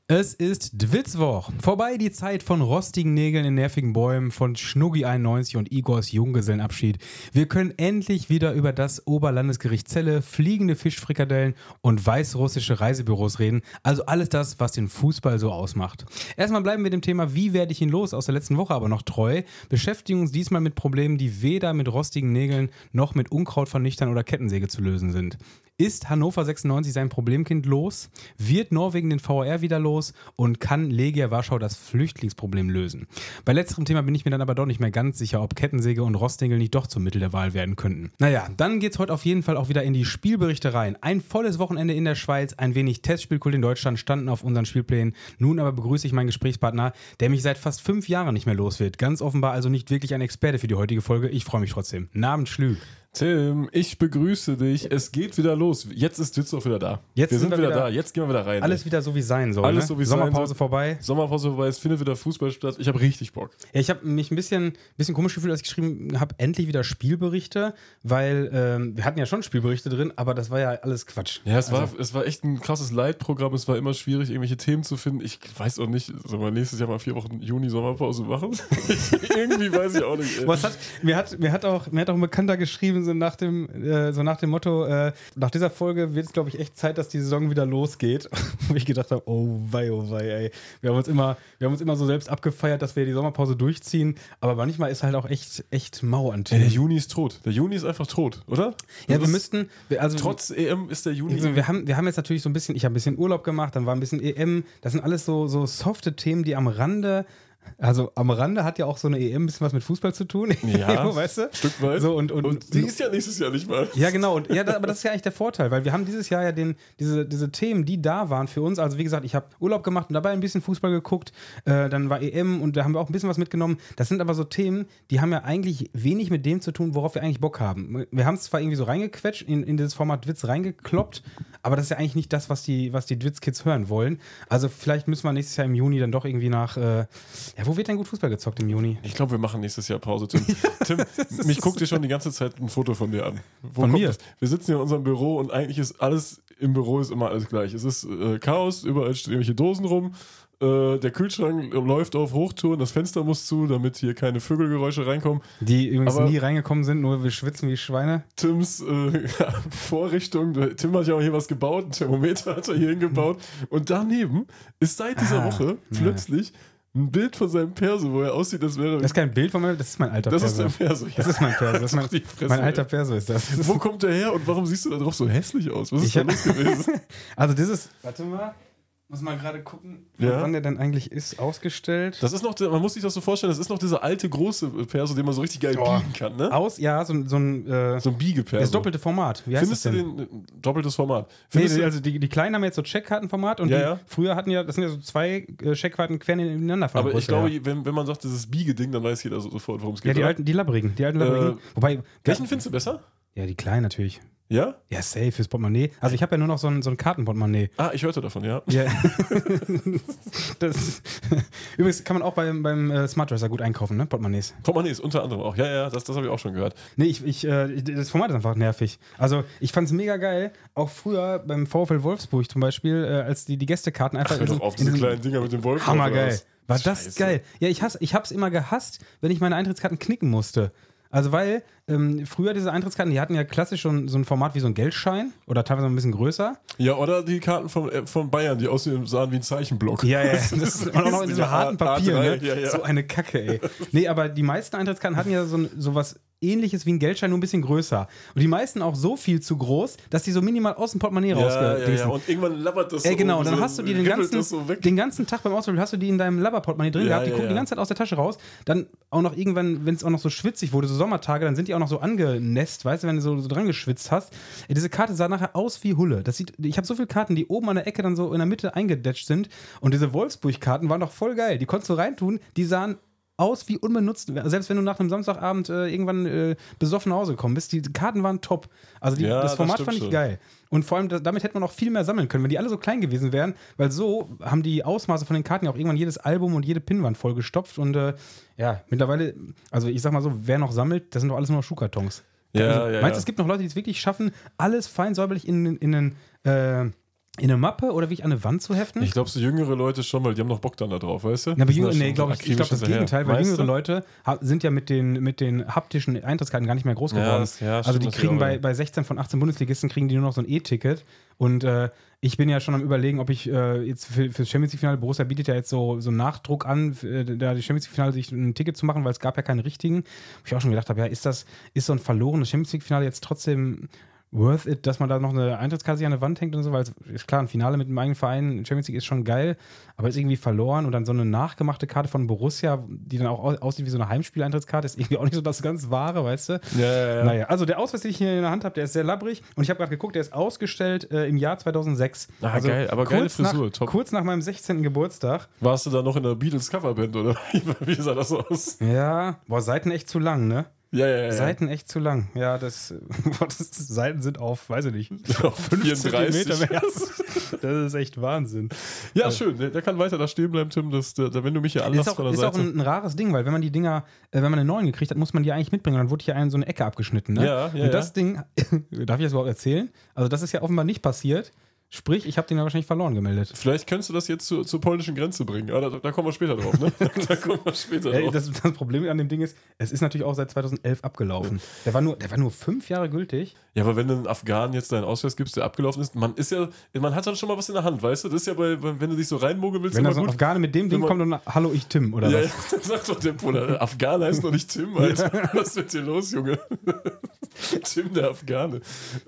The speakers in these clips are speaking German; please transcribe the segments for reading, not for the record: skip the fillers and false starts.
Es ist Dwitzwoch. Vorbei die Zeit von rostigen Nägeln in nervigen Bäumen, von Schnuggi 91 und Igors Junggesellenabschied. Wir können endlich wieder über das Oberlandesgericht Celle, fliegende Fischfrikadellen und weißrussische Reisebüros reden. Also alles das, was den Fußball so ausmacht. Erstmal bleiben wir dem Thema, wie werde ich ihn los, aus der letzten Woche aber noch treu. Beschäftigen uns diesmal mit Problemen, die weder mit rostigen Nägeln noch mit Unkrautvernichtern oder Kettensäge zu lösen sind. Ist Hannover 96 sein Problemkind los? Wird Norwegen den VAR wieder los? Und kann Legia Warschau das Flüchtlingsproblem lösen? Bei letzterem Thema bin ich mir dann aber doch nicht mehr ganz sicher, ob Kettensäge und Rostnägel nicht doch zum Mittel der Wahl werden könnten. Naja, dann geht's heute auf jeden Fall auch wieder in die Spielberichte rein. Ein volles Wochenende in der Schweiz, ein wenig Testspielkult in Deutschland standen auf unseren Spielplänen. Nun aber begrüße ich meinen Gesprächspartner, der mich seit fast 5 Jahren nicht mehr los wird. Ganz offenbar also nicht wirklich ein Experte für die heutige Folge. Ich freue mich trotzdem. Namen Schlü. Tim, ich begrüße dich. Es geht wieder los. Jetzt ist Dwitzwoch wieder da. Wir sind wieder da. Jetzt gehen wir wieder rein. Alles wieder so, wie es sein soll. Alles ne? so, wie es Sommerpause sein soll. vorbei. Sommerpause vorbei. Es findet wieder Fußball statt. Ich habe richtig Bock. Ja, ich habe mich ein bisschen komisch gefühlt, als ich geschrieben habe, endlich wieder Spielberichte, weil wir hatten ja schon Spielberichte drin, aber das war ja alles Quatsch. Ja, es war echt ein krasses Leitprogramm. Es war immer schwierig, irgendwelche Themen zu finden. Ich weiß auch nicht, sollen wir nächstes Jahr mal 4 Wochen Juni-Sommerpause machen? Irgendwie weiß ich auch nicht. Mir hat auch ein Bekannter geschrieben, so nach dem Motto, nach dieser Folge wird es, glaube ich, echt Zeit, dass die Saison wieder losgeht. Wo ich gedacht habe, oh wei, ey. Wir haben uns immer so selbst abgefeiert, dass wir die Sommerpause durchziehen, aber manchmal ist halt auch echt mau an Themen. Der Juni ist tot. Der Juni ist einfach tot, oder? Ja, wir müssten... Trotz EM ist der Juni... Wir haben jetzt natürlich so ein bisschen... Ich habe ein bisschen Urlaub gemacht, dann war ein bisschen EM. Das sind alles so softe Themen, die am Rande... Also am Rande hat ja auch so eine EM ein bisschen was mit Fußball zu tun. Ja, weißt du? Stück weit. So, und sie ist ja nächstes Jahr nicht mal. Ja, genau. Aber das ist ja eigentlich der Vorteil, weil wir haben dieses Jahr ja diese Themen, die da waren für uns. Also wie gesagt, ich habe Urlaub gemacht und dabei ein bisschen Fußball geguckt. Dann war EM und da haben wir auch ein bisschen was mitgenommen. Das sind aber so Themen, die haben ja eigentlich wenig mit dem zu tun, worauf wir eigentlich Bock haben. Wir haben es zwar irgendwie so reingequetscht, in dieses Format Dwitz reingekloppt, aber das ist ja eigentlich nicht das, was die Dwitz-Kids hören wollen. Also vielleicht müssen wir nächstes Jahr im Juni dann doch irgendwie nach... wo wird denn gut Fußball gezockt im Juni? Ich glaube, wir machen nächstes Jahr Pause, Tim. Tim, mich guckt dir schon die ganze Zeit ein Foto von dir an. Von mir? Das? Wir sitzen hier in unserem Büro und eigentlich ist alles im Büro ist immer alles gleich. Es ist Chaos, überall stehen irgendwelche Dosen rum. Der Kühlschrank läuft auf Hochtouren, das Fenster muss zu, damit hier keine Vögelgeräusche reinkommen. Die übrigens nie reingekommen sind, nur wir schwitzen wie Schweine. Tims Vorrichtung, Tim hat ja auch hier was gebaut, ein Thermometer hat er hier hingebaut. Und daneben ist seit dieser Woche plötzlich ein Bild von seinem Perso, wo er aussieht, als wäre... Das ist kein Bild von meinem, das ist mein alter Perso. Das ist dein Perso, ja. Das ist mein Perso. Das ist mein alter Perso ist das. Wo kommt der her und warum siehst du da drauf so hässlich aus? Was ist da los gewesen? Also dieses... Warte mal. Muss mal gerade gucken, wann der denn eigentlich ist, ausgestellt. Das ist noch, man muss sich das so vorstellen, das ist noch dieser alte große Perso, den man so richtig geil biegen kann, ne? So ein Biegeperso. Das doppelte Format. Wie heißt Findest das du den doppeltes Format? Also die Kleinen haben jetzt so Checkkartenformat und früher hatten das sind ja so 2 Checkkarten quer nebeneinander. Aber ich glaube, wenn man sagt, das ist Biegeding, dann weiß jeder sofort, worum es geht. Ja, die labbrigen. Wobei, welchen findest du besser? Ja, die Kleinen natürlich. Ja? Ja, safe, fürs Portemonnaie. Also ich habe ja nur noch so ein Kartenportemonnaie. Ah, ich hörte davon, ja. Übrigens kann man auch beim Smart Dresser gut einkaufen, ne? Portemonnaies. Portemonnaies unter anderem auch. Ja, das habe ich auch schon gehört. Nee, das Format ist einfach nervig. Also ich fand's mega geil. Auch früher beim VfL Wolfsburg zum Beispiel, als die Gästekarten einfach... Hör doch auf, diese kleinen Dinger mit dem Wolf. Hammergeil. War das geil. Ja, ich hab's immer gehasst, wenn ich meine Eintrittskarten knicken musste. Also weil früher diese Eintrittskarten, die hatten ja klassisch schon so ein Format wie so ein Geldschein oder teilweise ein bisschen größer. Ja, oder die Karten von Bayern, die sahen wie ein Zeichenblock. Ja. Das ist auch noch in diesem harten Papier, A3, ne? Ja. So eine Kacke, ey. Nee, aber die meisten Eintrittskarten hatten ja so was Ähnliches wie ein Geldschein, nur ein bisschen größer. Und die meisten auch so viel zu groß, dass die so minimal aus dem Portemonnaie rausgehen. Ja, und irgendwann labbert das so. Genau, dann hast du die den ganzen Tag beim Ausflug hast du die in deinem Labberportemonnaie drin gehabt, die gucken die ganze Zeit aus der Tasche raus. Dann auch noch irgendwann, wenn es auch noch so schwitzig wurde, so Sommertage, dann sind die auch noch so angenässt, weißt du, wenn du so dran geschwitzt hast. Diese Karte sah nachher aus wie Hulle. Ich habe so viele Karten, die oben an der Ecke dann so in der Mitte eingedetscht sind. Und diese Wolfsburg-Karten waren doch voll geil. Die konntest du reintun, die sahen aus wie unbenutzt. Selbst wenn du nach einem Samstagabend irgendwann besoffen nach Hause gekommen bist, die Karten waren top. Also das Format fand ich geil. Und vor allem, damit hätte man auch viel mehr sammeln können, wenn die alle so klein gewesen wären, weil so haben die Ausmaße von den Karten ja auch irgendwann jedes Album und jede Pinnwand vollgestopft und mittlerweile, also ich sag mal so, wer noch sammelt, das sind doch alles nur Schuhkartons. Meinst du, es gibt noch Leute, die es wirklich schaffen, alles fein säuberlich in einen in eine Mappe oder wirklich an eine Wand zu heften? Ich glaube, so jüngere Leute schon, weil die haben noch Bock dann da drauf, weißt du? Na, aber Die sind da schon ich glaube das Gegenteil, weil jüngere Leute sind ja mit den haptischen Eintrittskarten gar nicht mehr groß geworden. Also die kriegen bei 16 von 18 Bundesligisten kriegen die nur noch so ein E-Ticket und ich bin ja schon am Überlegen, ob ich jetzt fürs Champions League-Finale, Borussia bietet ja jetzt so einen Nachdruck an, da die Champions League-Finale sich ein Ticket zu machen, weil es gab ja keine richtigen. Wo ich auch schon gedacht habe, ja, ist so ein verlorenes Champions League-Finale jetzt trotzdem worth it, dass man da noch eine Eintrittskarte sich an der Wand hängt und so, weil es ist klar, ein Finale mit einem eigenen Verein, Champions League ist schon geil, aber ist irgendwie verloren und dann so eine nachgemachte Karte von Borussia, die dann auch aussieht wie so eine Heimspiel-Eintrittkarte, ist irgendwie auch nicht so das ganz Wahre, weißt du? Ja. Naja, also der Ausweis, den ich hier in der Hand habe, der ist sehr labbrig und ich habe gerade geguckt, der ist ausgestellt im Jahr 2006. Also geil, aber geile Frisur, top. Kurz nach meinem 16. Geburtstag. Warst du da noch in der Beatles-Coverband, oder? Wie sah das aus? Ja, Seiten echt zu lang, ne? Ja. Seiten echt zu lang. Ja, Seiten sind auf, weiß ich nicht, auf 5 Zentimeter mehr. Das ist echt Wahnsinn. Ja, schön. Der kann weiter da stehen bleiben, Tim. Wenn du mich hier anlässt von der Seite. Ist auch ein rares Ding, weil wenn man die Dinger, wenn man eine neuen gekriegt hat, muss man die eigentlich mitbringen. Und dann wurde hier so eine Ecke abgeschnitten. Ne? Ja. Und das Ding, darf ich das überhaupt erzählen? Also das ist ja offenbar nicht passiert. Sprich, ich habe den ja wahrscheinlich verloren gemeldet. Vielleicht könntest du das jetzt zur polnischen Grenze bringen. Ja, da kommen wir später drauf, ne? Das Problem an dem Ding ist, es ist natürlich auch seit 2011 abgelaufen. Der war nur 5 Jahre gültig. Ja, aber wenn du einen Afghanen jetzt deinen Ausweis gibst, der abgelaufen ist, man hat dann schon mal was in der Hand, weißt du? Das ist ja wenn du dich so reinmogeln willst, wenn immer da so ein Afghane mit dem Ding kommt und hallo, ich Tim, oder was? Ja, sag doch der Bruder, Afghane heißt doch nicht Tim, Alter. Was ist mit dir los, Junge? Tim, der Afghane.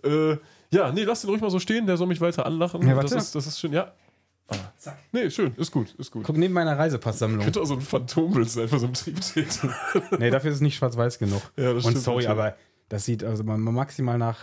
Ja, nee, lass den ruhig mal so stehen, der soll mich weiter anlachen. Ja, warte. Das ist schön, ja. Zack. Nee, schön, ist gut. Guck, neben meiner Reisepasssammlung. Könnte auch so ein Phantombild sein von so einem Triebtäter. Nee, dafür ist es nicht schwarz-weiß genug. Ja, das stimmt. Und sorry, aber das sieht also maximal nach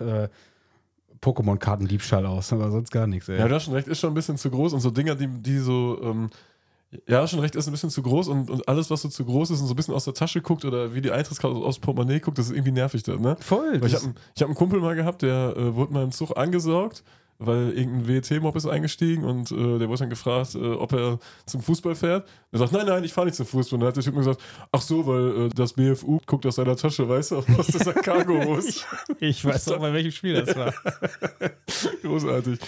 Pokémon-Kartendiebstahl aus, aber sonst gar nichts, ey. Ja, du hast schon recht, ist schon ein bisschen zu groß und so Dinger, die so, ja, schon recht, ist ein bisschen zu groß und alles, was so zu groß ist und so ein bisschen aus der Tasche guckt oder wie die Eintrittskarte aus Portemonnaie guckt, das ist irgendwie nervig dann, ne? Voll. Ich hab einen Kumpel mal gehabt, der wurde mal im Zug angesaugt, weil irgendein WET-Mob ist eingestiegen und der wurde dann gefragt, ob er zum Fußball fährt. Er sagt, nein, ich fahre nicht zum Fußball. Und dann hat der Typ mir gesagt, ach so, weil das BFU guckt aus seiner Tasche, weißt du, aus dieser Cargo-Hose. Ich weiß auch, bei welchem Spiel das war. Großartig.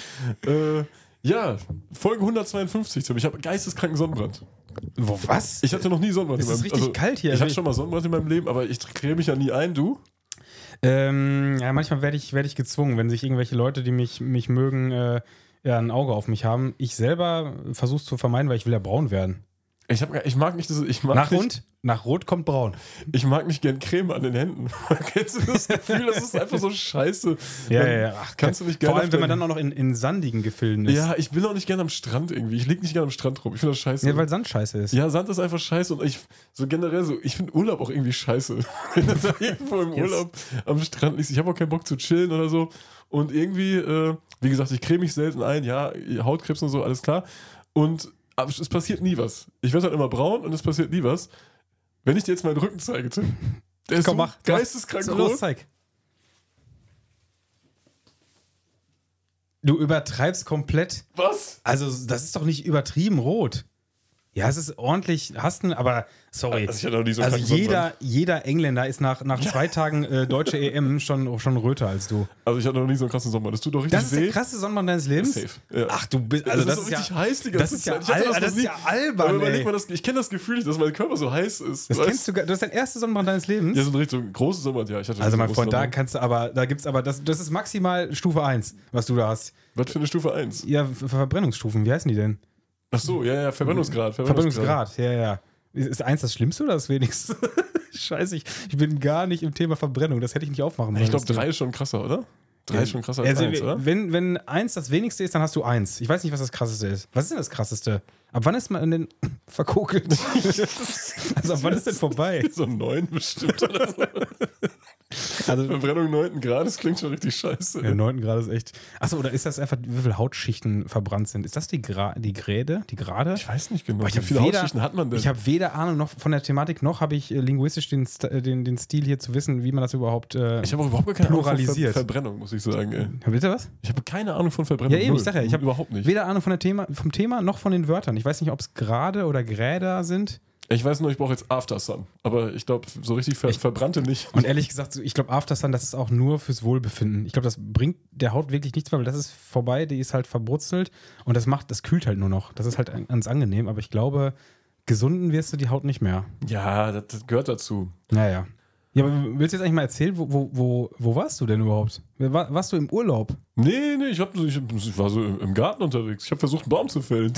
Ja, Folge 152, Tim. Ich habe geisteskranken Sonnenbrand. Was? Ich hatte noch nie Sonnenbrand in meinem Leben. Es ist richtig kalt hier. Ich hatte schon mal Sonnenbrand in meinem Leben, aber ich creme mich ja nie ein, du? Ja, manchmal werde ich gezwungen, wenn sich irgendwelche Leute, die mich mögen, ein Auge auf mich haben. Ich selber versuche es zu vermeiden, weil ich will ja braun werden. Ich mag nicht das. Nach Rot kommt braun. Ich mag nicht gern Creme an den Händen. Kennst du das Gefühl? Das ist einfach so scheiße. Ja. Ach, kannst du nicht gerne. Vor allem, wenn man dann auch noch in sandigen Gefilden ist. Ja, ich bin auch nicht gerne am Strand irgendwie. Ich liege nicht gerne am Strand rum. Ich finde das scheiße. Ja, weil Sand scheiße ist. Ja, Sand ist einfach scheiße und ich finde Urlaub auch irgendwie scheiße. Wenn du da irgendwo im Urlaub am Strand liegst. Ich habe auch keinen Bock zu chillen oder so. Und irgendwie, wie gesagt, ich creme mich selten ein. Ja, Hautkrebs und so, alles klar. Aber es passiert nie was. Ich werde halt immer braun und es passiert nie was. Wenn ich dir jetzt meinen Rücken zeige, Tim, der ist so geisteskrank groß. Los, zeig. Du übertreibst komplett. Was? Also, das ist doch nicht übertrieben rot. Ja, es ist ordentlich, aber sorry. Also jeder Engländer ist nach 2 Tagen deutsche EM schon röter als du. Also ich hatte noch nie so einen krassen Sommer. Das tut doch richtig weh. Das ist der krasse Sonnenbrand deines Lebens? Safe. Ja. Ach, du bist, also das ist so richtig heiß die ganze Zeit. Das ist ja albern, ey. Ich kenne das Gefühl nicht, dass mein Körper so heiß ist. Das kennst du, das ist dein erster Sonnenbrand deines Lebens? Ja, so ein richtig großes Sonnenbrand, ja. Also mein Freund, da gibt's aber, das ist maximal Stufe 1, was du da hast. Was für eine Stufe 1? Ja, Verbrennungsstufen, wie heißen die denn? Ach so, ja, Verbrennungsgrad, ja. Ist 1 das Schlimmste oder das wenigste? Scheiße, ich bin gar nicht im Thema Verbrennung. Das hätte ich nicht aufmachen müssen. Ich glaube, 3 ist schon krasser, oder? 3 ist schon krasser als 1, oder? Wenn 1 das wenigste ist, dann hast du 1. Ich weiß nicht, was das Krasseste ist. Was ist denn das Krasseste? Ab wann ist man denn verkokelt? Also ab wann ist denn vorbei? So 9 bestimmt oder so. Also Verbrennung 9. Grad, das klingt schon richtig scheiße. Ja, 9. Grad ist echt. Achso, oder ist das einfach, wie viele Hautschichten verbrannt sind? Ist das die Grade? Die Gerade? Ich weiß nicht genau. Wie viele Hautschichten hat man denn? Ich habe weder Ahnung noch von der Thematik, noch habe ich linguistisch den Stil hier zu wissen, wie man das überhaupt ich habe auch überhaupt keine Ahnung von Verbrennung, muss ich sagen. Ey. Ja, bitte was? Ich habe keine Ahnung von Verbrennung. Ja, eben, ich sage ja, ich habe überhaupt nicht. Weder Ahnung vom Thema noch von den Wörtern. Ich weiß nicht, ob es gerade oder Gräder sind. Ich weiß nur, ich brauche jetzt After Sun. Aber ich glaube, so richtig verbrannte nicht. Und ehrlich gesagt, ich glaube, After Sun, das ist auch nur fürs Wohlbefinden. Ich glaube, das bringt der Haut wirklich nichts mehr, weil das ist vorbei, die ist halt verbrutzelt und das kühlt halt nur noch. Das ist halt ganz angenehm, aber ich glaube, gesunden wirst du die Haut nicht mehr. Ja, das gehört dazu. Naja. Ja, aber willst du jetzt eigentlich mal erzählen, wo warst du denn überhaupt? Warst du im Urlaub? Nee, ich war so im Garten unterwegs. Ich habe versucht, einen Baum zu fällen.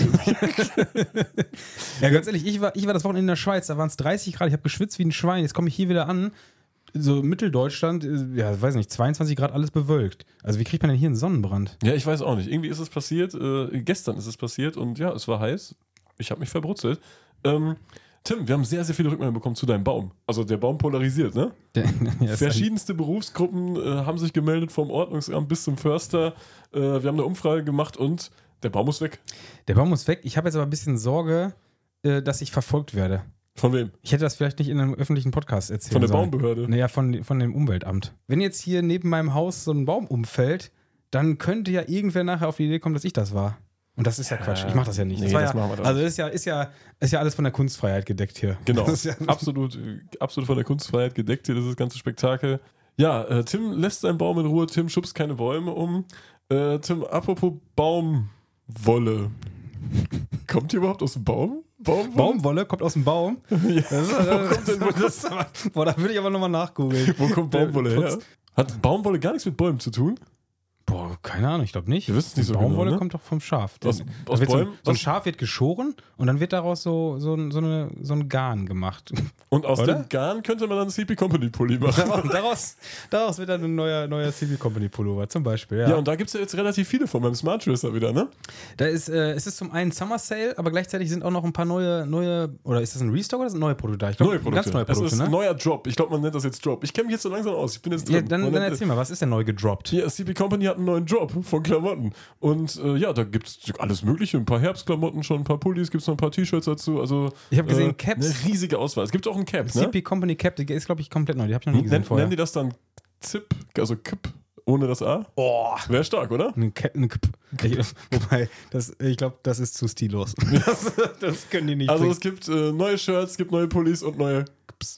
Ja, ganz ehrlich, ich war das Wochenende in der Schweiz, da waren es 30 Grad, ich habe geschwitzt wie ein Schwein. Jetzt komme ich hier wieder an, so Mitteldeutschland, ja, weiß nicht, 22 Grad, alles bewölkt. Also wie kriegt man denn hier einen Sonnenbrand? Ja, ich weiß auch nicht. Irgendwie ist es passiert, gestern ist es passiert und ja, es war heiß. Ich habe mich verbrutzelt. Tim, wir haben sehr, sehr viele Rückmeldungen bekommen zu deinem Baum. Also der Baum polarisiert, ne? Ja, Verschiedenste Berufsgruppen haben sich gemeldet, vom Ordnungsamt bis zum Förster. Wir haben eine Umfrage gemacht und der Baum muss weg. Der Baum muss weg. Ich habe jetzt aber ein bisschen Sorge, dass ich verfolgt werde. Von wem? Ich hätte das vielleicht nicht in einem öffentlichen Podcast erzählen Von der sollen. Baumbehörde? Naja, von dem Umweltamt. Wenn jetzt hier neben meinem Haus so ein Baum umfällt, dann könnte ja irgendwer nachher auf die Idee kommen, dass ich das war. Und das ist ja Quatsch. Ich mache das ja nicht. Nee, das war das ja, machen wir doch also ist ja alles von der Kunstfreiheit gedeckt hier. Genau, Das ist ja absolut von der Kunstfreiheit gedeckt hier, das ganze Spektakel. Ja, Tim lässt seinen Baum in Ruhe, Tim schubst keine Bäume um. Tim, apropos Baumwolle. Kommt die überhaupt aus dem Baum? Baumwolle kommt aus dem Baum. Ja. Boah, da würde ich aber nochmal nachgoogeln. Wo kommt Baumwolle her? Hat Baumwolle gar nichts mit Bäumen zu tun? Boah, keine Ahnung, ich glaube nicht. Du wirst es nicht so Baumwolle genau, ne? kommt doch vom Schaf. Aus Da wird Bäumen? so ein Schaf wird geschoren und dann wird daraus so ein Garn gemacht. Und aus Oder? dem Garn könnte man dann einen CP Company Pulli machen. Daraus wird dann ein neuer CB Company Pullover zum Beispiel. Ja, und da gibt es ja jetzt relativ viele von beim Smart Dresser wieder, ne? Da ist, es ist zum einen Summer Sale, aber gleichzeitig sind auch noch ein paar neue oder ist das ein Restock oder sind neue Produkte da? Ich glaub, Neue Produkte. Ganz neue Produkte, es ist ne? ein neuer Drop. Ich glaube, man nennt das jetzt Drop. Ich kenne mich jetzt so langsam aus. Ich bin jetzt drin. Ja, dann erzähl mal, was ist denn neu gedroppt? Ja, CP Company hat einen neuen Drop von Klamotten. Und ja, da gibt es alles Mögliche. Ein paar Herbstklamotten schon, ein paar Pullis, gibt es noch ein paar T-Shirts dazu. Also, Ich habe gesehen, Caps. Eine riesige Auswahl. Es gibt auch einen Cap, ne? CP Company Cap, die ist, glaube ich, komplett neu. Die habe ich noch nie gesehen vorher. Nennen die das dann ZIP, also KIP, ohne das A? Oh. Wäre stark, oder? Wobei, ich glaube, das ist zu stillos. Das können die nicht Also bringen. es gibt neue Shirts, es gibt neue Pullis und neue KIPs.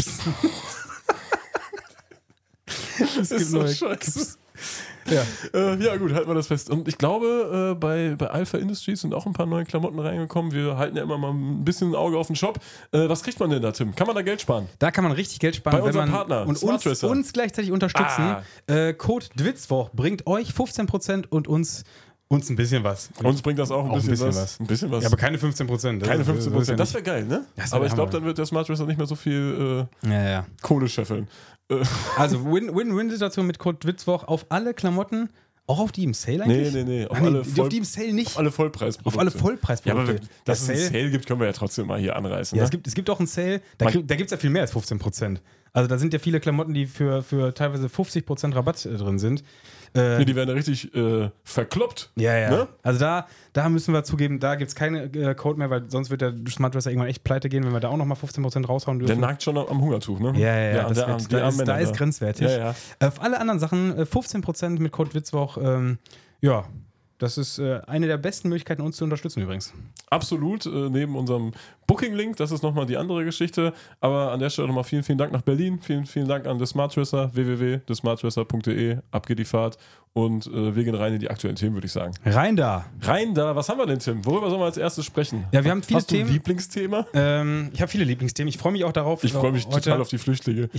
Es gibt ist so neue scheiße. Ja. Ja gut, halten wir das fest. Und ich glaube, bei Alpha Industries sind auch ein paar neue Klamotten reingekommen. Wir halten ja immer mal ein bisschen ein Auge auf den Shop. Was kriegt man denn da, Tim? Kann man da Geld sparen? Da kann man richtig Geld sparen, Bei wenn unserem man Partner, und Smart Dresser. uns gleichzeitig unterstützen. Code DWITZWOCH bringt euch 15% und uns ein bisschen was. Uns bringt das auch ein bisschen was. Ein bisschen was. Ja, aber keine 15%. Keine 15%. Das Ja wäre geil, ne? Das wär Aber ich glaube, Hammer. dann wird der Smart Dresser nicht mehr so viel ja. Kohle scheffeln. Also Win-Win-Situation mit Code DWITZWOCH auf alle Klamotten, auch auf die im Sale eigentlich? Nee. Auf die im Sale nicht. Auf alle Vollpreisprodukte. Auf alle Vollpreisprodukte. Ja, aber dass es einen Sale gibt, können wir ja trotzdem mal hier anreißen. Ja, Ne? es gibt auch einen Sale, da gibt es ja viel mehr als 15%. Also da sind ja viele Klamotten, die für teilweise 50% Rabatt drin sind. Nee, die werden ja richtig verkloppt. Ja. Ne? Also da müssen wir zugeben, da gibt es keine Code mehr, weil sonst wird der Smart Dresser irgendwann echt pleite gehen, wenn wir da auch nochmal 15% raushauen Der dürfen. nagt schon am Hungertuch, ne? Ja, da ist da. grenzwertig. Ja. Auf alle anderen Sachen 15% mit Code WITZWOCH, ja, das ist eine der besten Möglichkeiten, uns zu unterstützen übrigens. Absolut, neben unserem Booking-Link, das ist nochmal die andere Geschichte. Aber an der Stelle nochmal vielen Dank nach Berlin. Vielen Dank an The Smart Dresser, www.thesmartdresser.de. Ab geht die Fahrt. Und wir gehen rein in die aktuellen Themen, würde ich sagen. Rein da! Was haben wir denn, Tim? Worüber sollen wir als erstes sprechen? Ja, wir haben viele Hast du ein Themen. Lieblingsthema? Ich habe viele Lieblingsthemen. Ich freue mich auch darauf. Ich freue mich total auf die Flüchtlinge.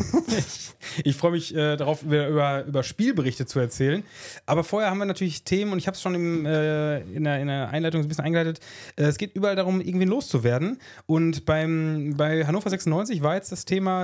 Ich freue mich darauf, über Spielberichte zu erzählen. Aber vorher haben wir natürlich Themen und ich habe es schon in der Einleitung so ein bisschen eingeleitet. Es geht überall darum, irgendwie loszuwerden. Und bei Hannover 96 war jetzt das Thema,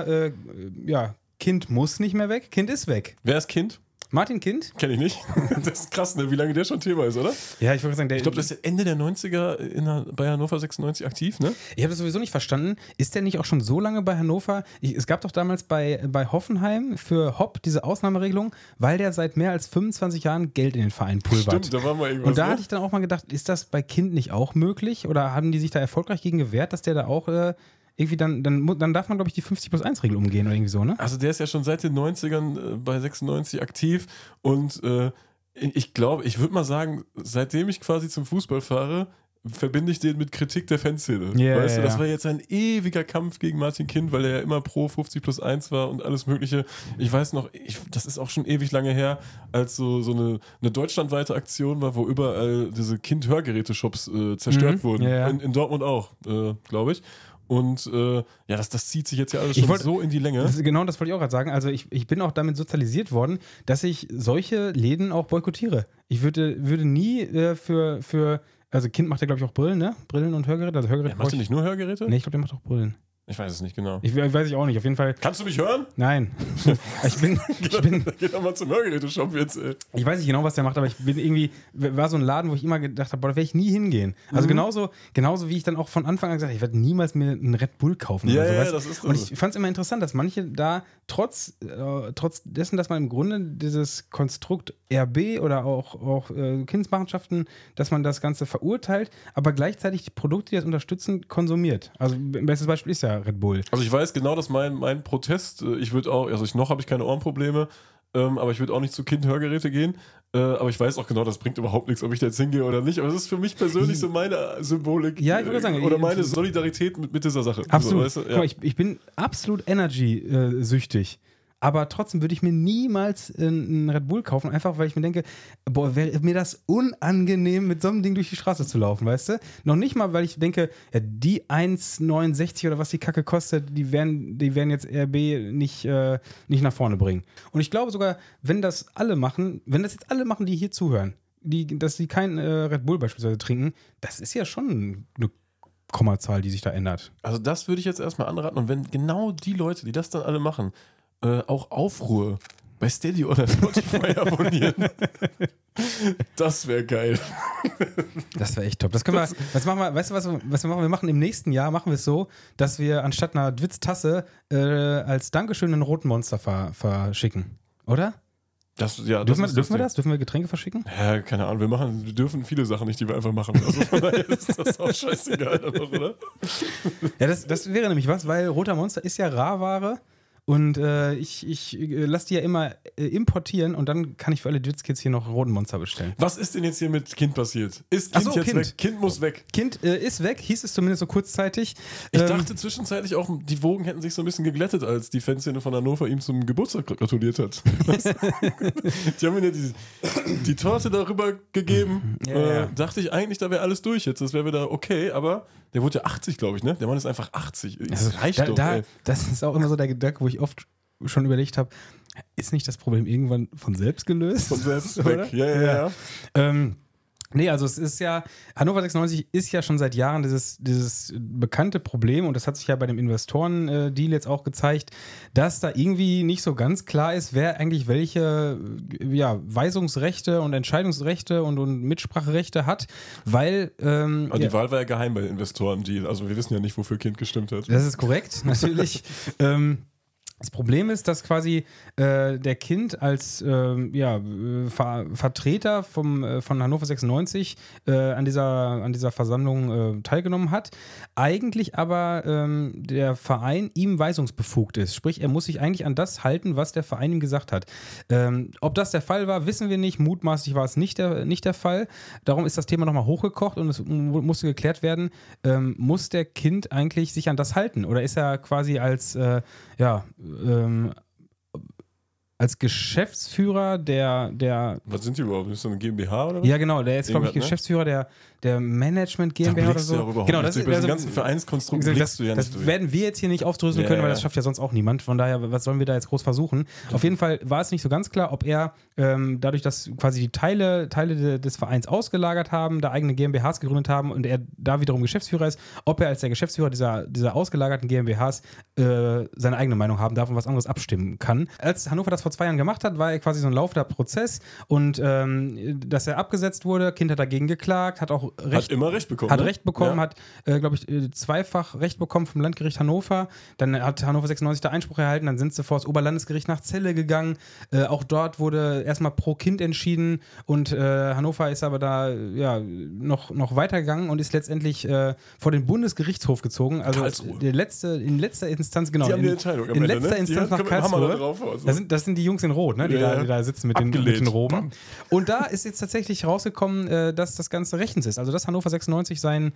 Kind muss nicht mehr weg, Kind ist weg. Wer ist Kind? Martin Kind? Kenn ich nicht. Das ist krass, ne? Wie lange der schon Thema ist, oder? Ja, ich wollte sagen, Ich glaube, das ist Ende der 90er bei Hannover 96 aktiv, ne? Ich habe das sowieso nicht verstanden. Ist der nicht auch schon so lange bei Hannover? Es gab doch damals bei Hoffenheim für Hopp diese Ausnahmeregelung, weil der seit mehr als 25 Jahren Geld in den Verein pulvert. Stimmt, da waren wir irgendwas. Und da hatte ich dann auch mal gedacht, ist das bei Kind nicht auch möglich? Oder haben die sich da erfolgreich gegen gewehrt, dass der da auch irgendwie dann darf man, glaube ich, die 50+1-Regel umgehen oder irgendwie so, ne? Also der ist ja schon seit den 90ern bei 96 aktiv und ich glaube, ich würde mal sagen, seitdem ich quasi zum Fußball fahre, verbinde ich den mit Kritik der Fanszene. Ja, weißt du, ja, das ja. war jetzt ein ewiger Kampf gegen Martin Kind, weil er ja immer pro 50+1 war und alles Mögliche. Ich weiß noch, das ist auch schon ewig lange her, als so eine deutschlandweite Aktion war, wo überall diese Kind-Hörgeräte-Shops zerstört wurden. Ja, ja. In Dortmund auch, glaube ich. Und das zieht sich jetzt ja alles schon so in die Länge. Das wollte ich auch gerade sagen. Also ich bin auch damit sozialisiert worden, dass ich solche Läden auch boykottiere. Ich würde nie also Kind macht ja, glaube ich, auch Brillen, ne? Brillen und Hörgeräte. Also Hörgeräte Macht ihr nicht nur Hörgeräte? Nee, ich glaube, der macht auch Brillen. Ich weiß es nicht genau. Weiß ich auch nicht, auf jeden Fall. Kannst du mich hören? Nein. Geh doch mal zum Hörgeräteshop jetzt, ey. Ich weiß nicht genau, was der macht, aber war so ein Laden, wo ich immer gedacht habe, boah, da werde ich nie hingehen. Also genauso wie ich dann auch von Anfang an gesagt habe, ich werde niemals mir einen Red Bull kaufen. Ja, oder sowas. ja, das ist so. Und ich fand es immer interessant, dass manche da trotz dessen, dass man im Grunde dieses Konstrukt RB oder auch Kindsmachenschaften, dass man das Ganze verurteilt, aber gleichzeitig die Produkte, die das unterstützen, konsumiert. Also bestes Beispiel ist ja Red Bull. Also ich weiß genau, dass mein Protest, ich würde auch, noch habe ich keine Ohrenprobleme, aber ich würde auch nicht zu Kind-Hörgeräte gehen. Aber ich weiß auch genau, das bringt überhaupt nichts, ob ich da jetzt hingehe oder nicht. Aber es ist für mich persönlich so meine Symbolik Ja, ich würde sagen, oder meine Solidarität mit dieser Sache. Absolut. So, weißt du? Guck mal, ich bin absolut Energy-süchtig. Aber trotzdem würde ich mir niemals einen Red Bull kaufen, einfach weil ich mir denke, boah, wäre mir das unangenehm, mit so einem Ding durch die Straße zu laufen, weißt du? Noch nicht mal, weil ich denke, ja, die 1,69 oder was die Kacke kostet, die werden jetzt RB nicht nach vorne bringen. Und ich glaube sogar, wenn das jetzt alle machen, die hier zuhören, dass sie kein Red Bull beispielsweise trinken, das ist ja schon eine Kommazahl, die sich da ändert. Also das würde ich jetzt erstmal anraten. Und wenn genau die Leute, die das dann alle machen, auch Aufruhr bei Steady oder Spotify abonnieren. Das wäre geil. Das wäre echt top. Das können wir, weißt du, was wir machen? Wir machen im nächsten Jahr, machen wir es so, dass wir anstatt einer Dwitz-Tasse als Dankeschön einen roten Monster verschicken. Oder? Dürfen wir das? Dürfen wir Getränke verschicken? Ja, keine Ahnung. Wir dürfen viele Sachen nicht, die wir einfach machen. Also von daher ist das auch scheißegal, oder? Ja, das wäre nämlich was, weil roter Monster ist ja Rarware. Und ich lasse die ja immer importieren und dann kann ich für alle Dwitz-Kids hier noch roten Monster bestellen. Was ist denn jetzt hier mit Kind passiert? Ist Kind jetzt weg? Kind muss weg. Kind ist weg, hieß es zumindest so kurzzeitig. Ich dachte zwischenzeitlich auch, die Wogen hätten sich so ein bisschen geglättet, als die Fanszene von Hannover ihm zum Geburtstag gratuliert hat. Die haben ihm ja die Torte darüber gegeben. Ja. Dachte ich eigentlich, da wäre alles durch jetzt. Das wäre wieder okay, aber der wurde ja 80, glaube ich, ne? Der Mann ist einfach 80. Das reicht doch, ey. Das ist auch immer so der Gedanke, wo ich oft schon überlegt habe, ist nicht das Problem irgendwann von selbst gelöst? Von selbst weg, ja. Nee, also es ist ja, Hannover 96 ist ja schon seit Jahren dieses bekannte Problem und das hat sich ja bei dem Investoren-Deal jetzt auch gezeigt, dass da irgendwie nicht so ganz klar ist, wer eigentlich welche Weisungsrechte und Entscheidungsrechte und Mitspracherechte hat, weil die Wahl war ja geheim bei Investoren-Deal, also wir wissen ja nicht, wofür Kind gestimmt hat. Das ist korrekt, natürlich. Das Problem ist, dass quasi der Kind als Vertreter von Hannover 96 an dieser Versammlung teilgenommen hat, eigentlich aber der Verein ihm weisungsbefugt ist. Sprich, er muss sich eigentlich an das halten, was der Verein ihm gesagt hat. Ob das der Fall war, wissen wir nicht. Mutmaßlich war es nicht der Fall. Darum ist das Thema nochmal hochgekocht und es musste geklärt werden, muss der Kind eigentlich sich an das halten? Oder ist er quasi als Geschäftsführer der Was sind die überhaupt? Ist das eine GmbH oder was? Ja, genau, der ist, glaube ich, Geschäftsführer der Management GmbH oder so. Ja Genau, das ist also ganzen Vereinskonstrukt blickst du ja nicht durch. Das werden wir jetzt hier nicht aufdröseln können, weil das schafft ja sonst auch niemand. Von daher, was sollen wir da jetzt groß versuchen? Auf jeden Fall war es nicht so ganz klar, ob er dadurch, dass quasi die Teile des Vereins ausgelagert haben, da eigene GmbHs gegründet haben und er da wiederum Geschäftsführer ist, ob er als der Geschäftsführer dieser ausgelagerten GmbHs seine eigene Meinung haben darf und was anderes abstimmen kann. Als Hannover das vor 2 Jahren gemacht hat, war er quasi so ein laufender Prozess und dass er abgesetzt wurde, Kind hat dagegen geklagt, hat auch Recht bekommen. Hat Recht bekommen, hat, glaube ich, zweifach Recht bekommen vom Landgericht Hannover. Dann hat Hannover 96 da Einspruch erhalten, dann sind sie vor das Oberlandesgericht nach Celle gegangen. Auch dort wurde erstmal pro Kind entschieden und Hannover ist aber da noch weitergegangen und ist letztendlich vor den Bundesgerichtshof gezogen. Also in letzter Instanz, genau. Die haben die Entscheidung in letzter Instanz nach Karlsruhe. Das sind die Jungs in Rot, ne, die da sitzen mit den Roben. Und da ist jetzt tatsächlich rausgekommen, dass das Ganze rechtens ist. ist. Also, dass Hannover 96 sein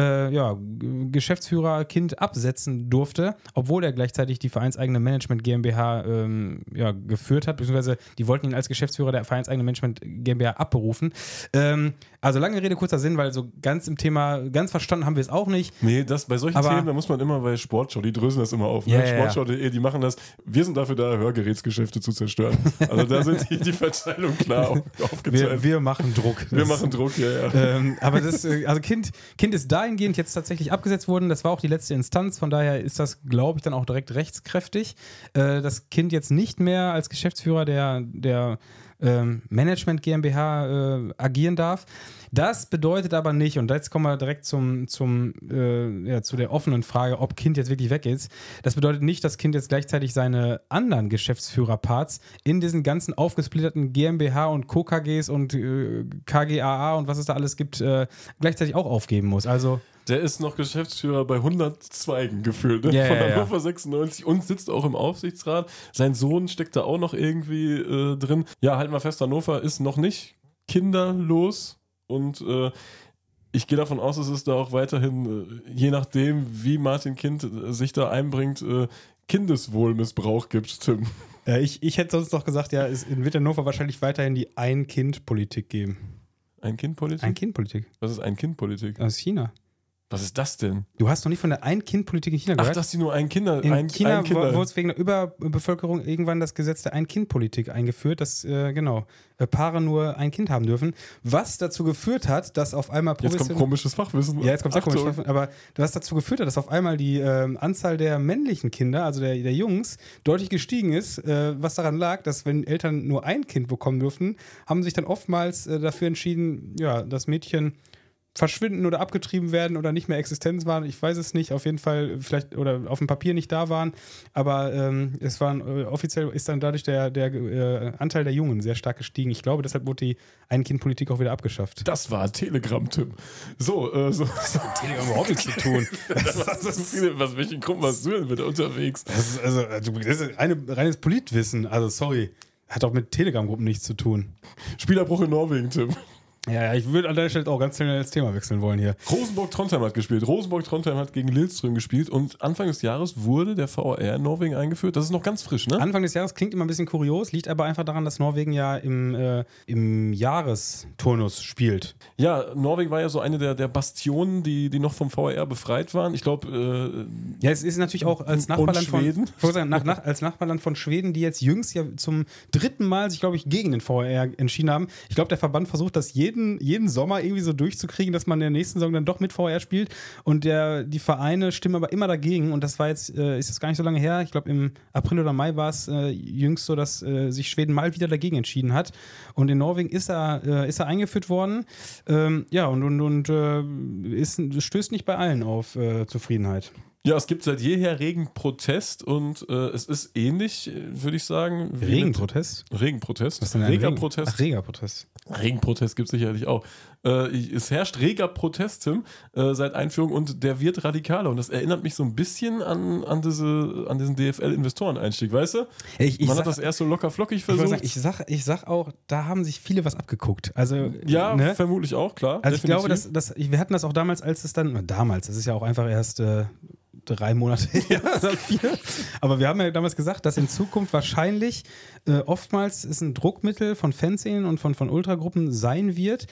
Geschäftsführerkind absetzen durfte, obwohl er gleichzeitig die vereinseigene Management GmbH geführt hat, beziehungsweise die wollten ihn als Geschäftsführer der vereinseigenen Management GmbH abberufen. Also lange Rede, kurzer Sinn, weil so ganz im Thema, ganz verstanden haben wir es auch nicht. Nee, bei solchen Themen, da muss man immer bei Sportschau, die dröseln das immer auf. Ne? Sportschau.de, die machen das. Wir sind dafür da, Hörgerätsgeschäfte zu zerstören. Also da sind die Verteilung klar aufgezeigt. Wir machen Druck. Wir machen Druck, ja. Aber das, also Kind ist dahingehend jetzt tatsächlich abgesetzt worden. Das war auch die letzte Instanz. Von daher ist das, glaube ich, dann auch direkt rechtskräftig. Das Kind jetzt nicht mehr als Geschäftsführer der Management GmbH agieren darf. Das bedeutet aber nicht, und jetzt kommen wir direkt zu der offenen Frage, ob Kind jetzt wirklich weg ist. Das bedeutet nicht, dass Kind jetzt gleichzeitig seine anderen Geschäftsführerparts in diesen ganzen aufgesplitterten GmbH und Co. KGs und KGaA und was es da alles gibt, gleichzeitig auch aufgeben muss. Also der ist noch Geschäftsführer bei 100 Zweigen gefühlt, ne? Von Hannover 96 und sitzt auch im Aufsichtsrat. Sein Sohn steckt da auch noch irgendwie drin. Ja, halt mal fest, Hannover ist noch nicht kinderlos und ich gehe davon aus, dass es da auch weiterhin, je nachdem, wie Martin Kind sich da einbringt, Kindeswohlmissbrauch gibt, Tim. Ich hätte sonst noch gesagt, ja, es wird Hannover wahrscheinlich weiterhin die Ein-Kind-Politik geben. Ein-Kind-Politik? Ein-Kind-Politik. Was ist Ein-Kind-Politik? Aus China. Was ist das denn? Du hast noch nicht von der Ein-Kind-Politik in China gehört? Ach, dass die nur In China wurde es wegen der Überbevölkerung irgendwann das Gesetz der Ein-Kind-Politik eingeführt, dass Paare nur ein Kind haben dürfen. Was dazu geführt hat, dass auf einmal... Jetzt kommt komisches Fachwissen. Ja, jetzt kommt sehr komisches Fachwissen. Aber was dazu geführt hat, dass auf einmal die Anzahl der männlichen Kinder, also der Jungs, deutlich gestiegen ist. Was daran lag, dass wenn Eltern nur ein Kind bekommen dürfen, haben sich dann oftmals dafür entschieden, ja, das Mädchen verschwinden oder abgetrieben werden oder nicht mehr existent waren. Ich weiß es nicht. Auf jeden Fall vielleicht oder auf dem Papier nicht da waren. Aber es waren offiziell ist dann dadurch der Anteil der Jungen sehr stark gestiegen. Ich glaube, deshalb wurde die Ein-Kind-Politik auch wieder abgeschafft. Das war Telegram, Tim. So. Das hat Telegram überhaupt nichts zu tun. Welchen Grund warst du denn wieder unterwegs? Das ist reines Politwissen. Also sorry. Hat auch mit Telegram-Gruppen nichts zu tun. Spielerbruch in Norwegen, Tim. Ja, ich würde an der Stelle auch ganz schnell das Thema wechseln wollen hier. Rosenborg-Trondheim hat gespielt. Rosenborg-Trondheim hat gegen Lillestrøm gespielt und Anfang des Jahres wurde der VAR in Norwegen eingeführt. Das ist noch ganz frisch, ne? Anfang des Jahres klingt immer ein bisschen kurios, liegt aber einfach daran, dass Norwegen ja im Jahresturnus spielt. Ja, Norwegen war ja so eine der Bastionen, die noch vom VAR befreit waren. Ich glaube... ja, es ist natürlich auch als Nachbarland von Schweden. Als Nachbarland von Schweden, die jetzt jüngst ja zum 3. Mal sich, glaube ich, gegen den VAR entschieden haben. Ich glaube, der Verband versucht das jeden Sommer irgendwie so durchzukriegen, dass man in der nächsten Saison dann doch mit VR spielt und die Vereine stimmen aber immer dagegen und das war jetzt, ist jetzt gar nicht so lange her, ich glaube im April oder Mai war es jüngst so, dass sich Schweden mal wieder dagegen entschieden hat und in Norwegen ist er eingeführt worden, stößt nicht bei allen auf Zufriedenheit. Ja, es gibt seit jeher regen Protest und es ist ähnlich, würde ich sagen. Regenprotest? Regenprotest. Was ist denn ein Regerprotest? Ach, Regerprotest. Regenprotest gibt es sicherlich auch. Es herrscht reger Protest, Tim, seit Einführung und der wird radikaler und das erinnert mich so ein bisschen an diesen DFL-Investoreneinstieg, weißt du? Man hat das erst so locker flockig versucht. Ich sag auch, da haben sich viele was abgeguckt. Also, ja, ne? Vermutlich auch, klar. Also definitiv. Ich glaube, wir hatten das auch damals, das ist ja auch einfach erst 3 Monate her oder 4. Aber wir haben ja damals gesagt, dass in Zukunft wahrscheinlich oftmals es ein Druckmittel von Fanszenen und von Ultragruppen sein wird,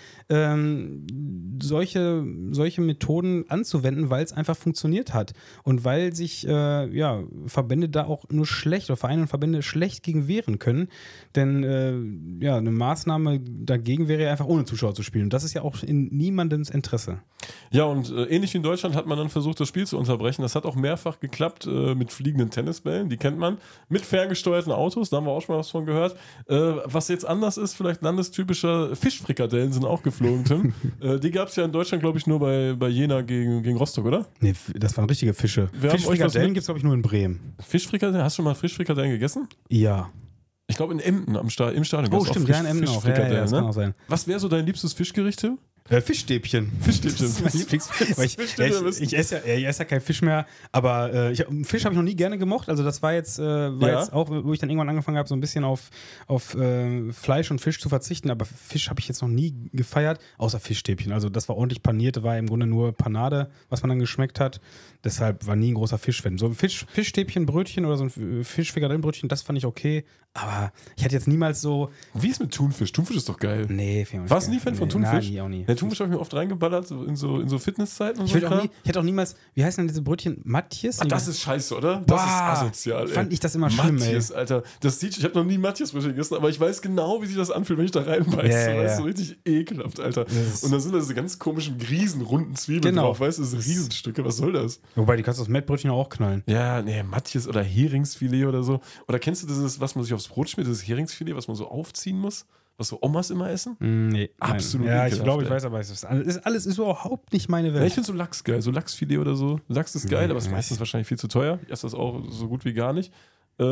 solche Methoden anzuwenden, weil es einfach funktioniert hat. Und weil sich Verbände da auch nur schlecht, oder Vereine und Verbände schlecht gegen wehren können. Denn eine Maßnahme dagegen wäre ja einfach ohne Zuschauer zu spielen. Und das ist ja auch in niemandems Interesse. Ja, und ähnlich wie in Deutschland hat man dann versucht, das Spiel zu unterbrechen. Das hat auch mehrfach geklappt mit fliegenden Tennisbällen, die kennt man. Mit ferngesteuerten Autos, da haben wir auch schon mal was von gehört. Was jetzt anders ist, vielleicht landestypischer, Fischfrikadellen sind auch geflogen, Tim. Die gab es ja in Deutschland, glaube ich, nur bei Jena gegen Rostock, oder? Nee, das waren richtige Fische. Fischfrikadellen gibt es, glaube ich, nur in Bremen. Fischfrikadellen? Hast du schon mal Fischfrikadellen gegessen? Ja. Ich glaube in Emden im Stadion. Oh, stimmt, ja, in Emden auch. Ja, das kann auch sein. Was wäre so dein liebstes Fischgericht, Tim? Fischstäbchen. Fischstäbchen. Das ist mein Lieblingsfisch. Weil ich esse ja kein Fisch mehr, aber Fisch habe ich noch nie gerne gemocht. Also das war jetzt auch, wo ich dann irgendwann angefangen habe, so ein bisschen auf Fleisch und Fisch zu verzichten. Aber Fisch habe ich jetzt noch nie gefeiert, außer Fischstäbchen. Also das war ordentlich paniert, war im Grunde nur Panade, was man dann geschmeckt hat. Deshalb war nie ein großer Fischfan. So ein Fischstäbchenbrötchen oder so ein Fischfrikadellenbrötchen, das fand ich okay. Aber ich hätte jetzt niemals so... Wie ist mit Thunfisch? Thunfisch ist doch geil. Nee, warst du nie Fan von Thunfisch? Nein, nie, auch nie. Ja, Thunfisch habe ich mir oft reingeballert, so in so Fitnesszeiten und ich so. hätte auch niemals, wie heißen denn diese Brötchen? Matthias? Das ist scheiße, oder? Das ist asozial, ey. Fand ich das immer schlimm, Matthias, Alter. Ich habe noch nie Matthias-Brötchen gegessen, aber ich weiß genau, wie sich das anfühlt, wenn ich da reinbeiße. Das ist so richtig ekelhaft, Alter. Und dann sind da diese ganz komischen, riesenrunden Zwiebeln drauf, weißt du, diese Riesenstücke, was soll das? Wobei, die kannst du das Mettbrötchen auch knallen. Ja, nee, Matthias oder Heringsfilet oder so. Oder kennst du dieses, was man sich aufs Brot schmiert, dieses Heringsfilet, was man so aufziehen muss? Was so Omas immer essen? Nee. Absolut. Ja, ich glaube, ich weiß, aber alles ist überhaupt nicht meine Welt. Ja, ich finde so Lachs geil, so Lachsfilet oder so. Lachs ist geil, aber ist meistens wahrscheinlich viel zu teuer. Ich esse das auch so gut wie gar nicht.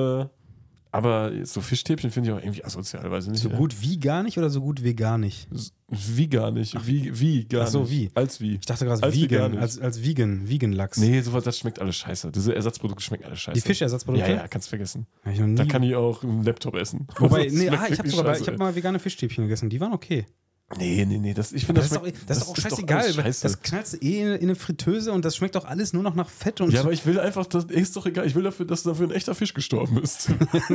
Aber so Fischstäbchen finde ich auch irgendwie asozial, weiß ich nicht. So gut wie gar nicht oder so gut vegan nicht? Wie gar nicht. Wie gar nicht. Ach so, wie? Als wie. Ich dachte gerade als vegan, als Vegan-Lachs. Nee, sowas, das schmeckt alles scheiße. Diese Ersatzprodukte schmecken alles scheiße. Die Fischersatzprodukte? Ja, kannst vergessen. Hab ich noch nie. Da kann ich auch einen Laptop essen. Wobei, ich habe mal vegane Fischstäbchen gegessen, die waren okay. Nee. Ich finde, das ist auch scheißegal. Das knallst du in eine Fritteuse und das schmeckt doch alles nur noch nach Fett. Und ja, aber ich will einfach, ist doch egal, ich will dafür, dass dafür ein echter Fisch gestorben ist.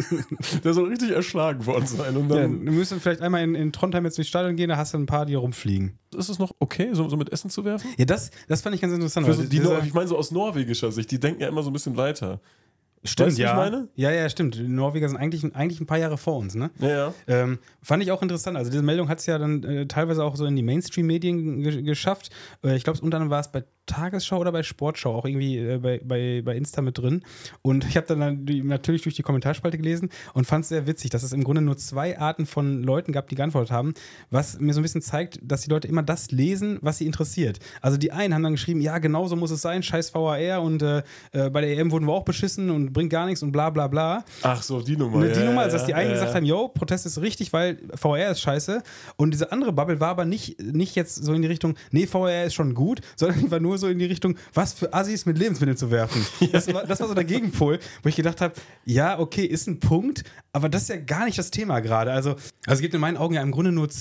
Der soll richtig erschlagen worden sein. Und dann du müsstest vielleicht einmal in Trondheim jetzt durchs Stadion gehen, da hast du ein paar, die rumfliegen. Ist es noch okay, so mit Essen zu werfen? Ja, das fand ich ganz interessant. So ich meine, so aus norwegischer Sicht, die denken ja immer so ein bisschen weiter. Stimmt, weißt du, ja. Ich meine? Ja, stimmt. Die Norweger sind eigentlich ein paar Jahre vor uns, ne? Ja. Fand ich auch interessant. Also diese Meldung hat es ja dann teilweise auch so in die Mainstream-Medien geschafft. Ich glaube, unter anderem war es bei Tagesschau oder bei Sportschau auch irgendwie bei Insta mit drin. Und ich habe dann natürlich durch die Kommentarspalte gelesen und fand es sehr witzig, dass es im Grunde nur 2 Arten von Leuten gab, die geantwortet haben, was mir so ein bisschen zeigt, dass die Leute immer das lesen, was sie interessiert. Also die einen haben dann geschrieben, ja, genau so muss es sein, scheiß VAR und bei der EM wurden wir auch beschissen und bringt gar nichts und bla bla bla. Ach so, die Nummer. Die Nummer, also dass die einen gesagt haben, yo, Protest ist richtig, weil VAR ist scheiße. Und diese andere Bubble war aber nicht jetzt so in die Richtung, nee, VAR ist schon gut, sondern die war nur so in die Richtung, was für Assis mit Lebensmitteln zu werfen. Das war so der Gegenpol, wo ich gedacht habe, ja, okay, ist ein Punkt, aber das ist ja gar nicht das Thema gerade. Also es gibt in meinen Augen ja im Grunde nur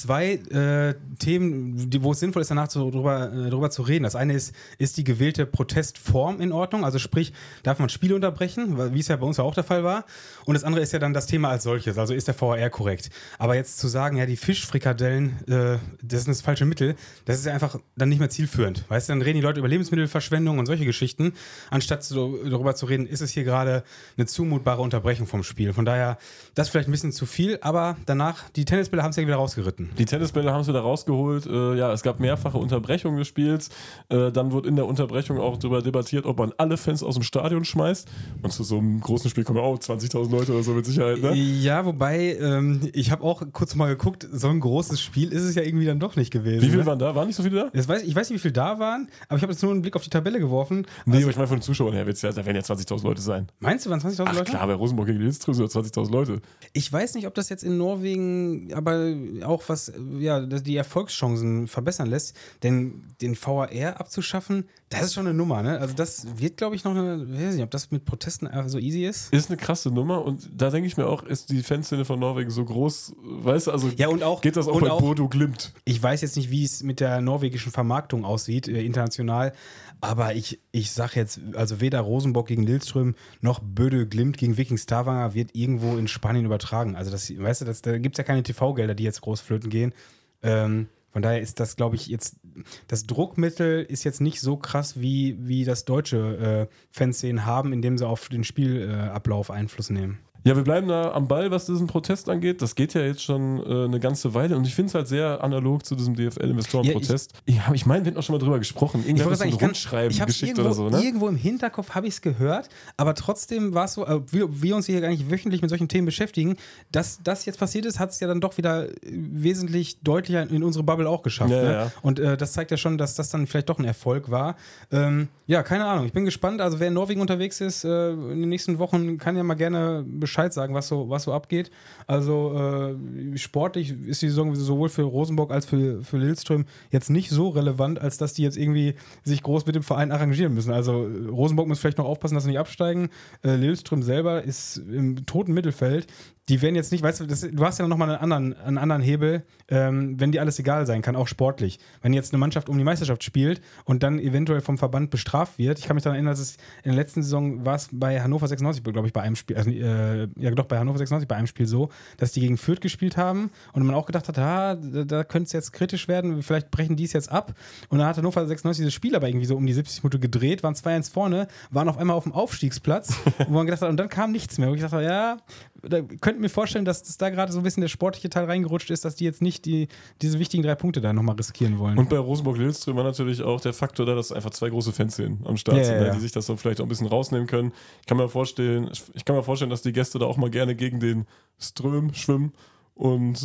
2 Themen, wo es sinnvoll ist, danach drüber zu reden. Das eine ist die gewählte Protestform in Ordnung, also sprich, darf man Spiele unterbrechen, wie es ja bei uns ja auch der Fall war. Und das andere ist ja dann das Thema als solches, also ist der VAR korrekt. Aber jetzt zu sagen, ja, die Fischfrikadellen, das ist das falsche Mittel, das ist ja einfach dann nicht mehr zielführend. Weißt du, dann reden die Leute über Lebensmittelverschwendung und solche Geschichten, anstatt darüber zu reden, ist es hier gerade eine zumutbare Unterbrechung vom Spiel. Von daher, das ist vielleicht ein bisschen zu viel, aber danach, die Tennisbälle haben es ja wieder rausgeritten. Die Tennisbälle haben es wieder rausgeholt. Es gab mehrfache Unterbrechungen des Spiels. Dann wurde in der Unterbrechung auch darüber debattiert, ob man alle Fans aus dem Stadion schmeißt. Und zu so einem großen Spiel kommen auch 20.000 Leute oder so mit Sicherheit, ne? Ja, wobei, ich habe auch kurz mal geguckt, so ein großes Spiel ist es ja irgendwie dann doch nicht gewesen. Wie viele waren da? Waren nicht so viele da? Ich weiß nicht, wie viele da waren, aber ich habe jetzt nur einen Blick auf die Tabelle geworfen. Nee, aber ich meine von den Zuschauern her, da werden ja 20.000 Leute sein. Meinst du, waren 20.000 Leute? Klar, bei Rosenborg gegen Lillestrøm sind 20.000 Leute. Ich weiß nicht, ob das jetzt in Norwegen aber auch was, ja, die Erfolgschancen verbessern lässt, denn den VAR abzuschaffen, das ist schon eine Nummer, ne? Also das wird, glaube ich, noch ich weiß nicht, ob das mit Protesten so easy ist. Ist eine krasse Nummer und da denke ich mir auch, ist die Fanszene von Norwegen so groß, weißt du, also ja, und auch, geht das auch bei Bodo Glimt? Ich weiß jetzt nicht, wie es mit der norwegischen Vermarktung aussieht, international, aber ich sag jetzt, also weder Rosenborg gegen Lillestrøm noch Böde Glimt gegen Viking Stavanger wird irgendwo in Spanien übertragen. Also das, weißt du, da gibt es ja keine TV-Gelder, die jetzt groß flöten gehen. Von daher ist das, glaube ich, jetzt, das Druckmittel ist jetzt nicht so krass, wie das deutsche Fanszenen haben, indem sie auf den Spielablauf Einfluss nehmen. Ja, wir bleiben da am Ball, was diesen Protest angeht. Das geht ja jetzt schon eine ganze Weile und ich finde es halt sehr analog zu diesem DFL-Investoren-Protest. Ja, ich meine, wir hatten auch schon mal drüber gesprochen. Ich wollte sagen, ein Rundschreiben geschickt oder so, ne? Irgendwo im Hinterkopf habe ich es gehört, aber trotzdem war es so, wir uns hier gar nicht wöchentlich mit solchen Themen beschäftigen, dass das jetzt passiert ist, hat es ja dann doch wieder wesentlich deutlicher in unsere Bubble auch geschafft. Ja, ne? ja. Und das zeigt ja schon, dass das dann vielleicht doch ein Erfolg war. Ja, keine Ahnung. Ich bin gespannt. Also wer in Norwegen unterwegs ist, in den nächsten Wochen kann ja mal gerne Bescheid Bescheid sagen, was so abgeht. Also sportlich ist die Saison sowohl für Rosenborg als für Lillestrøm jetzt nicht so relevant, als dass die jetzt irgendwie sich groß mit dem Verein arrangieren müssen. Also Rosenborg muss vielleicht noch aufpassen, dass sie nicht absteigen. Lillestrøm selber ist im toten Mittelfeld. Die werden jetzt nicht, weißt du, du hast ja nochmal einen anderen Hebel, wenn dir alles egal sein kann, auch sportlich. Wenn jetzt eine Mannschaft um die Meisterschaft spielt und dann eventuell vom Verband bestraft wird. Ich kann mich daran erinnern, dass es in der letzten Saison war es bei Hannover 96, glaube ich, bei einem Spiel, bei Hannover 96 bei einem Spiel so, dass die gegen Fürth gespielt haben und man auch gedacht hat, da könnte es jetzt kritisch werden, vielleicht brechen die es jetzt ab. Und dann hat Hannover 96 dieses Spiel aber irgendwie so um die 70 Minuten gedreht, waren 2-1 vorne, waren auf einmal auf dem Aufstiegsplatz, wo man gedacht hat, und dann kam nichts mehr. Und ich dachte, ja, da könnte mir vorstellen, dass das da gerade so ein bisschen der sportliche Teil reingerutscht ist, dass die jetzt nicht diese wichtigen 3 Punkte da nochmal riskieren wollen. Und bei Rosenborg-Lillestrøm war natürlich auch der Faktor da, dass einfach 2 große Fanszenen am Start sind, die sich das dann vielleicht auch ein bisschen rausnehmen können. Ich kann mir vorstellen, dass die Gäste da auch mal gerne gegen den Ström schwimmen und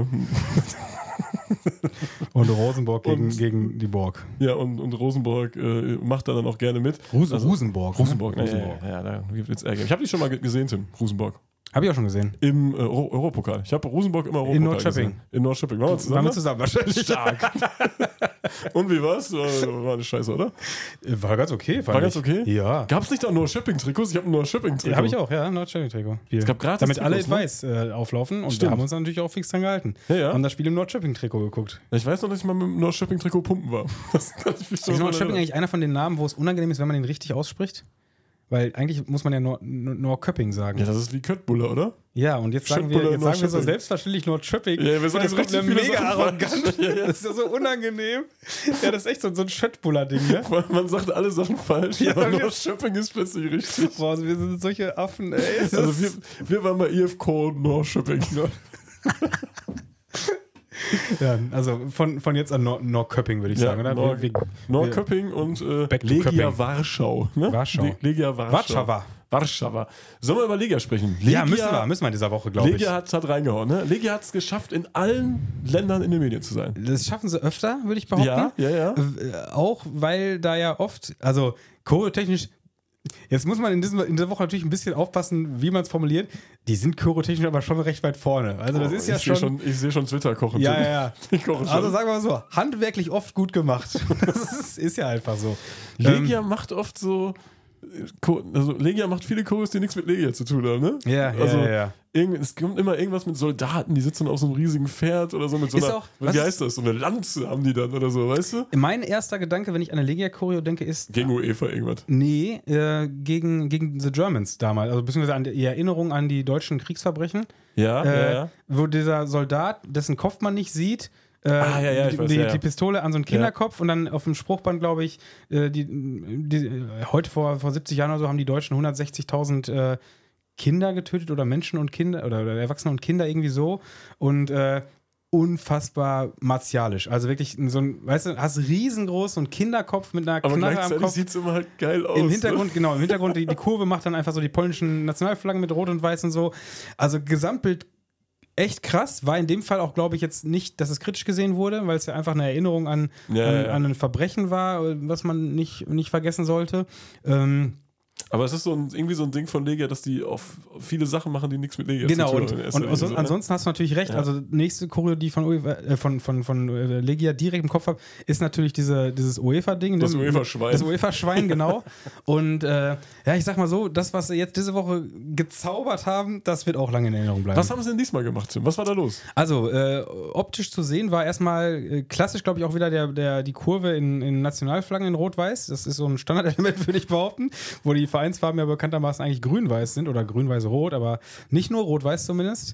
und Rosenborg gegen die Borg. Ja, und Rosenborg macht da dann auch gerne mit. Rosenborg. Ja, da gibt es Ärger. Ich habe die schon mal gesehen, Tim, Rosenborg. Habe ich auch schon gesehen. Im Europapokal. Ich habe Rosenborg immer Europapokal gesehen. In Nordschöping. Waren wir zusammen? Wahrscheinlich. Stark. Und wie war's? War eine Scheiße, oder? War ganz okay. War ganz okay? Ja. Gab's nicht da Nordschöping-Trikots? Ich habe ein Nordschöping-Trikot. Ja, habe ich auch, ja. Nordschöping-Trikot. Es gab gratis damit alle Trikots, Advice auflaufen und Stimmt. wir haben uns natürlich auch fix dran gehalten. Ja. Haben das Spiel im Nordschöping-Trikot geguckt. Ich weiß noch, dass ich mal mit dem Nordschöping-Trikot pumpen war. Das kann ich mich Ist Nordschöping eigentlich einer von den Namen, wo es unangenehm ist, wenn man den richtig ausspricht? Weil eigentlich muss man ja Nordköping sagen. Ja, das ist wie Köttbuller, oder? Ja, und jetzt sagen wir so selbstverständlich Nordschöping. Ja, wir sagen das kommt mega arrogant. Ja. Das ist ja so unangenehm. Ja, das ist echt so ein Schöttbuller-Ding, ne? Man sagt alle Sachen falsch, ja, aber Nordschöping ist plötzlich richtig. Boah, wir sind solche Affen, ey. Also wir waren bei IFK Nordschöping. Ja, also von jetzt an Nordköping würde ich sagen, oder? Nordköping und Legia Warschau. Ne? Legia Warschau. Warschau. Sollen wir über Legia sprechen? Legia, müssen wir in dieser Woche, glaube ich. Legia hat reingehauen. Ne? Legia hat es geschafft, in allen Ländern in den Medien zu sein. Das schaffen sie öfter, würde ich behaupten. Ja. Auch weil da ja oft, also choreotechnisch. Jetzt muss man in dieser Woche natürlich ein bisschen aufpassen, wie man es formuliert. Die sind chorotechnisch aber schon recht weit vorne. Also das ist ja schon... Ich sehe schon Twitter kochen. Ja. Ich koche schon. Also sagen wir mal so, handwerklich oft gut gemacht. Das ist ja einfach so. Legia macht oft so... Also Legia macht viele Choreos, die nichts mit Legia zu tun haben, ne? Ja. Es kommt immer irgendwas mit Soldaten, die sitzen auf so einem riesigen Pferd oder so mit so einer, wie heißt das? So eine Lanze haben die dann oder so, weißt du? Mein erster Gedanke, wenn ich an eine Legia-Choreo denke, ist... Gegen UEFA irgendwas? Nee, gegen The Germans damals, also beziehungsweise an die Erinnerung an die deutschen Kriegsverbrechen. Ja. Wo dieser Soldat, dessen Kopf man nicht sieht, ich weiß, die Pistole an so einen Kinderkopf und dann auf dem Spruchband, glaube ich, heute vor 70 Jahren oder so haben die Deutschen 160.000 Kinder getötet oder Menschen und Kinder oder Erwachsene und Kinder irgendwie so und unfassbar martialisch. Also wirklich so ein, weißt du, hast riesengroß so einen Kinderkopf mit einer Knarre am Kopf. Sieht es immer halt geil aus. Im Hintergrund, genau, die Kurve macht dann einfach so die polnischen Nationalflaggen mit Rot und Weiß und so. Also Gesamtbild echt krass. War in dem Fall auch, glaube ich, jetzt nicht, dass es kritisch gesehen wurde, weil es ja einfach eine Erinnerung an ein Verbrechen war, was man nicht vergessen sollte. Aber es ist irgendwie so ein Ding von Legia, dass die auch viele Sachen machen, die nichts mit Legia zu tun haben. Genau, und ansonsten hast du natürlich recht. Ja. Also nächste Choreo, die von Legia direkt im Kopf habe, ist natürlich dieses UEFA-Ding. Das UEFA-Schwein. Das UEFA-Schwein, genau. Und ich sag mal so, das, was sie jetzt diese Woche gezaubert haben, das wird auch lange in Erinnerung bleiben. Was haben sie denn diesmal gemacht, Tim? Was war da los? Also, optisch zu sehen war erstmal klassisch, glaube ich, auch wieder die Kurve in Nationalflaggen in Rot-Weiß. Das ist so ein Standardelement, würde ich behaupten, wo die Vereinsfarben ja bekanntermaßen eigentlich grün-weiß sind oder grün-weiß-rot, aber nicht nur rot-weiß zumindest.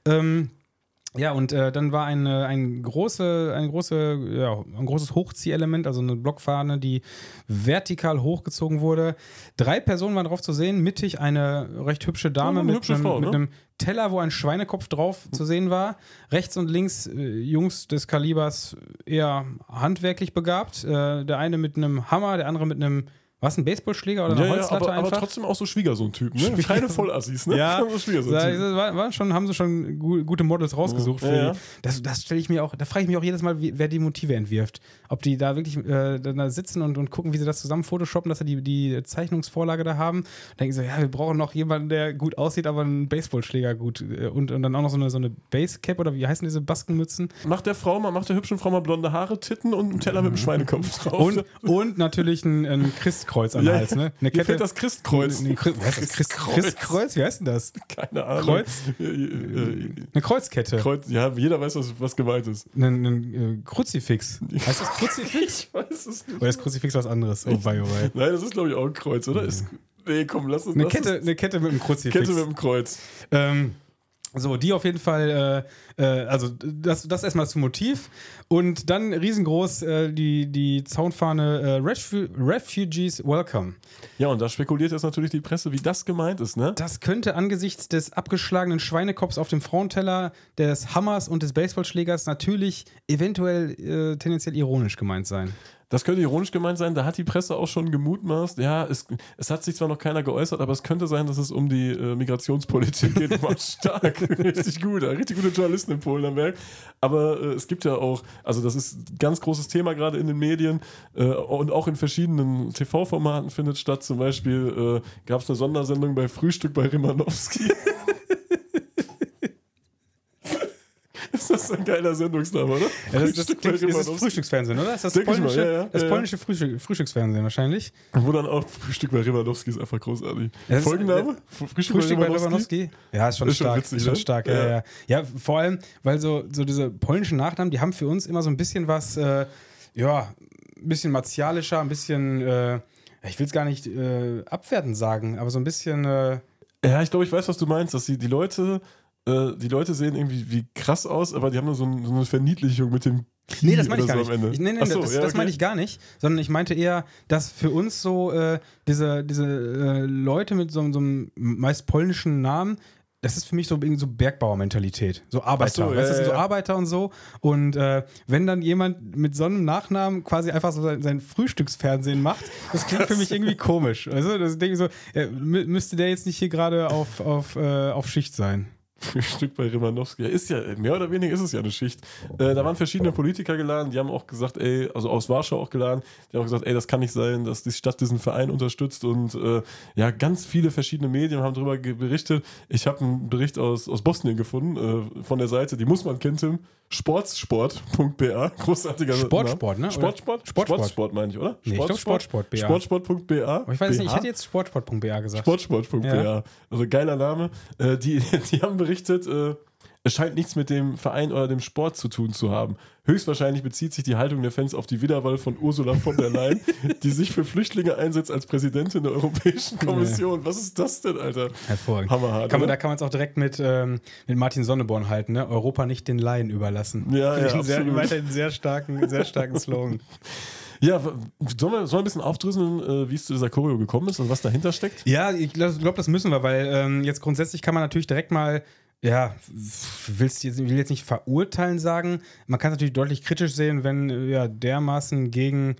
Ja, und dann war ein großes Hochziehelement, also eine Blockfahne, die vertikal hochgezogen wurde. 3 Personen waren drauf zu sehen, mittig eine recht hübsche Dame mit einem Teller, wo ein Schweinekopf drauf zu sehen war. Rechts und links Jungs des Kalibers eher handwerklich begabt. Der eine mit einem Hammer, der andere mit einem Was, ein Baseballschläger oder eine Holzlatte aber einfach? trotzdem auch so Schwiegersohn-Typ, ne? Keine Vollassis, ne? Ja, So Schwiegersohn-Typ. haben sie schon gute Models rausgesucht. Ja. Das stelle ich mir auch, da frage ich mich auch jedes Mal, wer die Motive entwirft. Ob die da wirklich da sitzen und gucken, wie sie das zusammen photoshoppen, dass sie die Zeichnungsvorlage da haben. Denken so, ja, wir brauchen noch jemanden, der gut aussieht, aber einen Baseballschläger gut. Und dann auch noch so eine Basecap oder wie heißen diese Baskenmützen? Macht der hübschen Frau mal blonde Haare, Titten und einen Teller mit einem Schweinekopf drauf. Und natürlich ein Christkreuz an den Hals, ne? Eine Mir fehlt das Christkreuz. Christkreuz? Wie heißt denn das? Keine Ahnung. Kreuz? Eine Kreuzkette. Ja, jeder weiß, was gemeint ist. Ein Kruzifix. Heißt das Kruzifix? Ich weiß es nicht. Oder ist Kruzifix was anderes? Oh wei. Nein, das ist, glaube ich, auch ein Kreuz, oder? Nee, komm, lass uns Eine Kette mit einem Kruzifix. Kette mit einem Kreuz. So, die auf jeden Fall, also das erstmal zum Motiv und dann riesengroß die Zaunfahne Refugees Welcome. Ja, und da spekuliert jetzt natürlich die Presse, wie das gemeint ist, ne? Das könnte angesichts des abgeschlagenen Schweinekopfs auf dem Frauenteller, des Hammers und des Baseballschlägers natürlich eventuell tendenziell ironisch gemeint sein. Das könnte ironisch gemeint sein, da hat die Presse auch schon gemutmaßt. Ja, es hat sich zwar noch keiner geäußert, aber es könnte sein, dass es um die Migrationspolitik geht. War stark, richtig gute Journalisten in Polen am Werk. Aber es gibt ja auch, also das ist ein ganz großes Thema gerade in den Medien und auch in verschiedenen TV-Formaten findet statt. Zum Beispiel gab es eine Sondersendung bei Frühstück bei Rimanowski. Das ist ein geiler Sendungsname, oder? Ja, das ist Frühstücksfernsehen, oder? Ist das polnische Frühstücksfernsehen wahrscheinlich. Wo dann auch Frühstück bei Rimanowski ist einfach großartig. Folgenname? Frühstück bei Rimanowski? Ja, ist schon stark. Witzig, ist schon stark, ja. Ja, vor allem, weil so diese polnischen Nachnamen, die haben für uns immer so ein bisschen was, ein bisschen martialischer, ein bisschen, ich will es gar nicht abwertend sagen, aber so ein bisschen... Ja, ich glaube, ich weiß, was du meinst, dass die Leute sehen irgendwie wie krass aus, aber die haben nur so eine Verniedlichung mit dem Knie. Nee, das meine ich gar so nicht. Das meine ich gar nicht, sondern ich meinte eher, dass für uns so diese Leute mit so einem meist polnischen Namen, das ist für mich so irgendwie so Bergbauer-Mentalität. So Arbeiter. Weißt du, das sind so Arbeiter und so. Und wenn dann jemand mit so einem Nachnamen quasi einfach so sein Frühstücksfernsehen macht, das klingt für mich irgendwie komisch. Also, das denke ich so, müsste der jetzt nicht hier gerade auf Schicht sein? Frühstück bei Rimanowski. Ja, ist ja, mehr oder weniger ist es ja eine Schicht. Da waren verschiedene Politiker geladen, die haben auch gesagt, also aus Warschau auch geladen, die haben auch gesagt, das kann nicht sein, dass die Stadt diesen Verein unterstützt und ganz viele verschiedene Medien haben darüber berichtet. Ich habe einen Bericht aus Bosnien gefunden, von der Seite, die muss man kennen, Tim, sportsport.ba, großartiger Sportsport, Name. Ne? Sportsport meine ich, oder? Nee, ich glaube Sportsport.ba. Sportsport.ba. Aber ich weiß nicht, ich hätte jetzt Sportsport.ba gesagt. Sportsport.ba. Ja. Also geiler Name. Die haben berichtet, es scheint nichts mit dem Verein oder dem Sport zu tun zu haben. Höchstwahrscheinlich bezieht sich die Haltung der Fans auf die Wiederwahl von Ursula von der Leyen, die sich für Flüchtlinge einsetzt als Präsidentin der Europäischen Kommission. Was ist das denn, Alter? Hervorragend. Hammerhart. Da kann man es auch direkt mit Martin Sonneborn halten, ne? Europa nicht den Laien überlassen. Ja, absolut. Weiterhin sehr starken Slogan. Ja, sollen wir ein bisschen aufdröseln, wie es zu dieser Choreo gekommen ist und was dahinter steckt? Ja, ich glaube, das müssen wir, weil jetzt grundsätzlich kann man natürlich direkt mal, will jetzt nicht verurteilen sagen, man kann es natürlich deutlich kritisch sehen, wenn dermaßen gegen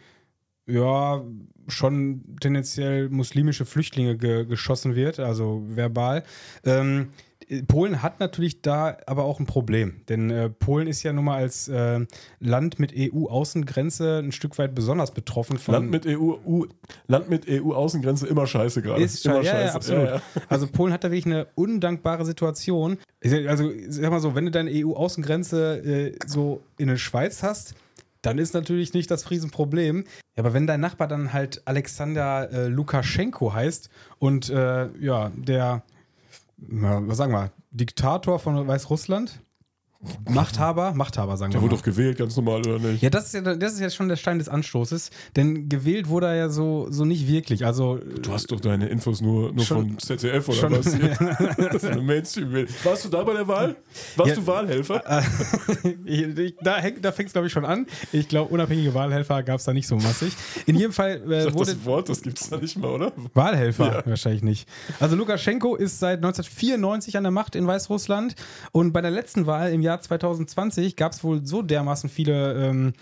schon tendenziell muslimische Flüchtlinge geschossen wird, also verbal. Polen hat natürlich da aber auch ein Problem, denn Polen ist ja nun mal als Land mit EU-Außengrenze ein Stück weit besonders betroffen von... Land mit EU-Außengrenze immer scheiße gerade. Ist immer scheiße. Ja, absolut. Ja. Also Polen hat da wirklich eine undankbare Situation. Also sag mal so, wenn du deine EU-Außengrenze so in der Schweiz hast, dann ist natürlich nicht das Riesenproblem. Ja, aber wenn dein Nachbar dann halt Alexander Lukaschenko heißt und was sagen wir, Diktator von Weißrussland? Machthaber sagen wir. Der wurde doch gewählt, ganz normal, oder nicht? Ja, das ist ja schon der Stein des Anstoßes, denn gewählt wurde er ja so nicht wirklich. Also, du hast doch deine Infos nur von ZDF oder was hier? Das ist eine Mainstream-Wähl. Warst du da bei der Wahl? Warst du Wahlhelfer? Da fängt es, glaube ich, schon an. Ich glaube, unabhängige Wahlhelfer gab es da nicht so massig. In jedem Fall das Wort, das gibt es da nicht mal, oder? Wahlhelfer, wahrscheinlich nicht. Also Lukaschenko ist seit 1994 an der Macht in Weißrussland und bei der letzten Wahl im Jahr 2020 gab es wohl so dermaßen viele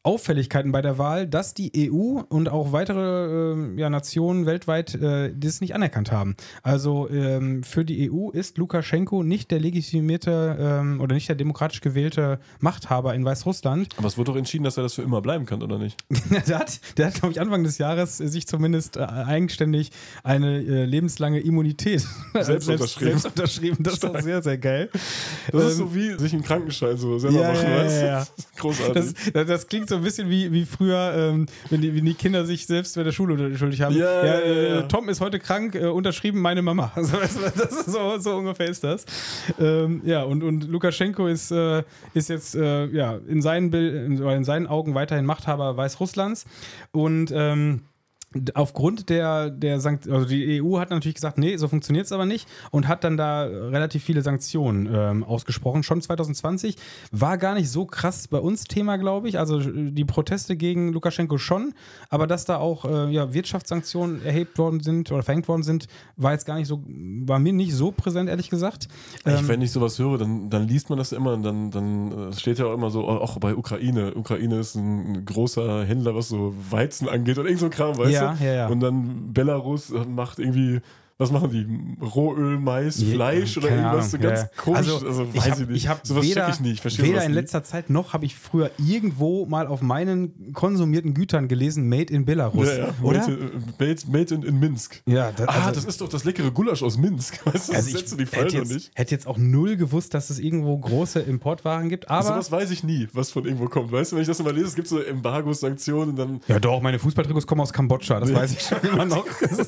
Auffälligkeiten bei der Wahl, dass die EU und auch weitere Nationen weltweit das nicht anerkannt haben. Also für die EU ist Lukaschenko nicht der legitimierte oder nicht der demokratisch gewählte Machthaber in Weißrussland. Aber es wurde doch entschieden, dass er das für immer bleiben kann, oder nicht? der hat, glaube ich, Anfang des Jahres sich zumindest eigenständig eine lebenslange Immunität selbst unterschrieben. Das ist doch sehr, sehr geil. Das ist so wie sich einen Krankenschein so selber machen, weißt du? Das ist großartig. Das klingt so ein bisschen wie früher, wenn die Kinder sich selbst bei der Schule schuldig haben. Tom ist heute krank, unterschrieben meine Mama. Also, das ist so ungefähr ist das. Und Lukaschenko ist jetzt in seinen Augen weiterhin Machthaber Weißrusslands und aufgrund der Sanktionen, also die EU hat natürlich gesagt, nee, so funktioniert es aber nicht und hat dann da relativ viele Sanktionen ausgesprochen. Schon 2020 war gar nicht so krass bei uns Thema, glaube ich. Also die Proteste gegen Lukaschenko schon, aber dass da auch Wirtschaftssanktionen verhängt worden sind, war jetzt gar nicht so, war mir nicht so präsent, ehrlich gesagt. Wenn ich sowas höre, dann liest man das immer und dann steht ja auch immer so, auch bei Ukraine. Ukraine ist ein großer Händler, was so Weizen angeht und irgend so ein Kram, weißt du? Ja. Und dann Belarus macht irgendwie, was machen die? Rohöl, Mais, Fleisch oder irgendwas so ganz komisch. Also weiß ich nicht. Sowas check ich nicht. Weder in letzter Zeit noch habe ich früher irgendwo mal auf meinen konsumierten Gütern gelesen, Made in Belarus. Ja. Oder? Made in Minsk. Ja, das ist doch das leckere Gulasch aus Minsk. Weißt du, ich hätte jetzt auch null gewusst, dass es irgendwo große Importwaren gibt. Aber sowas weiß ich nie, was von irgendwo kommt. Weißt du, wenn ich das immer lese, es gibt so Embargos, Sanktionen und dann. Ja, doch, meine Fußballtrikots kommen aus Kambodscha, das weiß ich schon immer noch.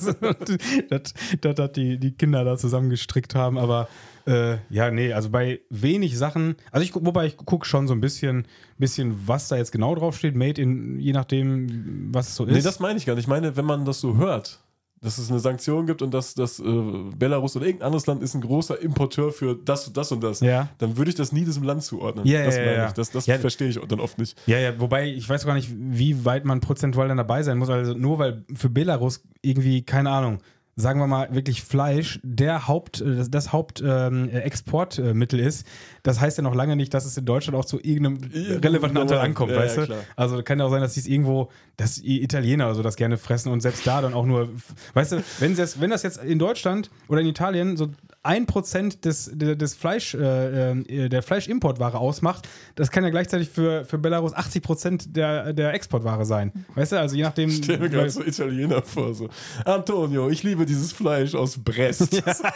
dass die Kinder da zusammen gestrickt haben, aber also bei wenig Sachen, ich gucke schon so ein bisschen, was da jetzt genau draufsteht, made in, je nachdem, was es so ist. Nee, das meine ich gar nicht. Ich meine, wenn man das so hört, dass es eine Sanktion gibt und dass Belarus oder irgendein anderes Land ist ein großer Importeur für das und das, dann würde ich das nie diesem Land zuordnen. Das meine ich. Das verstehe ich dann oft nicht. Ja, wobei ich weiß gar nicht, wie weit man prozentual dann dabei sein muss. Also nur weil für Belarus irgendwie, keine Ahnung, sagen wir mal wirklich Fleisch das Hauptexportmittel ist, das heißt ja noch lange nicht, dass es in Deutschland auch zu irgendeinem relevanten Anteil ankommt, weißt du? Klar. Also kann ja auch sein, dass dass die Italiener oder so das gerne fressen und selbst da dann auch nur, weißt du, wenn das jetzt in Deutschland oder in Italien so 1% des Fleisch, der Fleischimportware ausmacht, das kann ja gleichzeitig für Belarus 80% der Exportware sein. Weißt du, also je nachdem. Ich stelle mir gerade so Italiener vor, so Antonio, ich liebe dieses Fleisch aus Brest. Ja. Das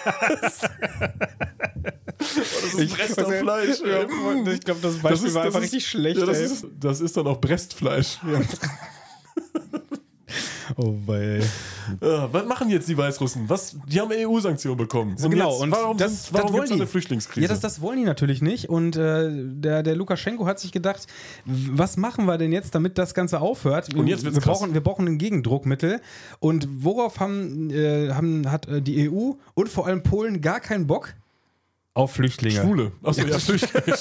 ist Brester Fleisch. Ich glaube, das Beispiel war einfach richtig schlecht. Ja, das ist dann auch Brestfleisch. Ja. Oh, weil. Was machen jetzt die Weißrussen? Die haben EU-Sanktionen bekommen. Und genau. Jetzt, warum gibt es eine Flüchtlingskrise? Ja, das wollen die natürlich nicht. Und der Lukaschenko hat sich gedacht, was machen wir denn jetzt, damit das Ganze aufhört? Und jetzt wird's krass. Wir brauchen ein Gegendruckmittel. Und worauf hat die EU und vor allem Polen gar keinen Bock? Auf Flüchtlinge. Schwule. Achso, ja, Flüchtlinge.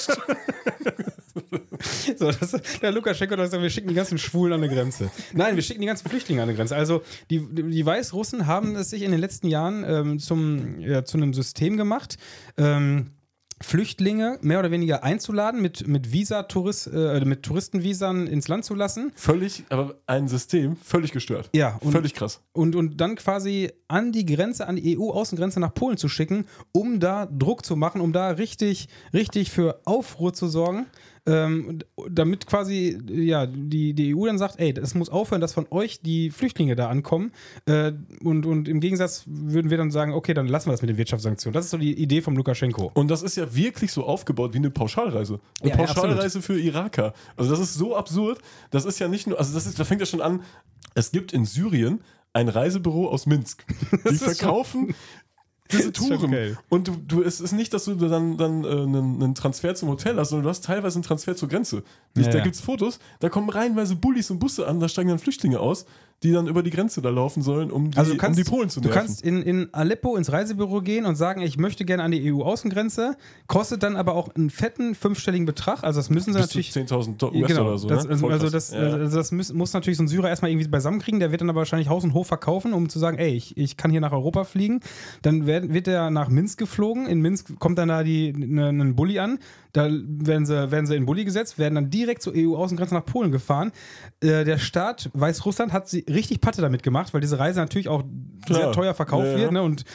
Der Lukaschenko hat gesagt, wir schicken die ganzen Schwulen an die Grenze. Nein, wir schicken die ganzen Flüchtlinge an die Grenze. Also die Weißrussen haben es sich in den letzten Jahren zu einem System gemacht, Flüchtlinge mehr oder weniger einzuladen, mit Touristenvisern ins Land zu lassen. Aber ein System völlig gestört. Ja. Völlig krass. Und dann quasi an die EU-Außengrenze nach Polen zu schicken, um da Druck zu machen, um da richtig für Aufruhr zu sorgen. Damit quasi die EU dann sagt, ey, das muss aufhören, dass von euch die Flüchtlinge da ankommen und im Gegensatz würden wir dann sagen, okay, dann lassen wir das mit den Wirtschaftssanktionen. Das ist so die Idee vom Lukaschenko. Und das ist ja wirklich so aufgebaut wie eine Pauschalreise. Eine Pauschalreise für Iraker. Also das ist so absurd. Das ist ja nicht nur, also da fängt ja schon an, es gibt in Syrien ein Reisebüro aus Minsk. Die verkaufen diese Touren. Und es ist nicht, dass du dann einen Transfer zum Hotel hast, sondern du hast teilweise einen Transfer zur Grenze. Da gibt es Fotos, da kommen reihenweise Bullis und Busse an, da steigen dann Flüchtlinge aus. die dann über die Grenze da laufen sollen, um die Polen zu nerven. Du kannst in Aleppo ins Reisebüro gehen und sagen, ich möchte gerne an die EU-Außengrenze, kostet dann aber auch einen fetten 5-stelligen Betrag, also das müssen sie natürlich... 10.000 US oder so, das muss natürlich so ein Syrer erstmal irgendwie beisammenkriegen, der wird dann aber wahrscheinlich Haus und Hof verkaufen, um zu sagen, ey, ich kann hier nach Europa fliegen, dann wird er nach Minsk geflogen, in Minsk kommt dann da ein Bulli an, da werden sie in Bulli gesetzt, werden dann direkt zur EU-Außengrenze nach Polen gefahren. Der Staat Weißrussland hat sie richtig Patte damit gemacht, weil diese Reise natürlich auch sehr teuer verkauft wird, ne? Und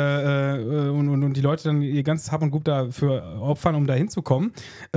die Leute dann ihr ganzes Hab und Gut dafür opfern, um da hinzukommen.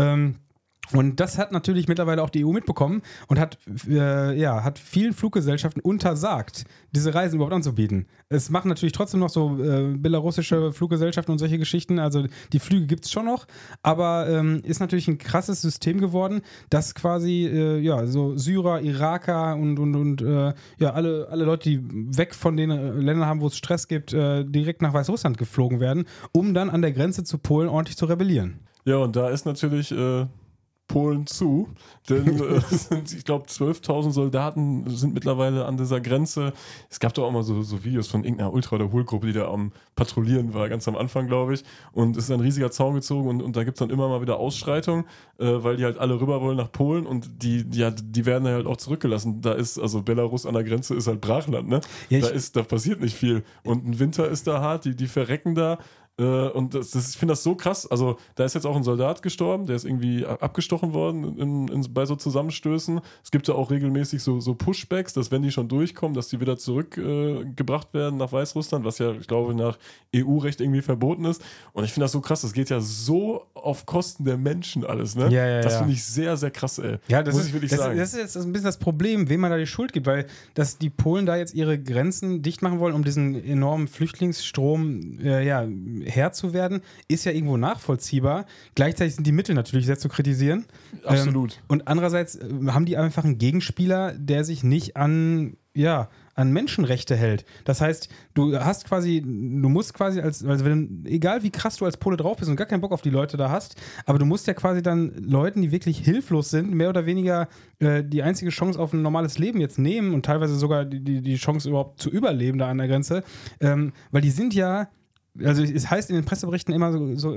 Und das hat natürlich mittlerweile auch die EU mitbekommen und hat vielen Fluggesellschaften untersagt, diese Reisen überhaupt anzubieten. Es machen natürlich trotzdem noch so belarussische Fluggesellschaften und solche Geschichten, also die Flüge gibt es schon noch, aber ist natürlich ein krasses System geworden, dass quasi so Syrer, Iraker und alle Leute, die weg von den Ländern haben, wo es Stress gibt, direkt nach Weißrussland geflogen werden, um dann an der Grenze zu Polen ordentlich zu rebellieren. Ja, und da ist natürlich... Polen zu, denn ich glaube 12.000 Soldaten sind mittlerweile an dieser Grenze. Es gab doch auch mal so Videos von irgendeiner Ultra- oder Hohlgruppe, die da am Patrouillieren war, ganz am Anfang, glaube ich, und es ist ein riesiger Zaun gezogen und da gibt es dann immer mal wieder Ausschreitungen, weil die halt alle rüber wollen nach Polen und die werden halt auch zurückgelassen. Da ist, also Belarus an der Grenze ist halt Brachland, ne? Ja, da passiert nicht viel und ein Winter ist da hart, die verrecken da. Und ich finde das so krass, also da ist jetzt auch ein Soldat gestorben, der ist irgendwie abgestochen worden bei so Zusammenstößen. Es gibt ja auch regelmäßig so Pushbacks, dass wenn die schon durchkommen, dass die wieder zurückgebracht werden nach Weißrussland, was ja, ich glaube, nach EU-Recht irgendwie verboten ist. Und ich finde das so krass, das geht ja so auf Kosten der Menschen alles, ne? Das finde ich sehr, sehr krass, ey. Ja, das ist jetzt ein bisschen das Problem, wem man da die Schuld gibt, weil dass die Polen da jetzt ihre Grenzen dicht machen wollen, um diesen enormen Flüchtlingsstrom Herr zu werden, ist ja irgendwo nachvollziehbar. Gleichzeitig sind die Mittel natürlich sehr zu kritisieren. Absolut. Und andererseits haben die einfach einen Gegenspieler, der sich nicht an Menschenrechte hält. Das heißt, du musst quasi egal wie krass du als Pole drauf bist und gar keinen Bock auf die Leute da hast, aber du musst ja quasi dann Leuten, die wirklich hilflos sind, mehr oder weniger die einzige Chance auf ein normales Leben jetzt nehmen und teilweise sogar die Chance überhaupt zu überleben da an der Grenze, weil die sind ja, also es heißt in den Presseberichten immer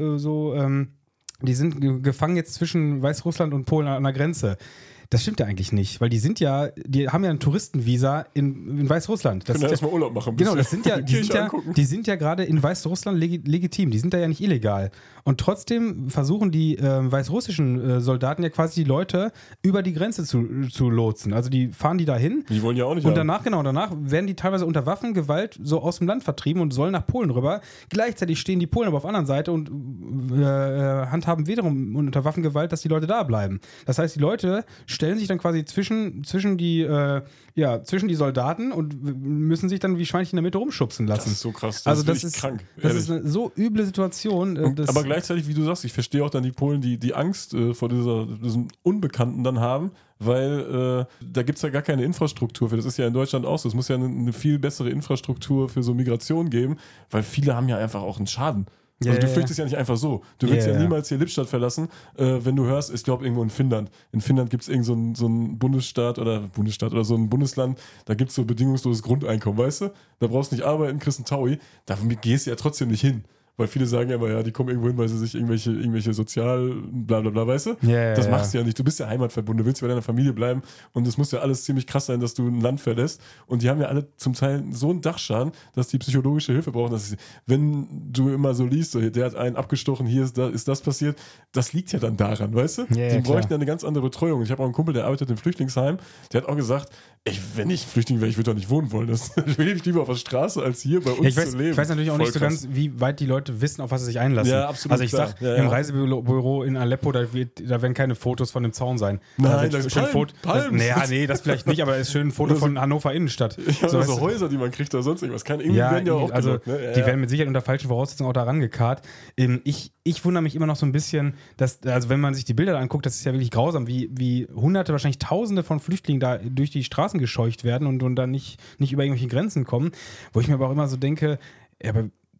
die sind gefangen jetzt zwischen Weißrussland und Polen an der Grenze. Das stimmt ja eigentlich nicht, weil die haben ja ein Touristenvisa in Weißrussland. Können ja erstmal Urlaub machen. Genau, die sind ja gerade in Weißrussland legitim, die sind da ja nicht illegal. Und trotzdem versuchen die weißrussischen Soldaten ja quasi die Leute über die Grenze zu lotsen. Also die fahren die dahin. Die wollen ja auch nicht. Und danach werden die teilweise unter Waffengewalt so aus dem Land vertrieben und sollen nach Polen rüber. Gleichzeitig stehen die Polen aber auf der anderen Seite und handhaben wiederum unter Waffengewalt, dass die Leute da bleiben. Das heißt, die Leute stellen sich dann quasi zwischen die Soldaten und müssen sich dann wie Schweinchen in der Mitte rumschubsen lassen. Das ist so krass. Das ist krank. Das ist eine so üble Situation. Aber gleichzeitig, wie du sagst, ich verstehe auch dann die Polen, die Angst vor diesem Unbekannten dann haben, weil da gibt es ja gar keine Infrastruktur für. Das ist ja in Deutschland auch so. Es muss ja eine viel bessere Infrastruktur für so Migration geben, weil viele haben ja einfach auch einen Schaden. Also du flüchtest ja nicht einfach so. Du willst ja niemals hier Lippstadt verlassen, wenn du hörst, ich glaube irgendwo in Finnland. In Finnland gibt es irgend so einen Bundesstaat oder so ein Bundesland, da gibt es so bedingungsloses Grundeinkommen, weißt du? Da brauchst du nicht arbeiten, kriegst einen Taui. Da gehst du ja trotzdem nicht hin. Weil viele sagen ja immer, ja, die kommen irgendwo hin, weil sie sich irgendwelche sozial bla bla bla, weißt du? Das machst du ja nicht. Du bist ja heimatverbunden, du willst ja bei deiner Familie bleiben und es muss ja alles ziemlich krass sein, dass du ein Land verlässt. Und die haben ja alle zum Teil so einen Dachschaden, dass die psychologische Hilfe brauchen. Wenn du immer so liest, so, der hat einen abgestochen, hier ist das passiert, das liegt ja dann daran, weißt du? Die bräuchten ja eine ganz andere Betreuung. Ich habe auch einen Kumpel, der arbeitet im Flüchtlingsheim, der hat auch gesagt, wenn ich Flüchtling wäre, ich würde doch nicht wohnen wollen. Ich will lieber auf der Straße, als hier bei uns zu leben. Ich weiß natürlich auch nicht so ganz, wie weit die Leute wissen, auf was sie sich einlassen. Ja, absolut. Also ich sag, im Reisebüro in Aleppo, da werden keine Fotos von dem Zaun sein. Nein, da ist Palmen. Nee, das vielleicht nicht, aber es ist schön ein Foto von Hannover Innenstadt. Ja, so Häuser, die man kriegt oder sonst irgendwas. Die werden ja auch gelockt, ne? Die werden mit Sicherheit unter falschen Voraussetzungen auch da rangekarrt. Ich wundere mich immer noch so ein bisschen, dass, also wenn man sich die Bilder anguckt, das ist ja wirklich grausam, wie Hunderte, wahrscheinlich Tausende von Flüchtlingen da durch die Straßen gescheucht werden und dann nicht über irgendwelche Grenzen kommen. Wo ich mir aber auch immer so denke, aber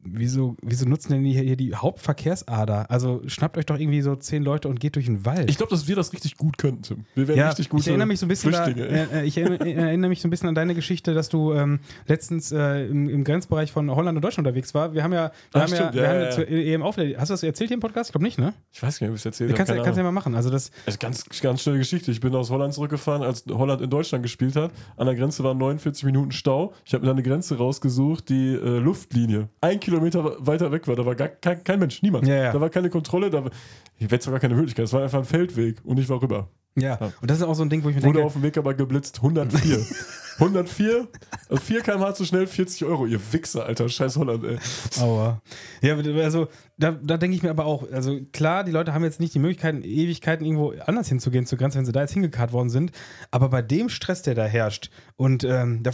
wieso nutzen denn hier die Hauptverkehrsader? Also schnappt euch doch irgendwie so 10 Leute und geht durch den Wald. Ich glaube, dass wir das richtig gut könnten, Tim. Wir wären richtig gute ich erinnere mich so ein bisschen erinnere mich so ein bisschen an deine Geschichte, dass du letztens im Grenzbereich von Holland und Deutschland unterwegs war. Wir haben zur EM aufgelegt. Hast du das erzählt hier im Podcast? Ich glaube nicht, ne? Ich weiß gar nicht, ob ich es erzählt habe. Kannst du ja mal machen. Also das ist ganz, ganz schnelle Geschichte. Ich bin aus Holland zurückgefahren, als Holland in Deutschland gespielt hat. An der Grenze waren 49 Minuten Stau. Ich habe mir dann eine Grenze rausgesucht, die Luftlinie 1 Kilometer weiter weg war. Da war kein Mensch, niemand. Ja. Da war keine Kontrolle, hier wäre sogar keine Möglichkeit. Es war einfach ein Feldweg und ich war rüber. Ja, und das ist auch so ein Ding, wo ich mir denke... Wurde auf dem Weg aber geblitzt, 104. 104, also 4 km/h zu schnell, 40 €, ihr Wichser, Alter, scheiß Holland, ey. Aua. Ja, also da denke ich mir aber auch, also klar, die Leute haben jetzt nicht die Möglichkeiten, Ewigkeiten irgendwo anders hinzugehen zur Grenze, wenn sie da jetzt hingekarrt worden sind, aber bei dem Stress, der da herrscht und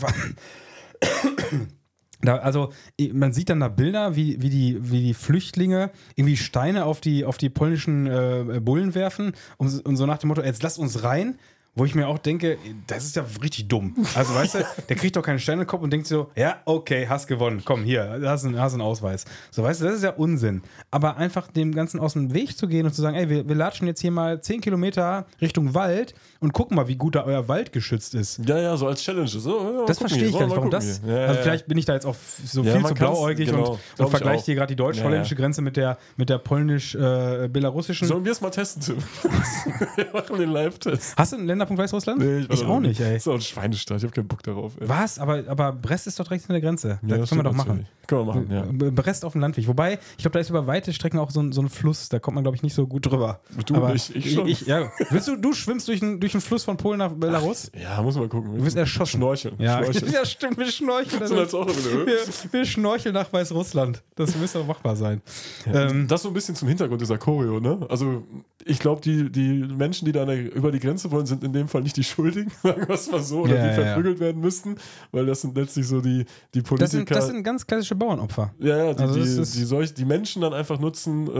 also man sieht dann da Bilder, wie die Flüchtlinge irgendwie Steine auf die polnischen Bullen werfen und so nach dem Motto, jetzt lasst uns rein. Wo ich mir auch denke, das ist ja richtig dumm. Also weißt du, der kriegt doch keinen Stein im Kopf und denkt so, ja, okay, hast gewonnen, komm hier, hast einen Ausweis. So, weißt du, das ist ja Unsinn. Aber einfach dem Ganzen aus dem Weg zu gehen und zu sagen, ey, wir latschen jetzt hier mal 10 Kilometer Richtung Wald und gucken mal, wie gut da euer Wald geschützt ist. Ja, so als Challenge. So, das verstehe ich gar nicht, warum das... Also vielleicht bin ich da jetzt auch so viel zu blauäugig und vergleiche hier gerade die deutsch-holländische Grenze mit der polnisch-belarussischen. Sollen wir es mal testen, Tim? Wir machen den Live-Test. Hast du einen Länderpunkt Weißrussland? Nee, ich auch nicht, ey. Das ist auch ein Schweinestaat, ich habe keinen Bock darauf, ey. Was? Aber Brest ist doch direkt an der Grenze. Ja, das können wir doch machen. Können wir machen, ja. Brest auf dem Landweg. Wobei, ich glaube, da ist über weite Strecken auch so ein Fluss, da kommt man, glaube ich, nicht so gut drüber. Du aber nicht, ich schon. Du schwimmst durch einen Fluss von Polen nach Belarus? Ach, ja, muss man gucken. Du wirst erschossen. Schnorcheln. Ja, stimmt, wir schnorcheln. Wir schnorcheln nach Weißrussland. Das müsste auch machbar sein. Ja, das so ein bisschen zum Hintergrund dieser Choreo, ne? Also, ich glaube, die Menschen, die da über die Grenze wollen, sind in dem Fall nicht die Schuldigen, sagen wir es mal so, oder die verprügelt werden müssten, weil das sind letztlich so die Politiker. Das sind ganz klassische Bauernopfer. Ja, die Menschen dann einfach nutzen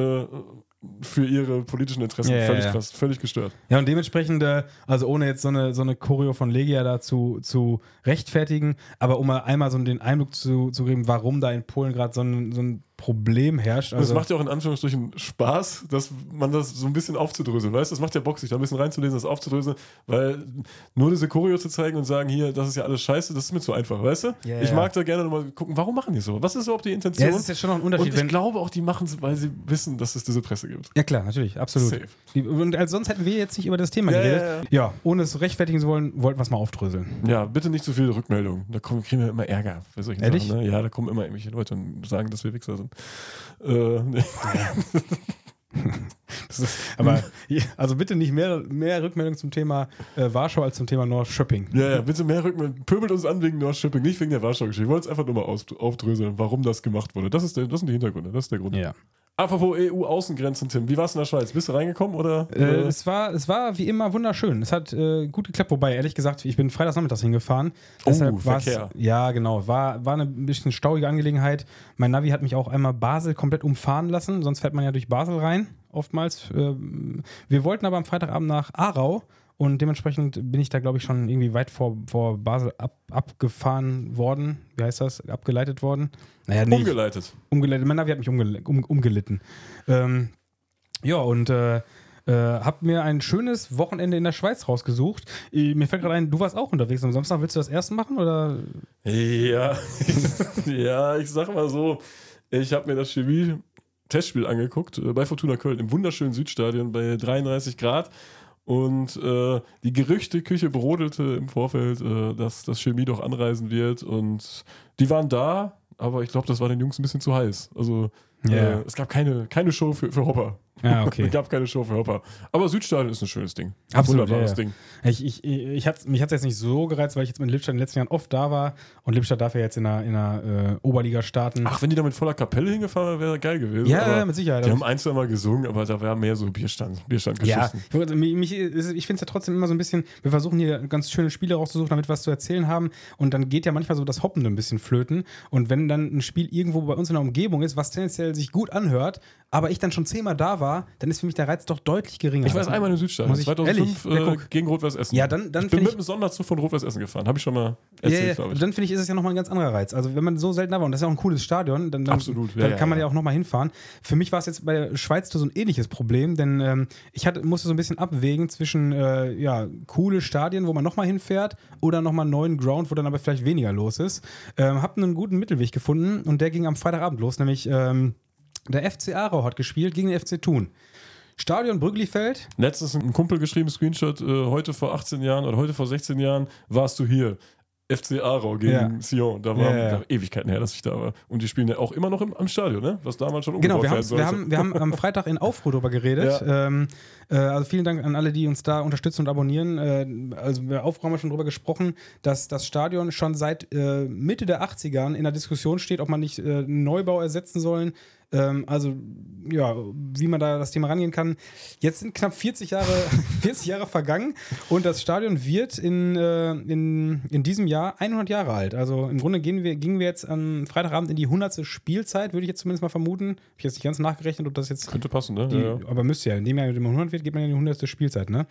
für ihre politischen Interessen. Krass, völlig gestört. Ja, und dementsprechend, also ohne jetzt so eine Choreo von Legia da zu rechtfertigen, aber um mal einmal so den Eindruck zu geben, warum da in Polen gerade so ein Problem herrscht. Also, das macht ja auch in Anführungsstrichen Spaß, dass man das so ein bisschen aufzudröseln, weißt du? Das macht ja Bock, sich da ein bisschen reinzulesen, das aufzudröseln, weil nur diese Choreo zu zeigen und sagen, hier, das ist ja alles scheiße, das ist mir zu einfach, weißt du? Yeah, ich mag da gerne nochmal gucken, warum machen die so? Was ist überhaupt die Intention? Ja, das ist ja schon noch ein Unterschied. Und ich glaube auch, die machen es, weil sie wissen, dass es diese Presse gibt. Ja klar, natürlich, absolut. Safe. Und als sonst hätten wir jetzt nicht über das Thema geredet. Ja, ohne es rechtfertigen zu wollen, wollten wir es mal aufdröseln. Ja, bitte nicht zu viele Rückmeldungen. Da kriegen wir immer Ärger für solche Ehrlich? Sachen. Ne? Ja, da kommen immer irgendwelche Leute und sagen, dass wir Wichser sind. Nee. Aber also bitte nicht mehr Rückmeldungen zum Thema Warschau als zum Thema Norrköping. Ja, bitte mehr Rückmeldungen. Pöbelt uns an wegen Norrköping, nicht wegen der Warschau-Geschichte. Wir wollen es einfach nur mal aufdröseln, warum das gemacht wurde. Das sind die Hintergründe, das ist der Grund. Ja. Apropos EU-Außengrenzen, Tim, wie war es in der Schweiz? Bist du reingekommen oder? Es war wie immer wunderschön. Es hat gut geklappt, wobei, ehrlich gesagt, ich bin freitagsnachmittags hingefahren. Deshalb Verkehr. Ja, genau. War eine bisschen stauige Angelegenheit. Mein Navi hat mich auch einmal Basel komplett umfahren lassen, sonst fährt man ja durch Basel rein, oftmals. Wir wollten aber am Freitagabend nach Aarau und dementsprechend bin ich da, glaube ich, schon irgendwie weit vor Basel abgefahren worden. Wie heißt das? Abgeleitet worden? Naja, nicht. Umgeleitet. Mein Navi hat mich umgelitten. Ja, und hab mir ein schönes Wochenende in der Schweiz rausgesucht. Mir fällt gerade ein, du warst auch unterwegs am Samstag. Willst du das erste machen? Oder? Ja. Ja, ich sag mal so, ich habe mir das Chemie-Testspiel angeguckt bei Fortuna Köln im wunderschönen Südstadion bei 33 Grad. Und die Gerüchteküche brodelte im Vorfeld, dass das Chemie doch anreisen wird. Und die waren da, aber ich glaube, das war den Jungs ein bisschen zu heiß. Also es gab keine Show für Hopper. Ja, okay. Es gab keine Show für Hopper. Aber Südstadion ist ein schönes Ding. Absolut, wunderbares Ding. Mich hat es jetzt nicht so gereizt, weil ich jetzt mit Lippstadt in den letzten Jahren oft da war. Und Lippstadt darf ja jetzt in der Oberliga starten. Ach, wenn die da mit voller Kapelle hingefahren wären, wäre geil gewesen. Ja, mit Sicherheit. Die haben 1, 2 Mal gesungen, aber da war mehr so Bierstandgeschichten. Ja, ich finde es ja trotzdem immer so ein bisschen, wir versuchen hier ganz schöne Spiele rauszusuchen, damit wir was zu erzählen haben. Und dann geht ja manchmal so das Hoppende ein bisschen flöten. Und wenn dann ein Spiel irgendwo bei uns in der Umgebung ist, was tendenziell sich gut anhört, aber ich dann schon 10-mal da war war, dann ist für mich der Reiz doch deutlich geringer. Ich war erst einmal im Südstadion, 2005 gegen Rot-Weiß Essen. Ja, dann ich bin mit dem Sonderzug von Rot-Weiß Essen gefahren, habe ich schon mal erzählt, glaube ich. Dann finde ich, ist es ja nochmal ein ganz anderer Reiz. Also wenn man so selten da war, und das ist ja auch ein cooles Stadion, dann Absolut, kann man ja auch nochmal hinfahren. Für mich war es jetzt bei der Schweiz so ein ähnliches Problem, denn musste so ein bisschen abwägen zwischen coole Stadien, wo man nochmal hinfährt, oder nochmal einen neuen Ground, wo dann aber vielleicht weniger los ist. Hab einen guten Mittelweg gefunden und der ging am Freitagabend los, nämlich der FC Aarau hat gespielt gegen den FC Thun. Stadion Brügglifeld. Letztens ein Kumpel geschrieben, Screenshot, heute vor 18 Jahren oder heute vor 16 Jahren warst du hier. FC Aarau gegen Sion. Da war Ewigkeiten her, dass ich da war. Und die spielen ja auch immer noch am Stadion, ne? Was damals schon umgebaut werden sollte. Wir haben am Freitag in Aufruhr darüber geredet. Ja. Also vielen Dank an alle, die uns da unterstützen und abonnieren. Also bei Aufruhr haben wir schon darüber gesprochen, dass das Stadion schon seit Mitte der 80ern in der Diskussion steht, ob man nicht einen Neubau ersetzen sollen. Wie man da das Thema rangehen kann. Jetzt sind knapp 40 Jahre vergangen und das Stadion wird in diesem Jahr 100 Jahre alt. Also im Grunde gingen wir jetzt am Freitagabend in die 100. Spielzeit, würde ich jetzt zumindest mal vermuten. Habe ich jetzt nicht ganz nachgerechnet, ob das jetzt... Könnte passen, ne? Aber müsste ja. In dem Jahr, in dem man 100 wird, geht man in die 100. Spielzeit, ne?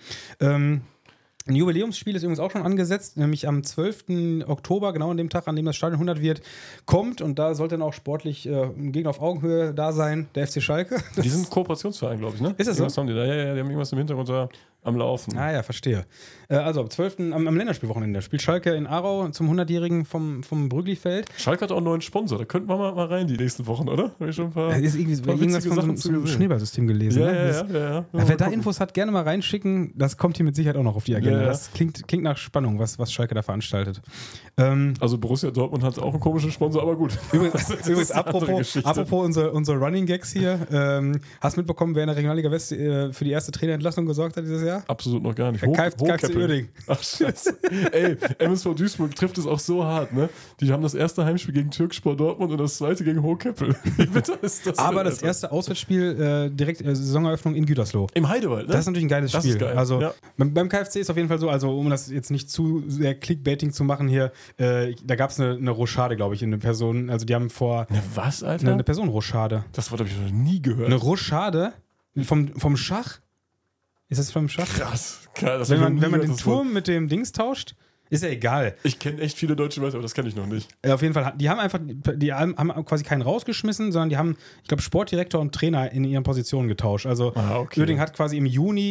Ein Jubiläumsspiel ist übrigens auch schon angesetzt, nämlich am 12. Oktober, genau an dem Tag, an dem das Stadion 100 wird, kommt und da sollte dann auch sportlich ein Gegner auf Augenhöhe da sein, der FC Schalke. Die sind ein Kooperationsverein, glaube ich, ne? Ist das irgendwas so? haben die da? Ja, die haben irgendwas im Hintergrund da am Laufen. Ah ja, verstehe. Also am 12. am Länderspielwochenende spielt Schalke in Aarau zum 100-Jährigen vom Brügglifeld. Schalke hat auch einen neuen Sponsor, da könnten wir mal rein die nächsten Wochen, oder? Habe ich schon ein paar, ist irgendwas von so einem Schneeballsystem gelesen. Ja. Wer da Infos hat, gerne mal reinschicken. Das kommt hier mit Sicherheit auch noch auf die Agenda. Ja. Das klingt nach Spannung, was Schalke da veranstaltet. Also Borussia Dortmund hat auch einen komischen Sponsor, aber gut. Übrigens apropos unsere Running Gags hier. Hast du mitbekommen, wer in der Regionalliga West für die erste Trainerentlassung gesorgt hat dieses Jahr? Absolut noch gar nicht. KFC Uerdingen. Ach, scheiße. Ey, MSV Duisburg trifft es auch so hart, ne? Die haben das erste Heimspiel gegen Türkspor Dortmund und das zweite gegen Hochkeppel. Wie bitter ist das? Aber das erste Auswärtsspiel direkt Saisoneröffnung in Gütersloh. Im Heidewald, ne? Das ist natürlich ein geiles Spiel. Ist geil. Also beim KFC ist auf jeden Fall so, also um das jetzt nicht zu sehr Clickbaiting zu machen hier, da gab es eine Rochade, glaube ich, in eine Person. Also die haben vor... Was, Alter? Eine Personenrochade. Das Wort habe ich noch nie gehört. Eine Rochade vom Schach? Ist das vom Schach? Krass. Wenn man den Turm mit dem Dings tauscht, ist ja egal. Ich kenne echt viele deutsche Wörter, aber das kenne ich noch nicht. Auf jeden Fall, die haben quasi keinen rausgeschmissen, sondern die haben, ich glaube, Sportdirektor und Trainer in ihren Positionen getauscht. Also Uerdingen hat quasi im Juni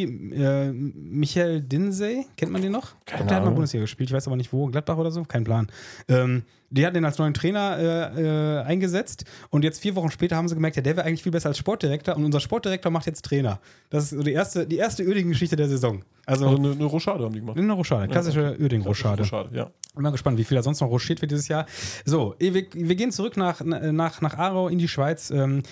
Michael Dinsey, kennt man den noch? Keine Ahnung. Der hat mal Bundesliga gespielt, ich weiß aber nicht wo, Gladbach oder so, kein Plan. Die hatten den als neuen Trainer eingesetzt und jetzt 4 Wochen später haben sie gemerkt, ja, der wäre eigentlich viel besser als Sportdirektor und unser Sportdirektor macht jetzt Trainer. Das ist so die erste Uerdingen-Geschichte der Saison. Also eine Rochade haben die gemacht. Eine Rochade, klassische Uerdingen-Rochade. Ja. Bin mal gespannt, wie viel da sonst noch rochiert wird dieses Jahr. So, wir gehen zurück nach Aarau in die Schweiz,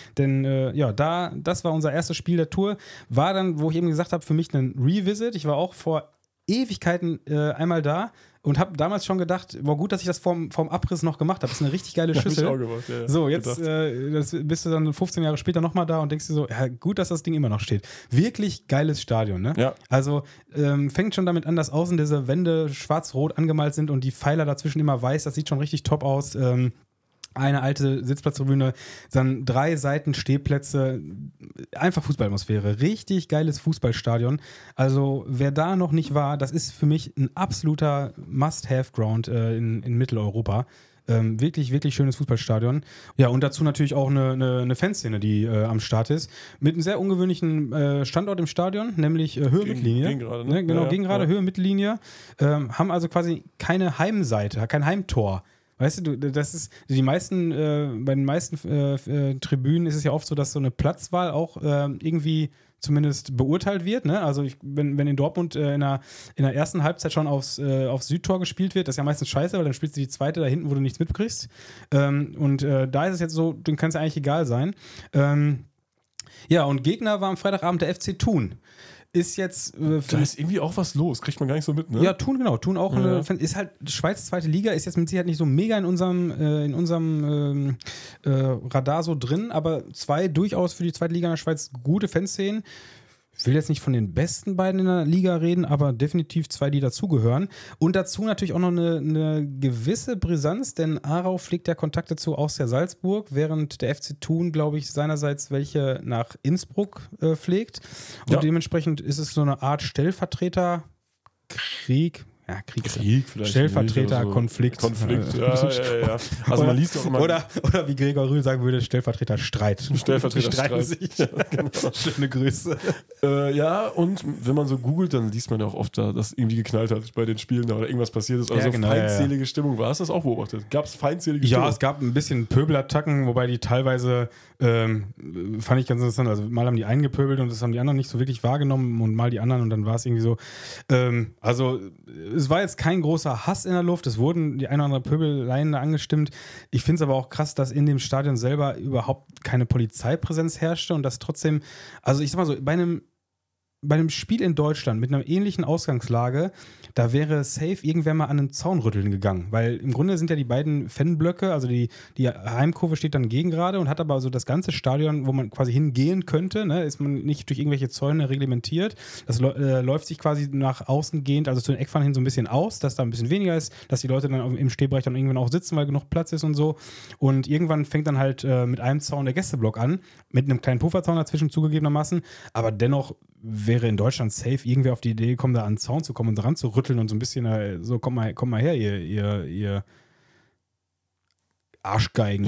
das war unser erstes Spiel der Tour. War dann, wo ich eben gesagt habe, für mich ein Revisit. Ich war auch vor Ewigkeiten einmal da und habe damals schon gedacht, war gut, dass ich das vom Abriss noch gemacht habe. Das ist eine richtig geile Schüssel. Hab ich auch gemacht, ja. So, jetzt bist du dann 15 Jahre später nochmal da und denkst dir so, ja, gut, dass das Ding immer noch steht. Wirklich geiles Stadion, ne? Ja. Also fängt schon damit an, dass außen diese Wände schwarz-rot angemalt sind und die Pfeiler dazwischen immer weiß. Das sieht schon richtig top aus. Eine alte Sitzplatztribüne, dann 3 Seiten Stehplätze, einfach Fußballatmosphäre. Richtig geiles Fußballstadion. Also wer da noch nicht war, das ist für mich ein absoluter Must-Have-Ground in Mitteleuropa. Wirklich, wirklich schönes Fußballstadion. Ja, und dazu natürlich auch eine Fanszene, die am Start ist. Mit einem sehr ungewöhnlichen Standort im Stadion, nämlich Höhe-Mittellinie. Gegengrade, ne? Genau, Gegengrade, Höhe-Mittellinie. Haben also quasi keine Heimseite, kein Heimtor. Weißt du, das ist bei den meisten Tribünen ist es ja oft so, dass so eine Platzwahl auch irgendwie zumindest beurteilt wird. Ne? Also wenn in Dortmund in der ersten Halbzeit schon aufs Südtor gespielt wird, das ist ja meistens scheiße, weil dann spielst du die zweite da hinten, wo du nichts mitkriegst. Da ist es jetzt so, dem kann es ja eigentlich egal sein. Und Gegner war am Freitagabend der FC Thun. Ist jetzt... da ist irgendwie auch was los, kriegt man gar nicht so mit, ne? Ja, Thun, genau. Thun auch. Ist halt Schweiz zweite Liga, ist jetzt mit Sicherheit nicht so mega in unserem Radar so drin, aber 2 durchaus für die zweite Liga in der Schweiz gute Fanszenen. Ich will jetzt nicht von den besten beiden in der Liga reden, aber definitiv 2, die dazugehören. Und dazu natürlich auch noch eine gewisse Brisanz, denn Aarau pflegt ja Kontakte zu Austria Salzburg, während der FC Thun, glaube ich, seinerseits welche nach Innsbruck pflegt. Und dementsprechend ist es so eine Art Stellvertreterkrieg. Ja, Krieg vielleicht. Stellvertreter-Konflikt. Konflikt, ja. Also man liest auch immer. Oder wie Gregor Rühl sagen würde, Stellvertreter-Streit. Stellvertreter-Streit. Genau. Schöne Grüße. Ja, und wenn man so googelt, dann liest man ja auch oft da, dass irgendwie geknallt hat bei den Spielen oder irgendwas passiert ist. Also feindselige Stimmung. Hast du das auch beobachtet? Gab es feindselige Stimmung? Ja, es gab ein bisschen Pöbelattacken, wobei die teilweise, fand ich ganz interessant, also mal haben die einen gepöbelt und das haben die anderen nicht so wirklich wahrgenommen und mal die anderen und dann war es irgendwie so. Also es war jetzt kein großer Hass in der Luft, es wurden die eine oder andere Pöbeleien da angestimmt. Ich finde es aber auch krass, dass in dem Stadion selber überhaupt keine Polizeipräsenz herrschte und dass trotzdem, also ich sag mal so, bei einem Spiel in Deutschland mit einer ähnlichen Ausgangslage, da wäre safe irgendwer mal an einen Zaun rütteln gegangen, weil im Grunde sind ja die beiden Fanblöcke, also die Heimkurve steht dann gegen gerade und hat aber so das ganze Stadion, wo man quasi hingehen könnte, ne, ist man nicht durch irgendwelche Zäune reglementiert, das läuft sich quasi nach außen gehend, also zu den Eckpfannen hin so ein bisschen aus, dass da ein bisschen weniger ist, dass die Leute dann im Stehbereich dann irgendwann auch sitzen, weil genug Platz ist und so und irgendwann fängt dann halt mit einem Zaun der Gästeblock an, mit einem kleinen Pufferzaun dazwischen zugegebenermaßen, aber dennoch wäre in Deutschland safe irgendwer auf die Idee gekommen, da an den Zaun zu kommen und dran zu rütteln und so ein bisschen so, komm mal her, ihr Arschgeigen.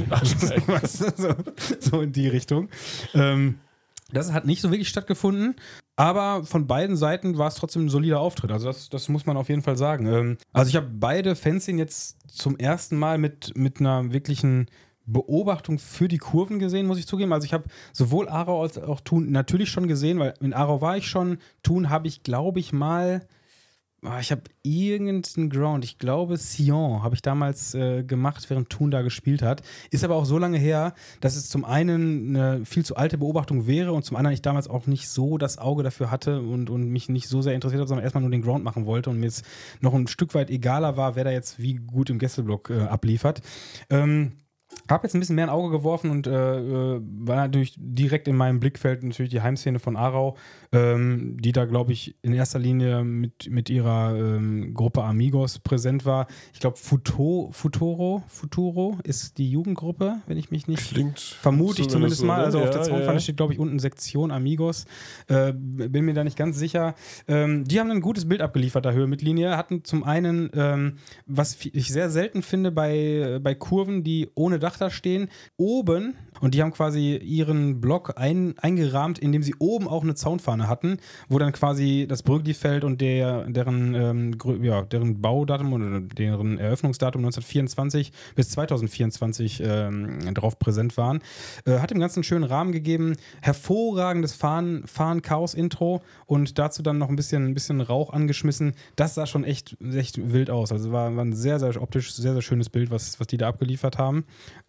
so in die Richtung. Das hat nicht so wirklich stattgefunden, aber von beiden Seiten war es trotzdem ein solider Auftritt. Also das muss man auf jeden Fall sagen. Also ich habe beide Fanszenen jetzt zum ersten Mal mit einer wirklichen Beobachtung für die Kurven gesehen, muss ich zugeben. Also ich habe sowohl Aarau als auch Thun natürlich schon gesehen, weil in Aarau war ich schon. Thun habe ich, glaube ich, mal, ich habe irgendeinen Ground, ich glaube Sion habe ich damals gemacht, während Thun da gespielt hat. Ist aber auch so lange her, dass es zum einen eine viel zu alte Beobachtung wäre und zum anderen ich damals auch nicht so das Auge dafür hatte und mich nicht so sehr interessiert habe, sondern erstmal nur den Ground machen wollte und mir jetzt noch ein Stück weit egaler war, wer da jetzt wie gut im Gästeblock abliefert. Habe jetzt ein bisschen mehr ein Auge geworfen und war natürlich direkt in meinem Blickfeld natürlich die Heimszene von Aarau, die da, glaube ich, in erster Linie mit ihrer Gruppe Amigos präsent war. Ich glaube, Futuro ist die Jugendgruppe, wenn ich mich nicht... Klingt vermute ich zumindest so, mal. Also auf der ja, Zaunfahne steht, glaube ich, unten Sektion Amigos. Bin mir da nicht ganz sicher. Die haben ein gutes Bild abgeliefert, der Höhe-Mittellinie. Hatten zum einen, was ich sehr selten finde bei Kurven, die ohne Dach da stehen, oben, und die haben quasi ihren Block eingerahmt, indem sie oben auch eine Zaunfahne hatten, wo dann quasi das Brügli-Feld und deren Baudatum oder deren Eröffnungsdatum 1924 bis 2024 drauf präsent waren. Hat dem Ganzen einen schönen Rahmen gegeben. Hervorragendes Fahren-Chaos-Intro und dazu dann noch ein bisschen Rauch angeschmissen. Das sah schon echt wild aus. Also war ein sehr, sehr optisch sehr, sehr schönes Bild, was die da abgeliefert haben.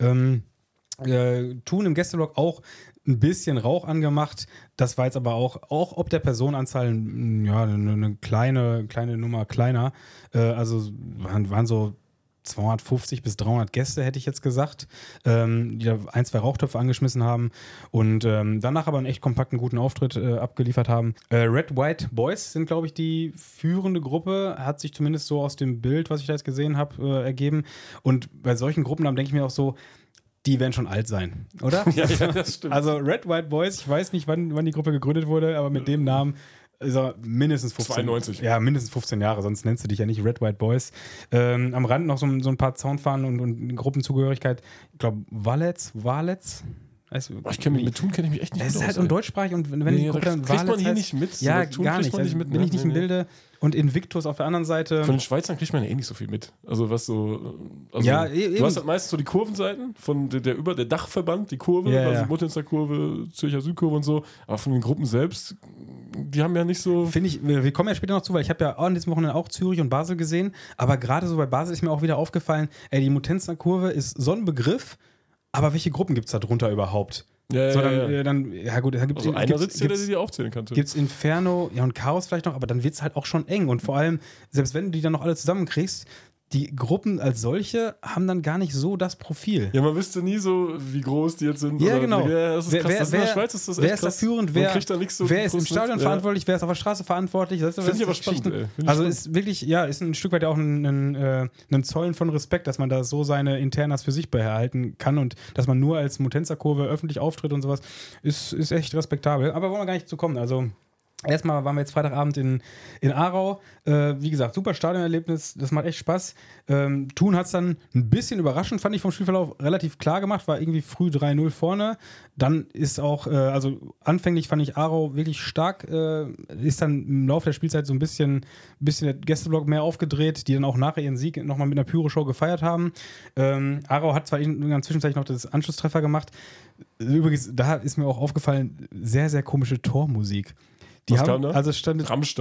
Thun im Gästeblock auch ein bisschen Rauch angemacht. Das war jetzt aber auch ob der Personenanzahl eine kleine Nummer kleiner. Also waren so 250 bis 300 Gäste, hätte ich jetzt gesagt, die da 1, 2 Rauchtöpfe angeschmissen haben und danach aber einen echt kompakten, guten Auftritt abgeliefert haben. Red White Boys sind, glaube ich, die führende Gruppe, hat sich zumindest so aus dem Bild, was ich da jetzt gesehen habe, ergeben. Und bei solchen Gruppennamen denke ich mir auch so, die werden schon alt sein, oder? Ja, das stimmt. Also Red White Boys, ich weiß nicht, wann die Gruppe gegründet wurde, aber mit dem Namen ist er mindestens 15. 92. Ja, mindestens 15 Jahre, sonst nennst du dich ja nicht Red White Boys. Am Rand noch so ein paar Zaunfahnen und Gruppenzugehörigkeit. Ich glaube, Walets. Mit Thun kenne ich mich echt nicht gut aus. Es ist halt deutschsprachig und wenn die Gruppe dann kriegt man hier nicht mit. Ja, gar nicht. Also bin ich nicht im Bilde. Und Invictus auf der anderen Seite. Von den Schweizern kriegt man ja eh nicht so viel mit. Also was so. Also ja, du hast halt meistens so die Kurvenseiten von der Dachverband, die Kurve, also Muttenzer Kurve, Zürcher Südkurve und so. Aber von den Gruppen selbst, die haben ja nicht so. Finde ich, wir kommen ja später noch zu, weil ich habe ja an diesem Wochenende auch Zürich und Basel gesehen. Aber gerade so bei Basel ist mir auch wieder aufgefallen, die Muttenzer Kurve ist so ein Begriff, aber welche Gruppen gibt es da drunter überhaupt? Dann gut, da gibt's, also einer sitzt hier, der die aufzählen kann. Gibt's Inferno, und Chaos vielleicht noch, aber dann wird es halt auch schon eng. Und vor allem, selbst wenn du die dann noch alle zusammenkriegst, die Gruppen als solche haben dann gar nicht so das Profil. Ja, man wüsste nie so, wie groß die jetzt sind. Ja, oder genau. Ja, das ist krass. In der Schweiz ist das echt wer ist da krass. führend? Man kriegt da nichts so wer ist im groß Stadion mit. verantwortlich? Wer ist auf der Straße verantwortlich? Finde ich aber spannend, ey. Also ist wirklich, ja, ist ein Stück weit ja auch ein Zollen von Respekt, dass man da so seine Internas für sich behalten kann und dass man nur als Mutenza-Kurve öffentlich auftritt und sowas, ist echt respektabel. Aber wollen wir gar nicht zu kommen. Also erstmal waren wir jetzt Freitagabend in Aarau. Wie gesagt, super Stadionerlebnis, das macht echt Spaß. Thun hat es dann ein bisschen überraschend, fand ich vom Spielverlauf, relativ klar gemacht, war irgendwie früh 3-0 vorne. Dann ist auch, also anfänglich fand ich Aarau wirklich stark, ist dann im Laufe der Spielzeit so ein bisschen der Gästeblock mehr aufgedreht, die dann auch nachher ihren Sieg nochmal mit einer Pyro-Show gefeiert haben. Aarau hat zwar in der Zwischenzeit noch das Anschlusstreffer gemacht. Übrigens, da ist mir auch aufgefallen, sehr, sehr komische Tormusik. Was kam da? Also es stand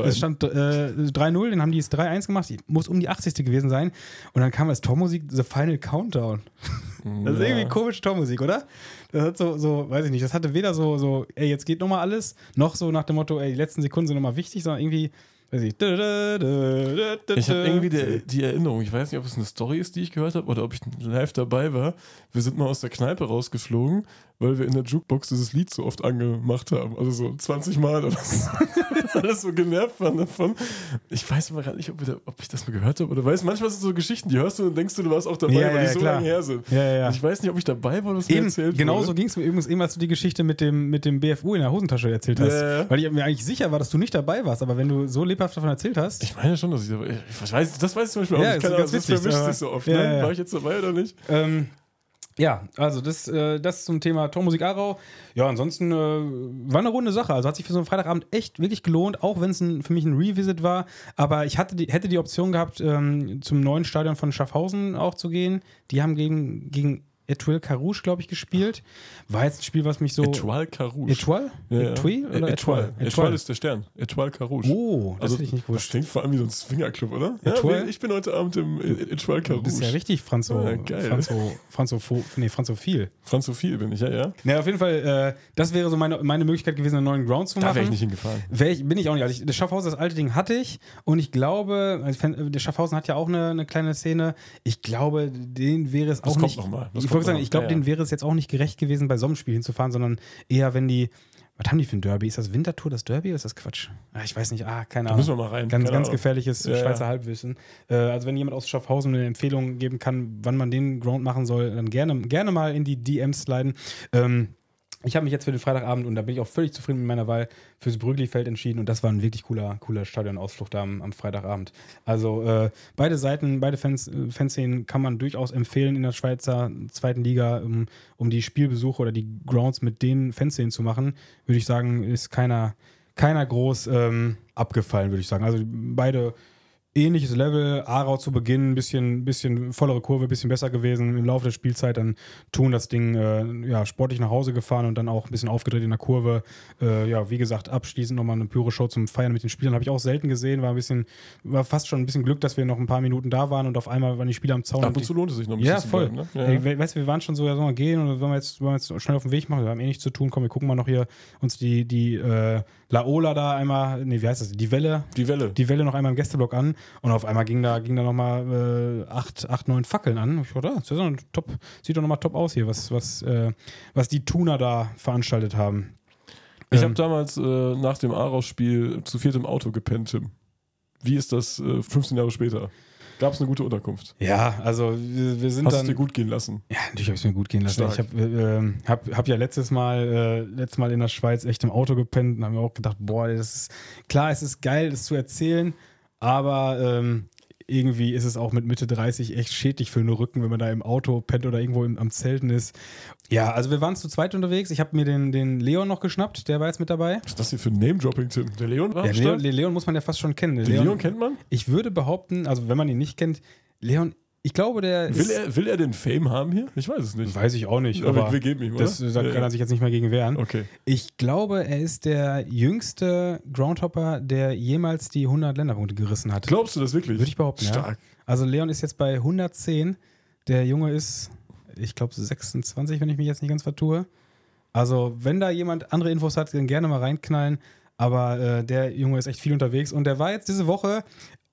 3-0, dann haben die es 3-1 gemacht, muss um die 80. gewesen sein. Und dann kam als Tormusik The Final Countdown. Das ist irgendwie komische Tormusik, oder? Das hat so, weiß ich nicht, das hatte weder so, ey, jetzt geht nochmal alles, noch so nach dem Motto, ey, die letzten Sekunden sind nochmal wichtig, sondern irgendwie, weiß ich. Ich habe irgendwie die Erinnerung, ich weiß nicht, ob es eine Story ist, die ich gehört habe, oder ob ich live dabei war. Wir sind mal aus der Kneipe rausgeflogen, weil wir in der Jukebox dieses Lied so oft angemacht haben. Also so 20 Mal oder so. Alles so genervt waren davon. Ich weiß aber gar nicht, ob ich das mal gehört habe oder weiß. Manchmal sind so Geschichten, die hörst du und denkst du warst auch dabei, weil die so lange her sind. Ja. Ich weiß nicht, ob ich dabei war, was mir erzählt wurde. Genauso ging es mir übrigens eben, als du die Geschichte mit dem BFU in der Hosentasche erzählt hast. Ja. Weil ich mir eigentlich sicher war, dass du nicht dabei warst, aber wenn du so lebhaft davon erzählt hast. Ich meine schon, dass ich dabei war. Das weiß ich zum Beispiel auch nicht. Das vermischt sich so oft. Ne? War ich jetzt dabei oder nicht? Ja, also das zum Thema Tormusik Aarau. Ja, ansonsten war eine runde Sache. Also hat sich für so einen Freitagabend echt wirklich gelohnt, auch wenn es für mich ein Revisit war. Aber ich hätte die Option gehabt, zum neuen Stadion von Schaffhausen auch zu gehen. Die haben gegen Etoile Carouge, glaube ich, gespielt. War jetzt ein Spiel, was mich so... Etoile Carouge. Etoile? Ja. Etoile oder Etoile? Etoile ist der Stern. Etoile Carouge. Oh, das hätte ich nicht gewusst. Das klingt vor allem wie so ein Swingerclub, oder? Etoile? Ja, ich bin heute Abend im Etoile Carouge. Das ist ja richtig franzophil. Franzophil bin ich, ja. Ja, auf jeden Fall, das wäre so meine Möglichkeit gewesen, einen neuen Ground zu machen. Da wäre ich nicht hingefahren. Bin ich auch nicht. Also das Schaffhausen, das alte Ding hatte ich und ich glaube, der Schaffhausen hat ja auch eine kleine Szene. Ich glaube, den wäre es auch nicht... Ich glaube, denen wäre es jetzt auch nicht gerecht gewesen, bei so einem Spiel hinzufahren, sondern eher, wenn die. Was haben die für ein Derby? Ist das Winterthur das Derby oder ist das Quatsch? Ich weiß nicht. Keine Ahnung. Da müssen wir mal rein. Ganz gefährliches Schweizer Halbwissen. Also, wenn jemand aus Schaffhausen eine Empfehlung geben kann, wann man den Ground machen soll, dann gerne mal in die DMs sliden. Ich habe mich jetzt für den Freitagabend, und da bin ich auch völlig zufrieden mit meiner Wahl, fürs Brügli-Feld entschieden und das war ein wirklich cooler Stadionausflug da am Freitagabend. Also beide Seiten, beide Fanszenen kann man durchaus empfehlen in der Schweizer zweiten Liga, um die Spielbesuche oder die Grounds mit den Fanszenen zu machen, würde ich sagen, ist keiner groß abgefallen, würde ich sagen. Also beide ähnliches Level, Aarau zu Beginn, bisschen vollere Kurve, bisschen besser gewesen. Im Laufe der Spielzeit dann Thun das Ding sportlich nach Hause gefahren und dann auch ein bisschen aufgedreht in der Kurve. Wie gesagt, abschließend nochmal eine Pyro-Show zum Feiern mit den Spielern. Habe ich auch selten gesehen. War fast schon ein bisschen Glück, dass wir noch ein paar Minuten da waren und auf einmal waren die Spieler am Zaun. Ab und zu lohnt es sich noch ein bisschen zu bleiben. Ne? Ja. Weißt du, wir waren schon so, sollen wir gehen oder wollen wir jetzt schnell auf den Weg machen? Wir haben eh nichts zu tun. Komm, wir gucken mal noch hier uns die Laola da einmal, wie heißt das? Die Welle noch einmal im Gästeblock an. Und auf einmal ging da nochmal 9 Fackeln an. Ich dachte, das sieht doch nochmal top aus hier, was die Thuner da veranstaltet haben. Ich habe damals nach dem Aarau-Spiel zu viert im Auto gepennt, Tim. Wie ist das 15 Jahre später? Gab es eine gute Unterkunft? Ja, also wir sind Hast du es dir gut gehen lassen? Ja, natürlich habe ich es mir gut gehen lassen. Stark. Ich hab ja letztes Mal in der Schweiz echt im Auto gepennt und habe mir auch gedacht, boah, es ist geil, das zu erzählen, aber irgendwie ist es auch mit Mitte 30 echt schädlich für den Rücken, wenn man da im Auto pennt oder irgendwo am Zelten ist. Ja, also wir waren zu zweit unterwegs. Ich habe mir den Leon noch geschnappt, der war jetzt mit dabei. Was ist das hier für ein Name-Dropping, Tim? Der Leon war den Leon muss man ja fast schon kennen. Den Leon kennt man? Ich würde behaupten, also wenn man ihn nicht kennt, Leon, ich glaube, Will er den Fame haben hier? Ich weiß es nicht. Weiß ich auch nicht. Aber wir geben ihm, oder? Da kann er sich jetzt nicht mehr gegen wehren. Okay. Ich glaube, er ist der jüngste Groundhopper, der jemals die 100 Länderpunkte gerissen hat. Glaubst du das wirklich? Würde ich behaupten, Stark. Ja. Also Leon ist jetzt bei 110. Der Junge ist, ich glaube, 26, wenn ich mich jetzt nicht ganz vertue. Also wenn da jemand andere Infos hat, dann gerne mal reinknallen. Aber der Junge ist echt viel unterwegs. Und der war jetzt diese Woche...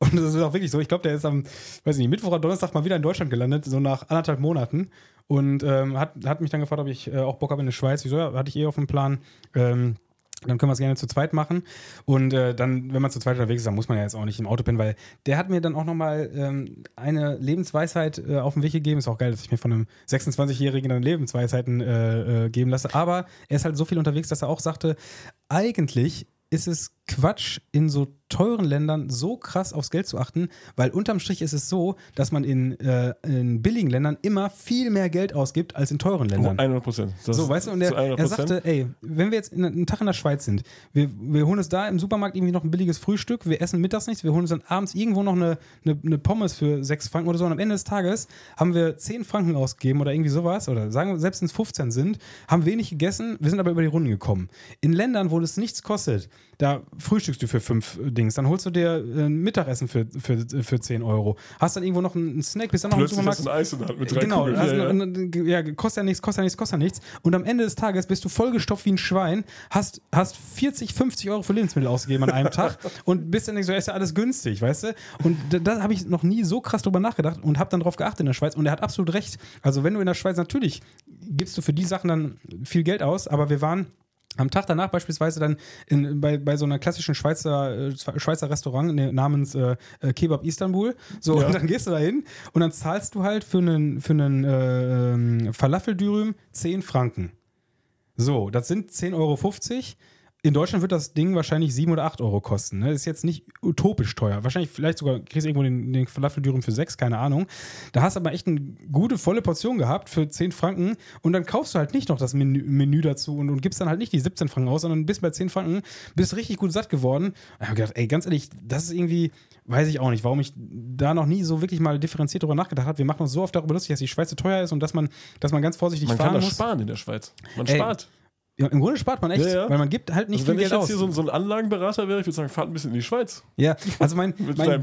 Und das ist auch wirklich so. Ich glaube, der ist am, weiß ich nicht, Mittwoch oder Donnerstag mal wieder in Deutschland gelandet, so nach 1,5 Monaten. Und hat mich dann gefragt, ob ich auch Bock habe in der Schweiz. Wieso? Ja, hatte ich auf dem Plan. Dann können wir es gerne zu zweit machen. Und dann, wenn man zu zweit unterwegs ist, dann muss man ja jetzt auch nicht im Auto pennen, weil der hat mir dann auch nochmal eine Lebensweisheit auf den Weg gegeben. Ist auch geil, dass ich mir von einem 26-Jährigen dann Lebensweisheiten geben lasse. Aber er ist halt so viel unterwegs, dass er auch sagte, eigentlich ist es Quatsch, in so teuren Ländern so krass aufs Geld zu achten, weil unterm Strich ist es so, dass man in billigen Ländern immer viel mehr Geld ausgibt als in teuren Ländern. 100%. So, weißt du, und er sagte, ey, wenn wir jetzt einen Tag in der Schweiz sind, wir holen uns da im Supermarkt irgendwie noch ein billiges Frühstück, wir essen mittags nichts, wir holen uns dann abends irgendwo noch eine Pommes für 6 Franken oder so und am Ende des Tages haben wir 10 Franken ausgegeben oder irgendwie sowas oder sagen wir, selbst wenn es 15 sind, haben wenig gegessen, wir sind aber über die Runden gekommen. In Ländern, wo das nichts kostet, da frühstückst du für 5 Dings, dann holst du dir ein Mittagessen für 10 Euro. Hast dann irgendwo noch einen Snack, bist dann noch im Supermarkt. Hast du ein Eis in der Hand mit 3 genau, Kugeln. Kostet ja nichts. Und am Ende des Tages bist du vollgestopft wie ein Schwein, hast 40, 50 Euro für Lebensmittel ausgegeben an einem Tag und bist dann nicht so, ist ja alles günstig, weißt du? Und da habe ich noch nie so krass drüber nachgedacht und habe dann drauf geachtet in der Schweiz und er hat absolut recht. Also wenn du in der Schweiz, natürlich gibst du für die Sachen dann viel Geld aus, aber wir waren am Tag danach beispielsweise dann bei so einer klassischen Schweizer Restaurant namens Kebab Istanbul. So, ja. Und dann gehst du da hin und dann zahlst du halt für einen Falafeldürüm 10 Franken. So, das sind 10,50 Euro. In Deutschland wird das Ding wahrscheinlich 7 oder 8 Euro kosten. Ne? Ist jetzt nicht utopisch teuer. Wahrscheinlich, vielleicht sogar kriegst du irgendwo den Falafeldürüm für 6, keine Ahnung. Da hast du aber echt eine gute, volle Portion gehabt für 10 Franken und dann kaufst du halt nicht noch das Menü dazu und gibst dann halt nicht die 17 Franken aus, sondern bist bei 10 Franken, bist richtig gut satt geworden. Und ich habe gedacht, ey, ganz ehrlich, das ist irgendwie, weiß ich auch nicht, warum ich da noch nie so wirklich mal differenziert darüber nachgedacht habe. Wir machen uns so oft darüber lustig, dass die Schweiz so teuer ist und dass man ganz vorsichtig fahren muss. Man kann das sparen in der Schweiz. Man spart. Ja, im Grunde spart man echt, weil man gibt halt nicht viel Geld aus. Wenn ich jetzt hier so ein Anlagenberater wäre, ich würde sagen, fahrt ein bisschen in die Schweiz. Ja, also mein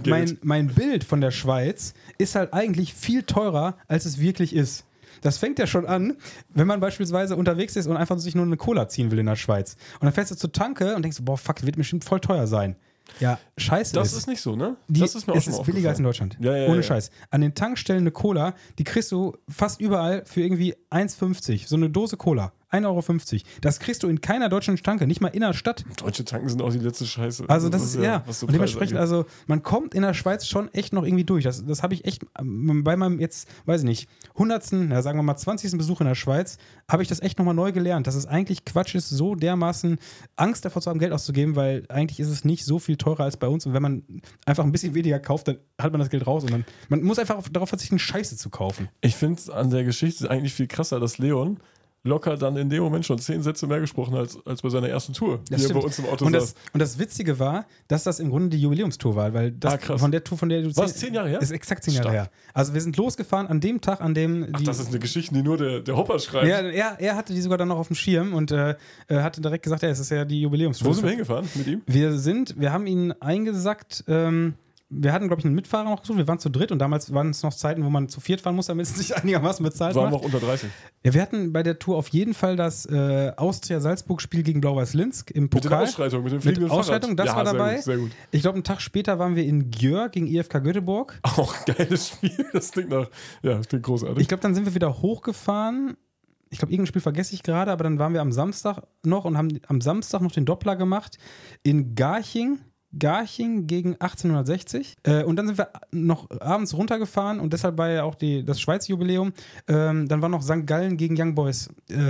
Bild von der Schweiz ist halt eigentlich viel teurer, als es wirklich ist. Das fängt ja schon an, wenn man beispielsweise unterwegs ist und einfach sich nur eine Cola ziehen will in der Schweiz. Und dann fährst du zur Tanke und denkst, boah, fuck, das wird bestimmt voll teuer sein. Ja, scheiße. Das ist nicht so, ne? Das ist mir auch schon aufgefallen. Billiger als in Deutschland. Ja, ohne Scheiß. An den Tankstellen eine Cola, die kriegst du fast überall für irgendwie 1,50. So eine Dose Cola. 1,50 Euro. Das kriegst du in keiner deutschen Tanke, nicht mal in der Stadt. Deutsche Tanken sind auch die letzte Scheiße. Also das ist, ja. Und dementsprechend, also man kommt in der Schweiz schon echt noch irgendwie durch. Das habe ich echt bei meinem jetzt, weiß ich nicht, 100., sagen wir mal 20. Besuch in der Schweiz, habe ich das echt nochmal neu gelernt, dass es eigentlich Quatsch ist, so dermaßen Angst davor zu haben, Geld auszugeben, weil eigentlich ist es nicht so viel teurer als bei uns. Und wenn man einfach ein bisschen weniger kauft, dann hat man das Geld raus. Und man muss einfach darauf verzichten, Scheiße zu kaufen. Ich finde es an der Geschichte eigentlich viel krasser, dass Leon locker dann in dem Moment schon 10 Sätze mehr gesprochen hat, als bei seiner ersten Tour, die er bei uns im Auto saß. Und das Witzige war, dass das im Grunde die Jubiläumstour war, weil das von der Tour, von der du... Was, 10 Jahre her? Ist exakt 10 Jahre her. Also wir sind losgefahren an dem Tag, an dem... das ist eine Geschichte, die nur der Hopper schreibt. Ja, er hatte die sogar dann noch auf dem Schirm und hatte direkt gesagt, es ist ja die Jubiläumstour. Wo sind wir hingefahren mit ihm? Wir haben ihn eingesackt... wir hatten, glaube ich, einen Mitfahrer noch gesucht. Wir waren zu dritt und damals waren es noch Zeiten, wo man zu viert fahren musste, damit es sich einigermaßen bezahlt war. Waren wir auch unter 30. Ja, wir hatten bei der Tour auf jeden Fall das Austria-Salzburg-Spiel gegen Blau-Weiß-Linz im Pokal. Mit der Ausschreitung, mit dem fliegenden Ausschreitung, das war dabei. Sehr gut. Ich glaube, einen Tag später waren wir in Gjör gegen IFK Göteborg. Auch geiles Spiel. Das klingt großartig. Ich glaube, dann sind wir wieder hochgefahren. Ich glaube, irgendein Spiel vergesse ich gerade, aber dann waren wir am Samstag noch und haben am Samstag noch den Doppler gemacht in Garching gegen 1860. Und dann sind wir noch abends runtergefahren und deshalb war ja auch das Schweiz-Jubiläum. Dann war noch St. Gallen gegen Young Boys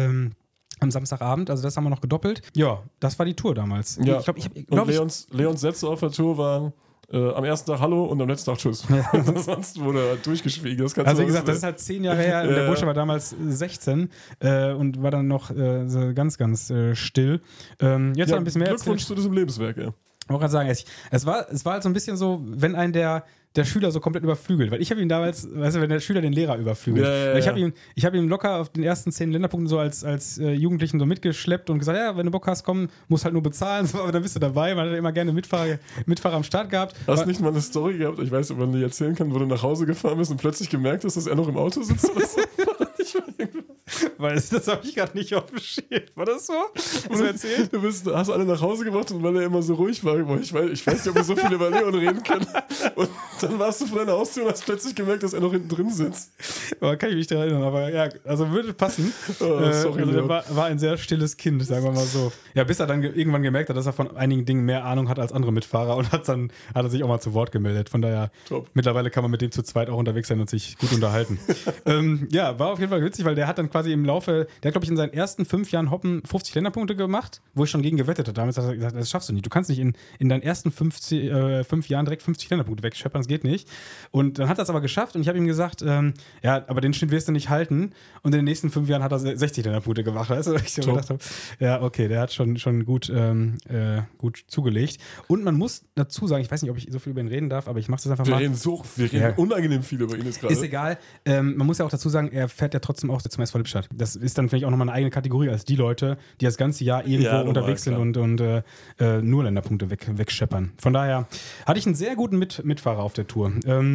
am Samstagabend. Also das haben wir noch gedoppelt. Ja, das war die Tour damals. Ja. Leons Sätze auf der Tour waren am ersten Tag Hallo und am letzten Tag Tschüss. Ja. Sonst wurde er durchgeschwiegen. Also wie gesagt, das ist halt 10 Jahre her. Der Bursche war damals 16 und war dann noch so ganz, ganz still. Jetzt ein bisschen mehr Glückwunsch zu diesem Lebenswerk, ja. Ich wollte gerade sagen, es war halt so ein bisschen so, wenn einen der Schüler so komplett überflügelt. Weil ich habe ihn damals, weißt du, wenn der Schüler den Lehrer überflügelt. Ja. Ich hab ihn locker auf den ersten 10 Länderpunkten so als Jugendlichen so mitgeschleppt und gesagt, ja, wenn du Bock hast, komm, musst halt nur bezahlen. So, aber dann bist du dabei. Man hat immer gerne Mitfahrer am Start gehabt. Hast du nicht mal eine Story gehabt, ich weiß nicht, ob man die erzählen kann, wo du nach Hause gefahren bist und plötzlich gemerkt hast, dass er noch im Auto sitzt oder so? Weil das habe ich gerade nicht auf dem Schirm. War das so? Hast du erzählt? Du hast alle nach Hause gebracht und weil er immer so ruhig war, ich weiß nicht, ob wir so viel über Leon reden können. Und dann warst du vor deiner Haustür und hast plötzlich gemerkt, dass er noch hinten drin sitzt. Oh, kann ich mich daran erinnern, aber ja, also würde passen. Sorry, also der war ein sehr stilles Kind, sagen wir mal so. Ja, bis er dann irgendwann gemerkt hat, dass er von einigen Dingen mehr Ahnung hat als andere Mitfahrer und hat er sich auch mal zu Wort gemeldet. Von daher, mittlerweile kann man mit dem zu zweit auch unterwegs sein und sich gut unterhalten. Ja, war auf jeden Fall witzig, weil der hat dann quasi im Laufe, der hat glaube ich in seinen ersten 5 Jahren Hoppen 50 Länderpunkte gemacht, wo ich schon gegen gewettet habe. Damals hat er gesagt, das schaffst du nicht. Du kannst nicht in deinen ersten 5 Jahren direkt 50 Länderpunkte wegscheppern, das geht nicht. Und dann hat er es aber geschafft und ich habe ihm gesagt, ja, aber den Schnitt wirst du nicht halten. Und in den nächsten 5 Jahren hat er 60 Länderpunkte gemacht. Weißt du, ich so gedacht habe, ja, okay, der hat schon gut zugelegt. Und man muss dazu sagen, ich weiß nicht, ob ich so viel über ihn reden darf, aber ich mache das einfach mal. Wir reden unangenehm viel über ihn jetzt gerade. Ist egal. Man muss ja auch dazu sagen, er fährt ja trotzdem auch zum SV Lippstadt. Das ist dann vielleicht auch nochmal eine eigene Kategorie als die Leute, die das ganze Jahr irgendwo unterwegs sind und nur Länderpunkte wegscheppern. Von daher hatte ich einen sehr guten Mitfahrer auf der Tour.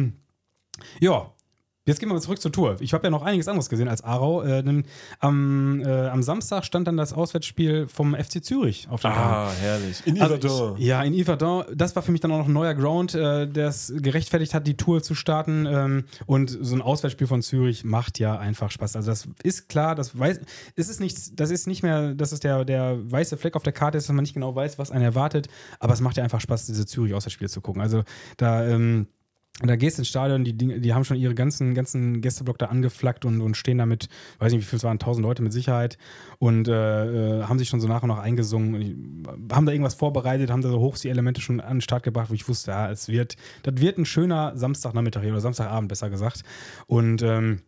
Ja. Jetzt gehen wir mal zurück zur Tour. Ich habe ja noch einiges anderes gesehen als Aarau. Am Samstag stand dann das Auswärtsspiel vom FC Zürich auf der Bahn. Herrlich. In Yverdon. Ja, in Yverdon. Das war für mich dann auch noch ein neuer Ground, der es gerechtfertigt hat, die Tour zu starten. Und so ein Auswärtsspiel von Zürich macht ja einfach Spaß. Also das ist klar, das ist nicht mehr, dass es der weiße Fleck auf der Karte ist, dass man nicht genau weiß, was einen erwartet. Aber es macht ja einfach Spaß, diese Zürich-Auswärtsspiele zu gucken. Also da gehst du ins Stadion, die haben schon ihre ganzen Gästeblock da angeflaggt und stehen da mit, weiß nicht, wie viel es waren, 1000 Leute mit Sicherheit und haben sich schon so nach und nach eingesungen, haben da irgendwas vorbereitet, haben da so Hochsee-Elemente schon an den Start gebracht, wo ich wusste, ja, das wird ein schöner Samstagnachmittag oder Samstagabend, besser gesagt. Und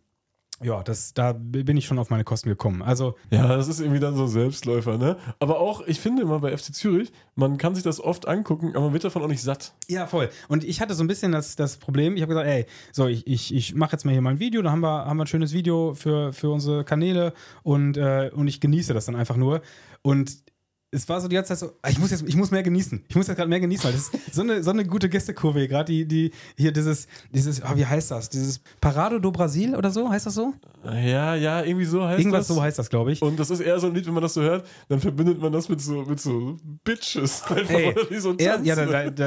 ja, da bin ich schon auf meine Kosten gekommen. Also, ja, das ist irgendwie dann so Selbstläufer, ne? Aber auch, ich finde immer bei FC Zürich, man kann sich das oft angucken, aber man wird davon auch nicht satt. Ja, voll. Und ich hatte so ein bisschen das Problem, ich habe gesagt, ey, so, ich mache jetzt mal hier mal ein Video, da haben wir ein schönes Video für unsere Kanäle und ich genieße das dann einfach nur. Und es war so die ganze Zeit so, ich muss mehr genießen. Ich muss jetzt gerade mehr genießen, weil das ist so eine gute Gästekurve hier gerade, die hier dieses, wie heißt das? Dieses Parado do Brasil oder so, heißt das so? Ja, irgendwie so heißt Irgendwas das. So heißt das, glaube ich. Und das ist eher so ein Lied, wenn man das so hört, dann verbindet man das mit so Bitches. Einfach, ey, oder die so tanzen. Ja,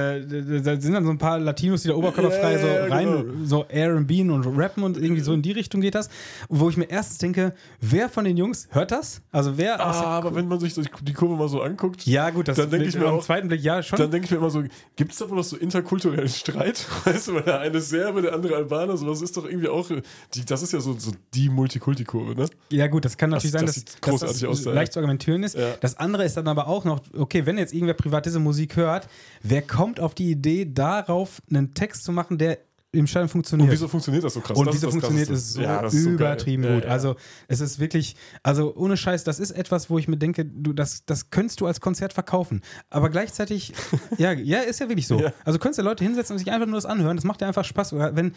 da sind dann so ein paar Latinos, die da oberkörperfrei so rein, genau. So R&B und rappen und irgendwie so in die Richtung geht das. Wo ich mir erstens denke, wer von den Jungs hört das? Also wer aber wenn man sich die Kurve mal so anguckt, ja gut, das dann denke ich mir am auch, zweiten Blick ja schon. Dann denke ich mir immer so, gibt es da wohl noch so interkulturellen Streit? Weißt du, weil der eine Serbe, der andere Albaner, sowas ist doch irgendwie auch, das ist ja so die Multikulti-Kurve, ne? Ja gut, das kann natürlich sein, dass das leicht zu argumentieren ist. Ja. Das andere ist dann aber auch noch, okay, wenn jetzt irgendwer privat diese Musik hört, wer kommt auf die Idee, darauf einen Text zu machen, der im Stadion funktioniert. Und wieso funktioniert das so krass? Und wieso funktioniert es so übertrieben gut. Ja. Also es ist wirklich, also ohne Scheiß, das ist etwas, wo ich mir denke, das könntest du als Konzert verkaufen. Aber gleichzeitig, ja, ist ja wirklich so. Ja. Also könntest du Leute hinsetzen und sich einfach nur das anhören. Das macht ja einfach Spaß. Wenn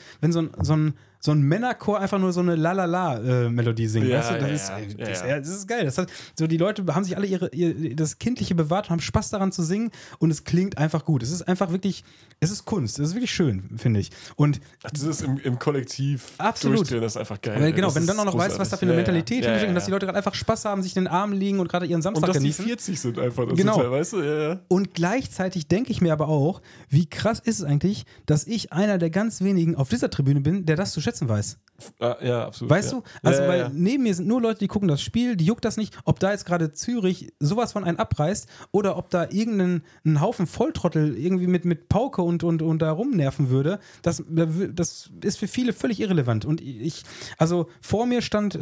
so ein Männerchor einfach nur so eine La-La-La-Melodie singt. Ja, weißt du? Das ist geil. Das hat, so die Leute haben sich alle das Kindliche bewahrt und haben Spaß daran zu singen und es klingt einfach gut. Es ist einfach wirklich, es ist Kunst. Es ist wirklich schön, finde ich. Und das ist im Kollektiv durchdrehen, das ist einfach geil. Weil, genau, wenn du dann auch noch weißt, was da für eine Mentalität hintersteckt und dass die Leute gerade einfach Spaß haben, sich in den Armen liegen und gerade ihren Samstag genießen. Und dass die 40 sind einfach. Das genau. Total, weißt du? Ja. Und gleichzeitig denke ich mir aber auch, wie krass ist es eigentlich, dass ich einer der ganz wenigen auf dieser Tribüne bin, der das zu schätzen weiß. Ja, absolut. Weißt du? Also, weil neben mir sind nur Leute, die gucken das Spiel, die juckt das nicht, ob da jetzt gerade Zürich sowas von einen abreißt oder ob da irgendein Haufen Volltrottel irgendwie mit Pauke und da rumnerven würde. Das ist für viele völlig irrelevant. Und also vor mir stand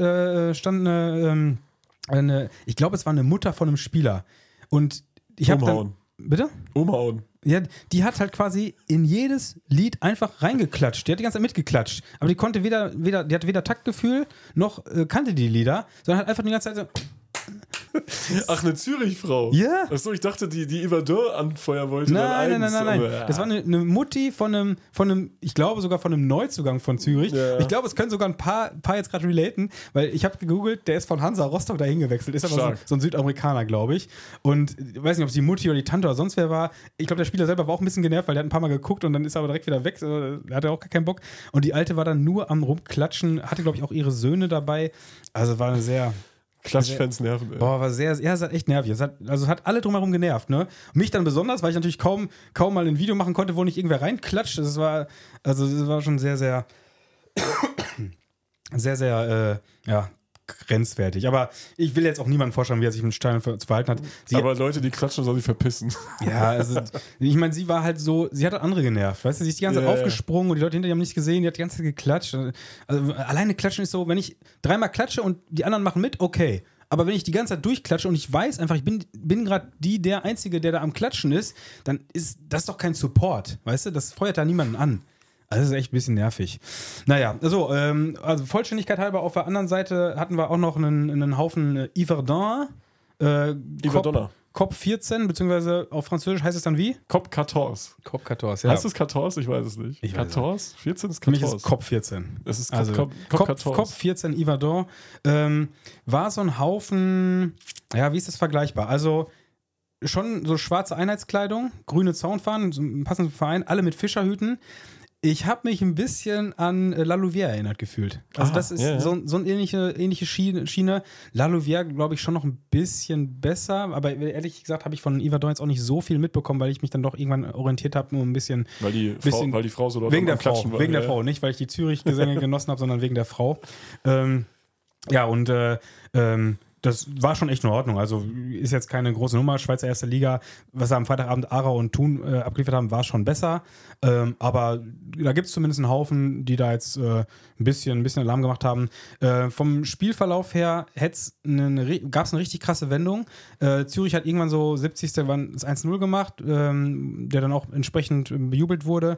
eine, ich glaube, es war eine Mutter von einem Spieler. Und ich habe dann. Bitte? Umhauen. Ja, die hat halt quasi in jedes Lied einfach reingeklatscht. Die hat die ganze Zeit mitgeklatscht. Aber die konnte die hatte weder Taktgefühl, noch kannte die Lieder, sondern hat einfach die ganze Zeit so Ach, eine Zürich-Frau? Ja. Achso, ich dachte, die Yverdon anfeuern wollte. Nein. Das war eine Mutti von einem, ich glaube sogar von einem Neuzugang von Zürich. Ja. Ich glaube, es können sogar ein paar jetzt gerade relaten, weil ich habe gegoogelt, der ist von Hansa Rostock dahin gewechselt. Ist aber so ein Südamerikaner, glaube ich. Und ich weiß nicht, ob es die Mutti oder die Tante oder sonst wer war. Ich glaube, der Spieler selber war auch ein bisschen genervt, weil der hat ein paar Mal geguckt und dann ist er aber direkt wieder weg. Da hat er auch gar keinen Bock. Und die Alte war dann nur am Rumklatschen, hatte, glaube ich, auch ihre Söhne dabei. Also war eine sehr... Klatschfans nerven, ey. Boah, war es hat echt nervig. Es hat alle drumherum genervt, ne? Mich dann besonders, weil ich natürlich kaum mal ein Video machen konnte, wo nicht irgendwer reinklatscht. Das war schon sehr, sehr, sehr, sehr, grenzwertig. Aber ich will jetzt auch niemandem vorstellen, wie er sich mit Steinen zu verhalten hat. Aber Leute, die klatschen, sollen sich verpissen. Ja, also, ich meine, sie war halt so, sie hat andere genervt, weißt du, sie ist die ganze Zeit aufgesprungen und die Leute hinter ihr haben nichts gesehen, die hat die ganze Zeit geklatscht. Also, alleine klatschen ist so, wenn ich dreimal klatsche und die anderen machen mit, okay. Aber wenn ich die ganze Zeit durchklatsche und ich weiß einfach, ich bin gerade der Einzige, der da am Klatschen ist, dann ist das doch kein Support, weißt du, das feuert da niemanden an. Also das ist echt ein bisschen nervig. Naja, also Vollständigkeit halber, auf der anderen Seite hatten wir auch noch einen Haufen Yverdon. Yverdonner. Cop 14, beziehungsweise auf Französisch heißt es dann wie? Cop 14. Cop 14, ja. Heißt es 14? Ich weiß es nicht. 14? 14 ist 14. Für mich ist es Cop 14. Es ist Cop 14 Yverdon. War so ein Haufen, ja, wie ist das vergleichbar? Also schon so schwarze Einheitskleidung, grüne Zaunfahnen, so ein passender Verein, alle mit Fischerhüten. Ich habe mich ein bisschen an La Louvière erinnert gefühlt. Also das ist so eine ähnliche Schiene. La Louvière, glaube ich, schon noch ein bisschen besser. Aber ehrlich gesagt habe ich von Yverdon jetzt auch nicht so viel mitbekommen, weil ich mich dann doch irgendwann orientiert habe, nur ein bisschen... Weil die Frau so dort wegen der Frau, wegen der Frau. Nicht, weil ich die Zürich-Gesänge genossen habe, sondern wegen der Frau. Das war schon echt in Ordnung. Also ist jetzt keine große Nummer. Schweizer erste Liga, was am Freitagabend Aarau und Thun abgeliefert haben, war schon besser. Aber da gibt es zumindest einen Haufen, die da jetzt ein bisschen Alarm gemacht haben. Vom Spielverlauf her gab es eine richtig krasse Wendung. Zürich hat irgendwann so 70. das 1-0 gemacht, der dann auch entsprechend bejubelt wurde.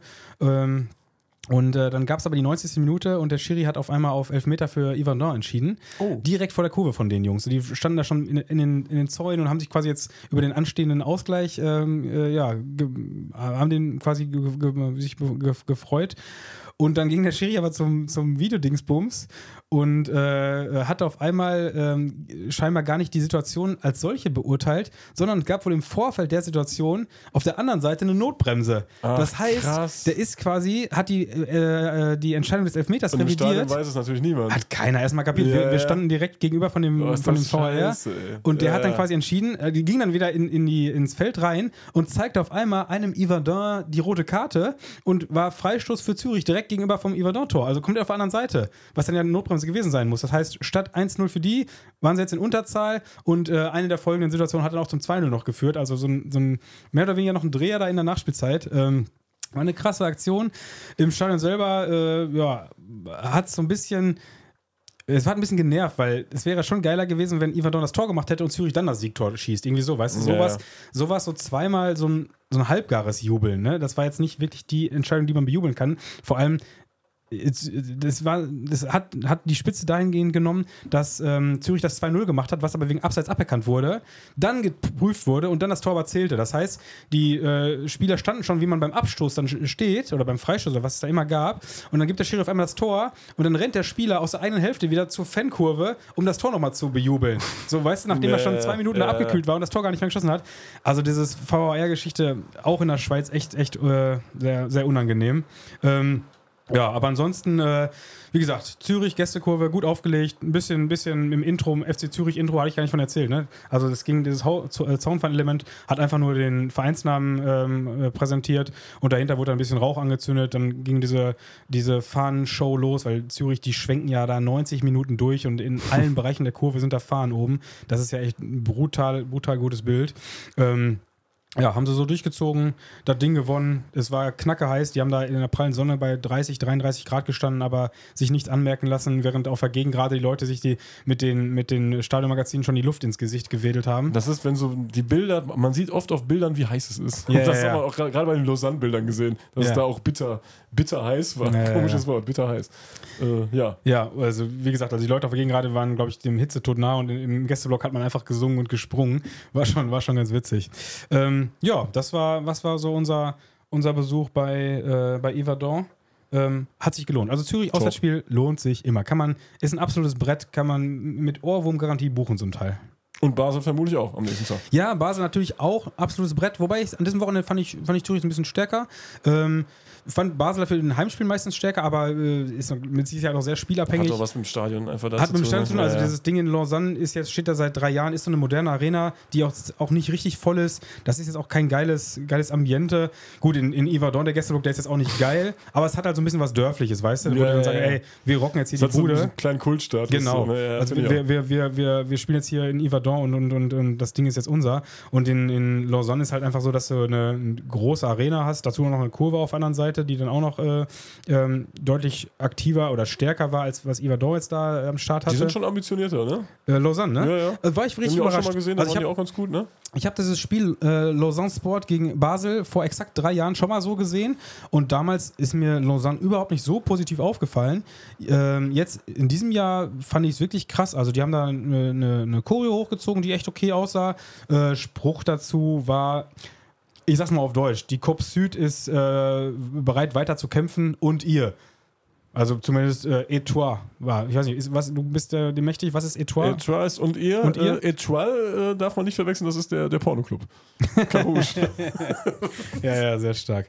Und dann gab es aber die 90. Minute und der Schiri hat auf einmal auf Elfmeter für Yverdon entschieden. Oh. Direkt vor der Kurve von den Jungs. Die standen da schon in den Zäunen und haben sich quasi jetzt über den anstehenden Ausgleich haben den quasi sich gefreut. Und dann ging der Schiri aber zum Videodingsbums und hat auf einmal scheinbar gar nicht die Situation als solche beurteilt, sondern es gab wohl im Vorfeld der Situation auf der anderen Seite eine Notbremse. Ach, das heißt, krass. Der ist quasi, hat die Entscheidung des Elfmeters revidiert. Im Stadion weiß es natürlich niemand. Hat keiner erstmal kapiert. Wir standen direkt gegenüber von dem VAR und der hat dann quasi entschieden, die ging dann wieder ins Feld rein und zeigte auf einmal einem Yverdon die rote Karte und war Freistoß für Zürich direkt gegenüber vom Yverdon-Tor. Also kommt er auf der anderen Seite, was dann ja eine Notbremse gewesen sein muss. Das heißt, statt 1-0 für die, waren sie jetzt in Unterzahl und eine der folgenden Situationen hat dann auch zum 2-0 noch geführt. Also so ein mehr oder weniger noch ein Dreher da in der Nachspielzeit. War eine krasse Aktion. Im Stadion selber hat es so ein bisschen... Es war ein bisschen genervt, weil es wäre schon geiler gewesen, wenn Yverdon das Tor gemacht hätte und Zürich dann das Siegtor schießt. Irgendwie so, weißt du? Sowas so zweimal so ein halbgares Jubeln. Ne? Das war jetzt nicht wirklich die Entscheidung, die man bejubeln kann. Vor allem, das hat die Spitze dahingehend genommen, dass Zürich das 2-0 gemacht hat, was aber wegen Abseits aberkannt wurde, dann geprüft wurde und dann das Tor aber zählte. Das heißt, die Spieler standen schon, wie man beim Abstoß dann steht oder beim Freistoß oder was es da immer gab und dann gibt der Schiri auf einmal das Tor und dann rennt der Spieler aus der eigenen Hälfte wieder zur Fankurve, um das Tor nochmal zu bejubeln. So, weißt du, nachdem er schon 2 Minuten da abgekühlt war und das Tor gar nicht mehr geschossen hat. Also dieses VAR-Geschichte auch in der Schweiz echt sehr, sehr unangenehm. Ja, aber ansonsten, wie gesagt, Zürich, Gästekurve, gut aufgelegt, ein bisschen im Intro, im FC Zürich-Intro hatte ich gar nicht von erzählt, ne? Also dieses Zaunpfahn-Element hat einfach nur den Vereinsnamen präsentiert und dahinter wurde ein bisschen Rauch angezündet, dann ging diese Fahnenshow los, weil Zürich, die schwenken ja da 90 Minuten durch und in allen Bereichen der Kurve sind da Fahnen oben. Das ist ja echt ein brutal gutes Bild. Ja, haben sie so durchgezogen, das Ding gewonnen. Es war knackeheiß. Die haben da in der prallen Sonne bei 30, 33 Grad gestanden, aber sich nichts anmerken lassen, während auf der Gegengrade die Leute sich mit den Stadionmagazinen schon die Luft ins Gesicht gewedelt haben. Das ist, wenn so die Bilder, man sieht oft auf Bildern, wie heiß es ist. Ja, das ja, haben wir auch gerade bei den Lausanne-Bildern gesehen, dass es da auch bitter heiß war. Komisches Wort, bitter heiß. Ja. Ja, also wie gesagt, also die Leute auf der Gegengrade waren, glaube ich, dem Hitzetod nah und im Gästeblock hat man einfach gesungen und gesprungen. War schon ganz witzig. Ja, was war so unser Besuch bei Yverdon? Hat sich gelohnt. Also Zürich Auswärtsspiel lohnt sich immer. Ist ein absolutes Brett, kann man mit Ohrwurmgarantie buchen zum Teil. Und Basel vermutlich auch am nächsten Tag. Ja, Basel natürlich auch absolutes Brett, wobei an diesem Wochenende fand ich Zürich ein bisschen stärker. Fand Basel für den Heimspiel meistens stärker, aber ist mit Sicherheit auch sehr spielabhängig. Hat auch was mit dem Stadion einfach dazu. Hat mit dem Stadion zu tun. Also dieses Ding in Lausanne steht da seit 3 Jahren, ist so eine moderne Arena, die auch nicht richtig voll ist. Das ist jetzt auch kein geiles Ambiente. Gut, in Yverdon, der Gästeblock, der ist jetzt auch nicht geil, aber es hat halt so ein bisschen was Dörfliches, weißt du? Wo die dann sagen, ey, wir rocken jetzt hier die Bude. So einen kleinen Kultstatus. Genau. So, ne? Also wir spielen jetzt hier in Yverdon und das Ding ist jetzt unser. Und in Lausanne ist halt einfach so, dass du eine große Arena hast, dazu noch eine Kurve auf der anderen Seite, die dann auch noch deutlich aktiver oder stärker war, als was Yverdon jetzt da am Start hatte. Die sind schon ambitionierter, ne? Lausanne, ne? Ja. War ich richtig überrascht. überrascht. Auch schon mal gesehen, das waren die auch ganz gut, ne? Ich habe dieses Spiel Lausanne Sport gegen Basel vor exakt 3 Jahren schon mal so gesehen und damals ist mir Lausanne überhaupt nicht so positiv aufgefallen. Jetzt in diesem Jahr fand ich es wirklich krass. Also die haben da eine Choreo hochgezogen, die echt okay aussah. Spruch dazu war, ich sag's mal auf Deutsch, die Cop Süd ist bereit weiter zu kämpfen und ihr. Also zumindest et toi war. Ich weiß nicht, du bist dem mächtig, was ist et toi? Et toi ist und ihr. Und ihr? Etoile darf man nicht verwechseln, das ist der Pornoclub. Karouche. Ja, sehr stark.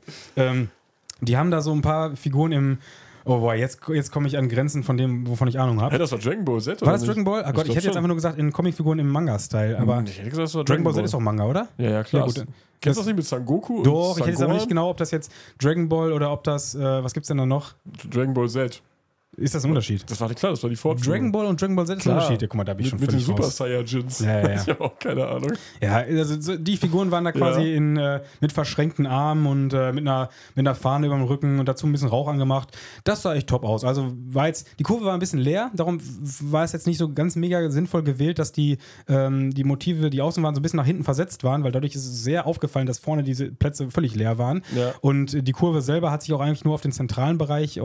Die haben da so ein paar Figuren im. Oh boah, jetzt komme ich an Grenzen von dem, wovon ich Ahnung habe. Hey, das war Dragon Ball Z, oder? War das Dragon Ball? Ah Gott, ich hätte jetzt einfach nur gesagt, in Comicfiguren im Manga-Style, aber ich hätte gesagt, das war Dragon Ball Z ist auch Manga, oder? Ja, klar. Ja, gut. Kennst du das nicht mit Sangoku? Doch, und ich weiß jetzt aber nicht genau, ob das jetzt Dragon Ball oder ob das, was gibt's denn da noch? Dragon Ball Z. Ist das ein Unterschied? Das war klar, das war die Fortführung. Dragon Ball und Dragon Ball Z ist ein Unterschied. Ja, guck mal, da bin ich schon mit den völlig Super raus. Saiyajins. Ja. Ich habe auch keine Ahnung. Ja, also die Figuren waren da quasi mit verschränkten Armen und mit einer Fahne über dem Rücken und dazu ein bisschen Rauch angemacht. Das sah echt top aus. Also die Kurve war ein bisschen leer, darum war es jetzt nicht so ganz mega sinnvoll gewählt, dass die Motive, die außen waren, so ein bisschen nach hinten versetzt waren, weil dadurch ist es sehr aufgefallen, dass vorne diese Plätze völlig leer waren. Ja. Und die Kurve selber hat sich auch eigentlich nur auf den zentralen Bereich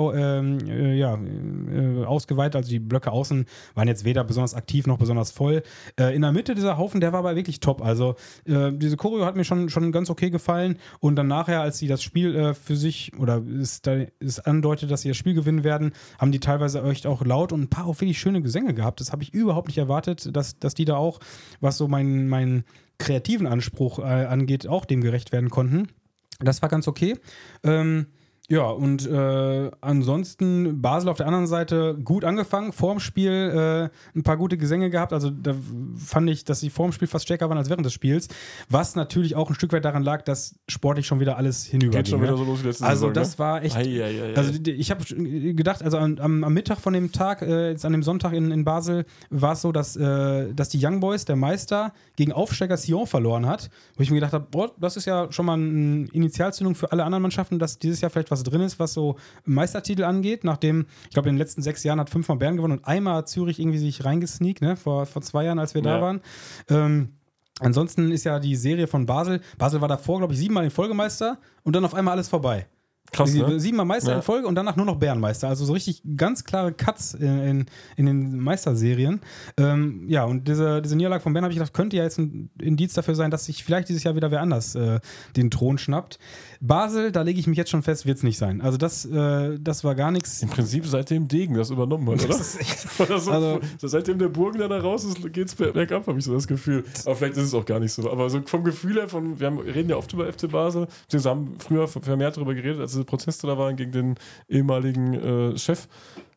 ausgeweitet, also die Blöcke außen waren jetzt weder besonders aktiv noch besonders voll. In der Mitte dieser Haufen, der war aber wirklich top. Also diese Choreo hat mir schon ganz okay gefallen und dann nachher, als sie das Spiel für sich oder es andeutet, dass sie das Spiel gewinnen werden, haben die teilweise echt auch laut und ein paar auch wirklich schöne Gesänge gehabt. Das habe ich überhaupt nicht erwartet, dass die da auch, was so meinen kreativen Anspruch angeht, auch dem gerecht werden konnten. Das war ganz okay. Ja, und ansonsten Basel auf der anderen Seite gut angefangen, vorm Spiel ein paar gute Gesänge gehabt, also da fand ich, dass sie vorm Spiel fast stärker waren als während des Spiels, was natürlich auch ein Stück weit daran lag, dass sportlich schon wieder alles hinüberging. Geht schon wieder so los wie letzte Also Saison, das war echt, also ich habe gedacht, also am Mittag von dem Tag, jetzt an dem Sonntag in Basel, war es so, dass die Young Boys, der Meister, gegen Aufsteiger Sion verloren hat, wo ich mir gedacht habe, das ist ja schon mal eine Initialzündung für alle anderen Mannschaften, dass dieses Jahr vielleicht was drin ist, was so Meistertitel angeht, nachdem, ich glaube, in den letzten 6 Jahren hat 5-mal Bern gewonnen und einmal hat Zürich irgendwie sich reingesneakt, ne, vor 2 Jahren, als wir da waren. Ansonsten ist ja die Serie von Basel war davor, glaube ich, 7-mal in Folgemeister und dann auf einmal alles vorbei. Krass, ne? 7-mal Meister in Folge und danach nur noch Bärenmeister. Also so richtig ganz klare Cuts in den Meisterserien. Ja, und diese Niederlage von Bern, habe ich gedacht, könnte ja jetzt ein Indiz dafür sein, dass sich vielleicht dieses Jahr wieder wer anders den Thron schnappt. Basel, da lege ich mich jetzt schon fest, wird es nicht sein. Also das war gar nichts. Im Prinzip seitdem Degen das übernommen hat, oder? Das ist echt, oder so, also, seitdem der Burgen da raus ist, geht es bergab, habe ich so das Gefühl. Aber vielleicht ist es auch gar nicht so. Aber so vom Gefühl her, reden ja oft über FC Basel, beziehungsweise haben früher vermehrt darüber geredet, als diese Proteste da waren gegen den ehemaligen Chef.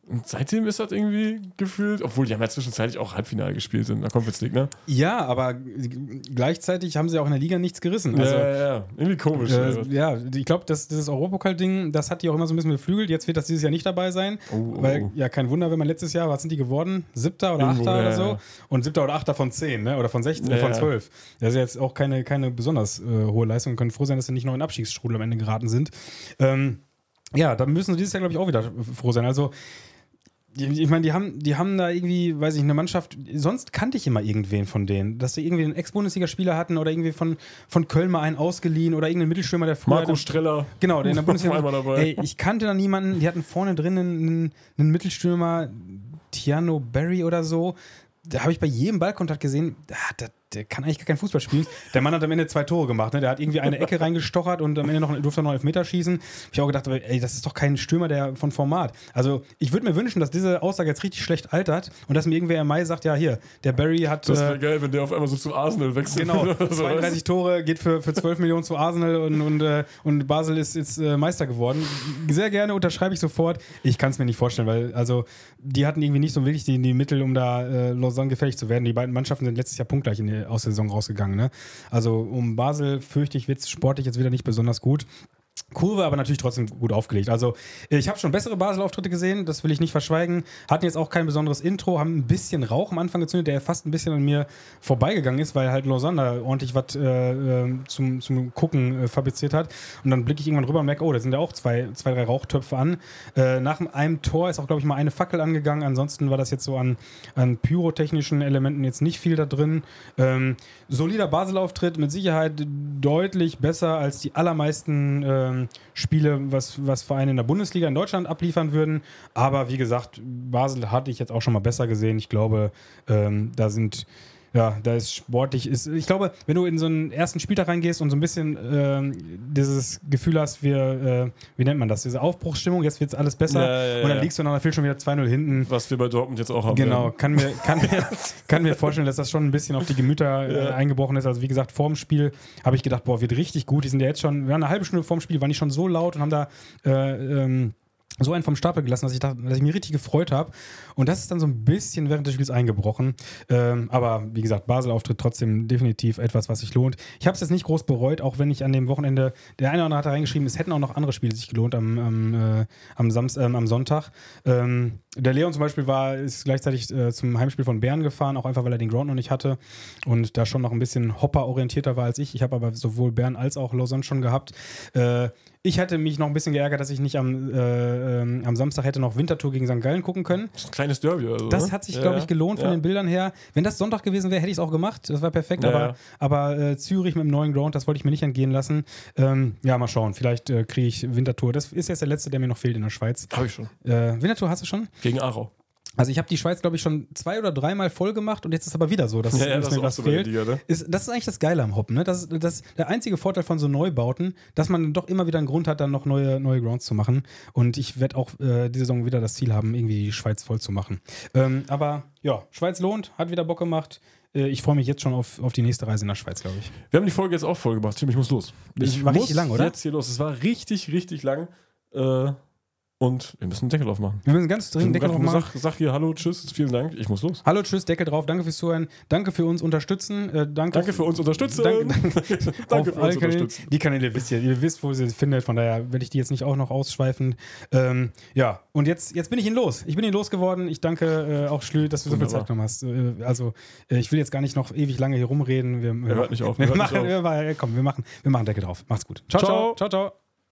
Und seitdem ist das irgendwie gefühlt, obwohl die haben ja zwischenzeitlich auch Halbfinale gespielt in der Conference League, ne? Ja, aber gleichzeitig haben sie auch in der Liga nichts gerissen. Also, ja. Irgendwie komisch. Ja, ich glaube, dieses Europapokal-Ding, das hat die auch immer so ein bisschen beflügelt. Jetzt wird das dieses Jahr nicht dabei sein. Weil, ja, kein Wunder, wenn man letztes Jahr, was sind die geworden? 7. oder 8. oder so? Ja. Und 7. oder 8. von 10, ne? Oder von 16, von 12. Das ist jetzt auch keine besonders hohe Leistung. Wir können froh sein, dass sie nicht noch in Abstiegsstrudel am Ende geraten sind. Ja, da müssen sie dieses Jahr, glaube ich, auch wieder froh sein. Also, ich meine, die haben da irgendwie, weiß ich, eine Mannschaft, sonst kannte ich immer irgendwen von denen, dass sie irgendwie einen Ex-Bundesligaspieler hatten oder irgendwie von Köln mal einen ausgeliehen oder irgendeinen Mittelstürmer, der früher... Marco Streller. Genau, der in der Bundesliga... dabei. Ey, ich kannte da niemanden, die hatten vorne drin einen Mittelstürmer, Tiano Berry oder so, da habe ich bei jedem Ballkontakt gesehen, der kann eigentlich gar kein Fußball spielen. Der Mann hat am Ende 2 Tore gemacht. Ne? Der hat irgendwie eine Ecke reingestochert und am Ende durfte er noch 11 Meter schießen. Ich habe auch gedacht, ey, das ist doch kein Stürmer von Format. Also ich würde mir wünschen, dass diese Aussage jetzt richtig schlecht altert und dass mir irgendwer im Mai sagt, ja hier, der Barry hat... Das wäre geil, wenn der auf einmal so zu Arsenal wechselt. Genau, 32 Tore, geht für 12 Millionen zu Arsenal und Basel ist Meister geworden. Sehr gerne, unterschreibe ich sofort. Ich kann es mir nicht vorstellen, weil also die hatten irgendwie nicht so wirklich die Mittel, um da Lausanne gefährlich zu werden. Die beiden Mannschaften sind letztes Jahr punktgleich aus der Saison rausgegangen. Ne? Also um Basel fürchte ich, wird es sportlich jetzt wieder nicht besonders gut. Kurve aber natürlich trotzdem gut aufgelegt. Also ich habe schon bessere Basel-Auftritte gesehen, das will ich nicht verschweigen. Hatten jetzt auch kein besonderes Intro, haben ein bisschen Rauch am Anfang gezündet, der fast ein bisschen an mir vorbeigegangen ist, weil halt Lausanne da ordentlich was zum Gucken fabriziert hat. Und dann blicke ich irgendwann rüber und merke, oh, da sind ja auch zwei, drei Rauchtöpfe an. Nach einem Tor ist auch, glaube ich, mal eine Fackel angegangen. Ansonsten war das jetzt so an pyrotechnischen Elementen jetzt nicht viel da drin. Solider Basel-Auftritt, mit Sicherheit deutlich besser als die allermeisten Spiele, was Vereine in der Bundesliga in Deutschland abliefern würden. Aber wie gesagt, Basel hatte ich jetzt auch schon mal besser gesehen. Ich glaube, da ist sportlich. Ich glaube, wenn du in so einen ersten Spieltag reingehst und so ein bisschen dieses Gefühl hast, wie nennt man das? Diese Aufbruchsstimmung, jetzt wird es alles besser und dann liegst du nach einer Viertel schon wieder 2-0 hinten. Was wir bei Dortmund jetzt auch haben. Genau, kann mir vorstellen, dass das schon ein bisschen auf die Gemüter eingebrochen ist. Also wie gesagt, vorm Spiel habe ich gedacht, boah, wird richtig gut. Die sind ja jetzt schon, wir waren eine halbe Stunde vorm Spiel, waren die schon so laut und haben da so einen vom Stapel gelassen, dass ich mich richtig gefreut habe. Und das ist dann so ein bisschen während des Spiels eingebrochen. Aber wie gesagt, Basel-Auftritt trotzdem definitiv etwas, was sich lohnt. Ich habe es jetzt nicht groß bereut, auch wenn ich an dem Wochenende, der eine oder andere hat da reingeschrieben, es hätten auch noch andere Spiele sich gelohnt am Sonntag. Der Leon zum Beispiel ist gleichzeitig zum Heimspiel von Bern gefahren, auch einfach, weil er den Ground noch nicht hatte und da schon noch ein bisschen Hopper-orientierter war als ich. Ich habe aber sowohl Bern als auch Lausanne schon gehabt. Ich hätte mich noch ein bisschen geärgert, dass ich nicht am Samstag hätte noch Winterthur gegen St. Gallen gucken können. Das ist ein kleines Derby. Also, das hat sich, glaube ich, gelohnt von den Bildern her. Wenn das Sonntag gewesen wäre, hätte ich es auch gemacht. Das war perfekt. Aber Zürich mit dem neuen Ground, das wollte ich mir nicht entgehen lassen. Mal schauen. Vielleicht kriege ich Winterthur. Das ist jetzt der letzte, der mir noch fehlt in der Schweiz. Habe ich schon. Winterthur hast du schon? Gegen Aarau. Also ich habe die Schweiz, glaube ich, schon 2 oder 3 Mal voll gemacht und jetzt ist aber wieder so, dass das mir was so fehlt. Liga, ne? Das ist eigentlich das Geile am Hoppen. Ne? Das ist der einzige Vorteil von so Neubauten, dass man doch immer wieder einen Grund hat, dann noch neue Grounds zu machen. Und ich werde auch diese Saison wieder das Ziel haben, irgendwie die Schweiz voll zu machen. Aber ja, Schweiz lohnt, hat wieder Bock gemacht. Ich freue mich jetzt schon auf die nächste Reise in der Schweiz, glaube ich. Wir haben die Folge jetzt auch voll gemacht. Tim, ich muss los. Ich war richtig lang, oder? Jetzt hier los. Es war richtig, richtig lang. Und wir müssen den Deckel aufmachen. Wir müssen ganz dringend Deckel aufmachen. Sag hier Hallo, tschüss, vielen Dank, ich muss los. Hallo, tschüss, Deckel drauf, danke fürs Zuhören, danke für uns unterstützen. Danke für uns unterstützen. Danke für uns unterstützen. Die Kanäle wisst ihr wisst, wo ihr sie findet, von daher werde ich die jetzt nicht auch noch ausschweifen. Und jetzt bin ich ihn los. Ich bin ihn losgeworden. Ich danke auch Schlü, dass du so viel Zeit genommen hast. Ich will jetzt gar nicht noch ewig lange hier rumreden. Wir hört nicht auf. Wir machen Deckel drauf. Macht's gut. Ciao, ciao. Ciao, ciao.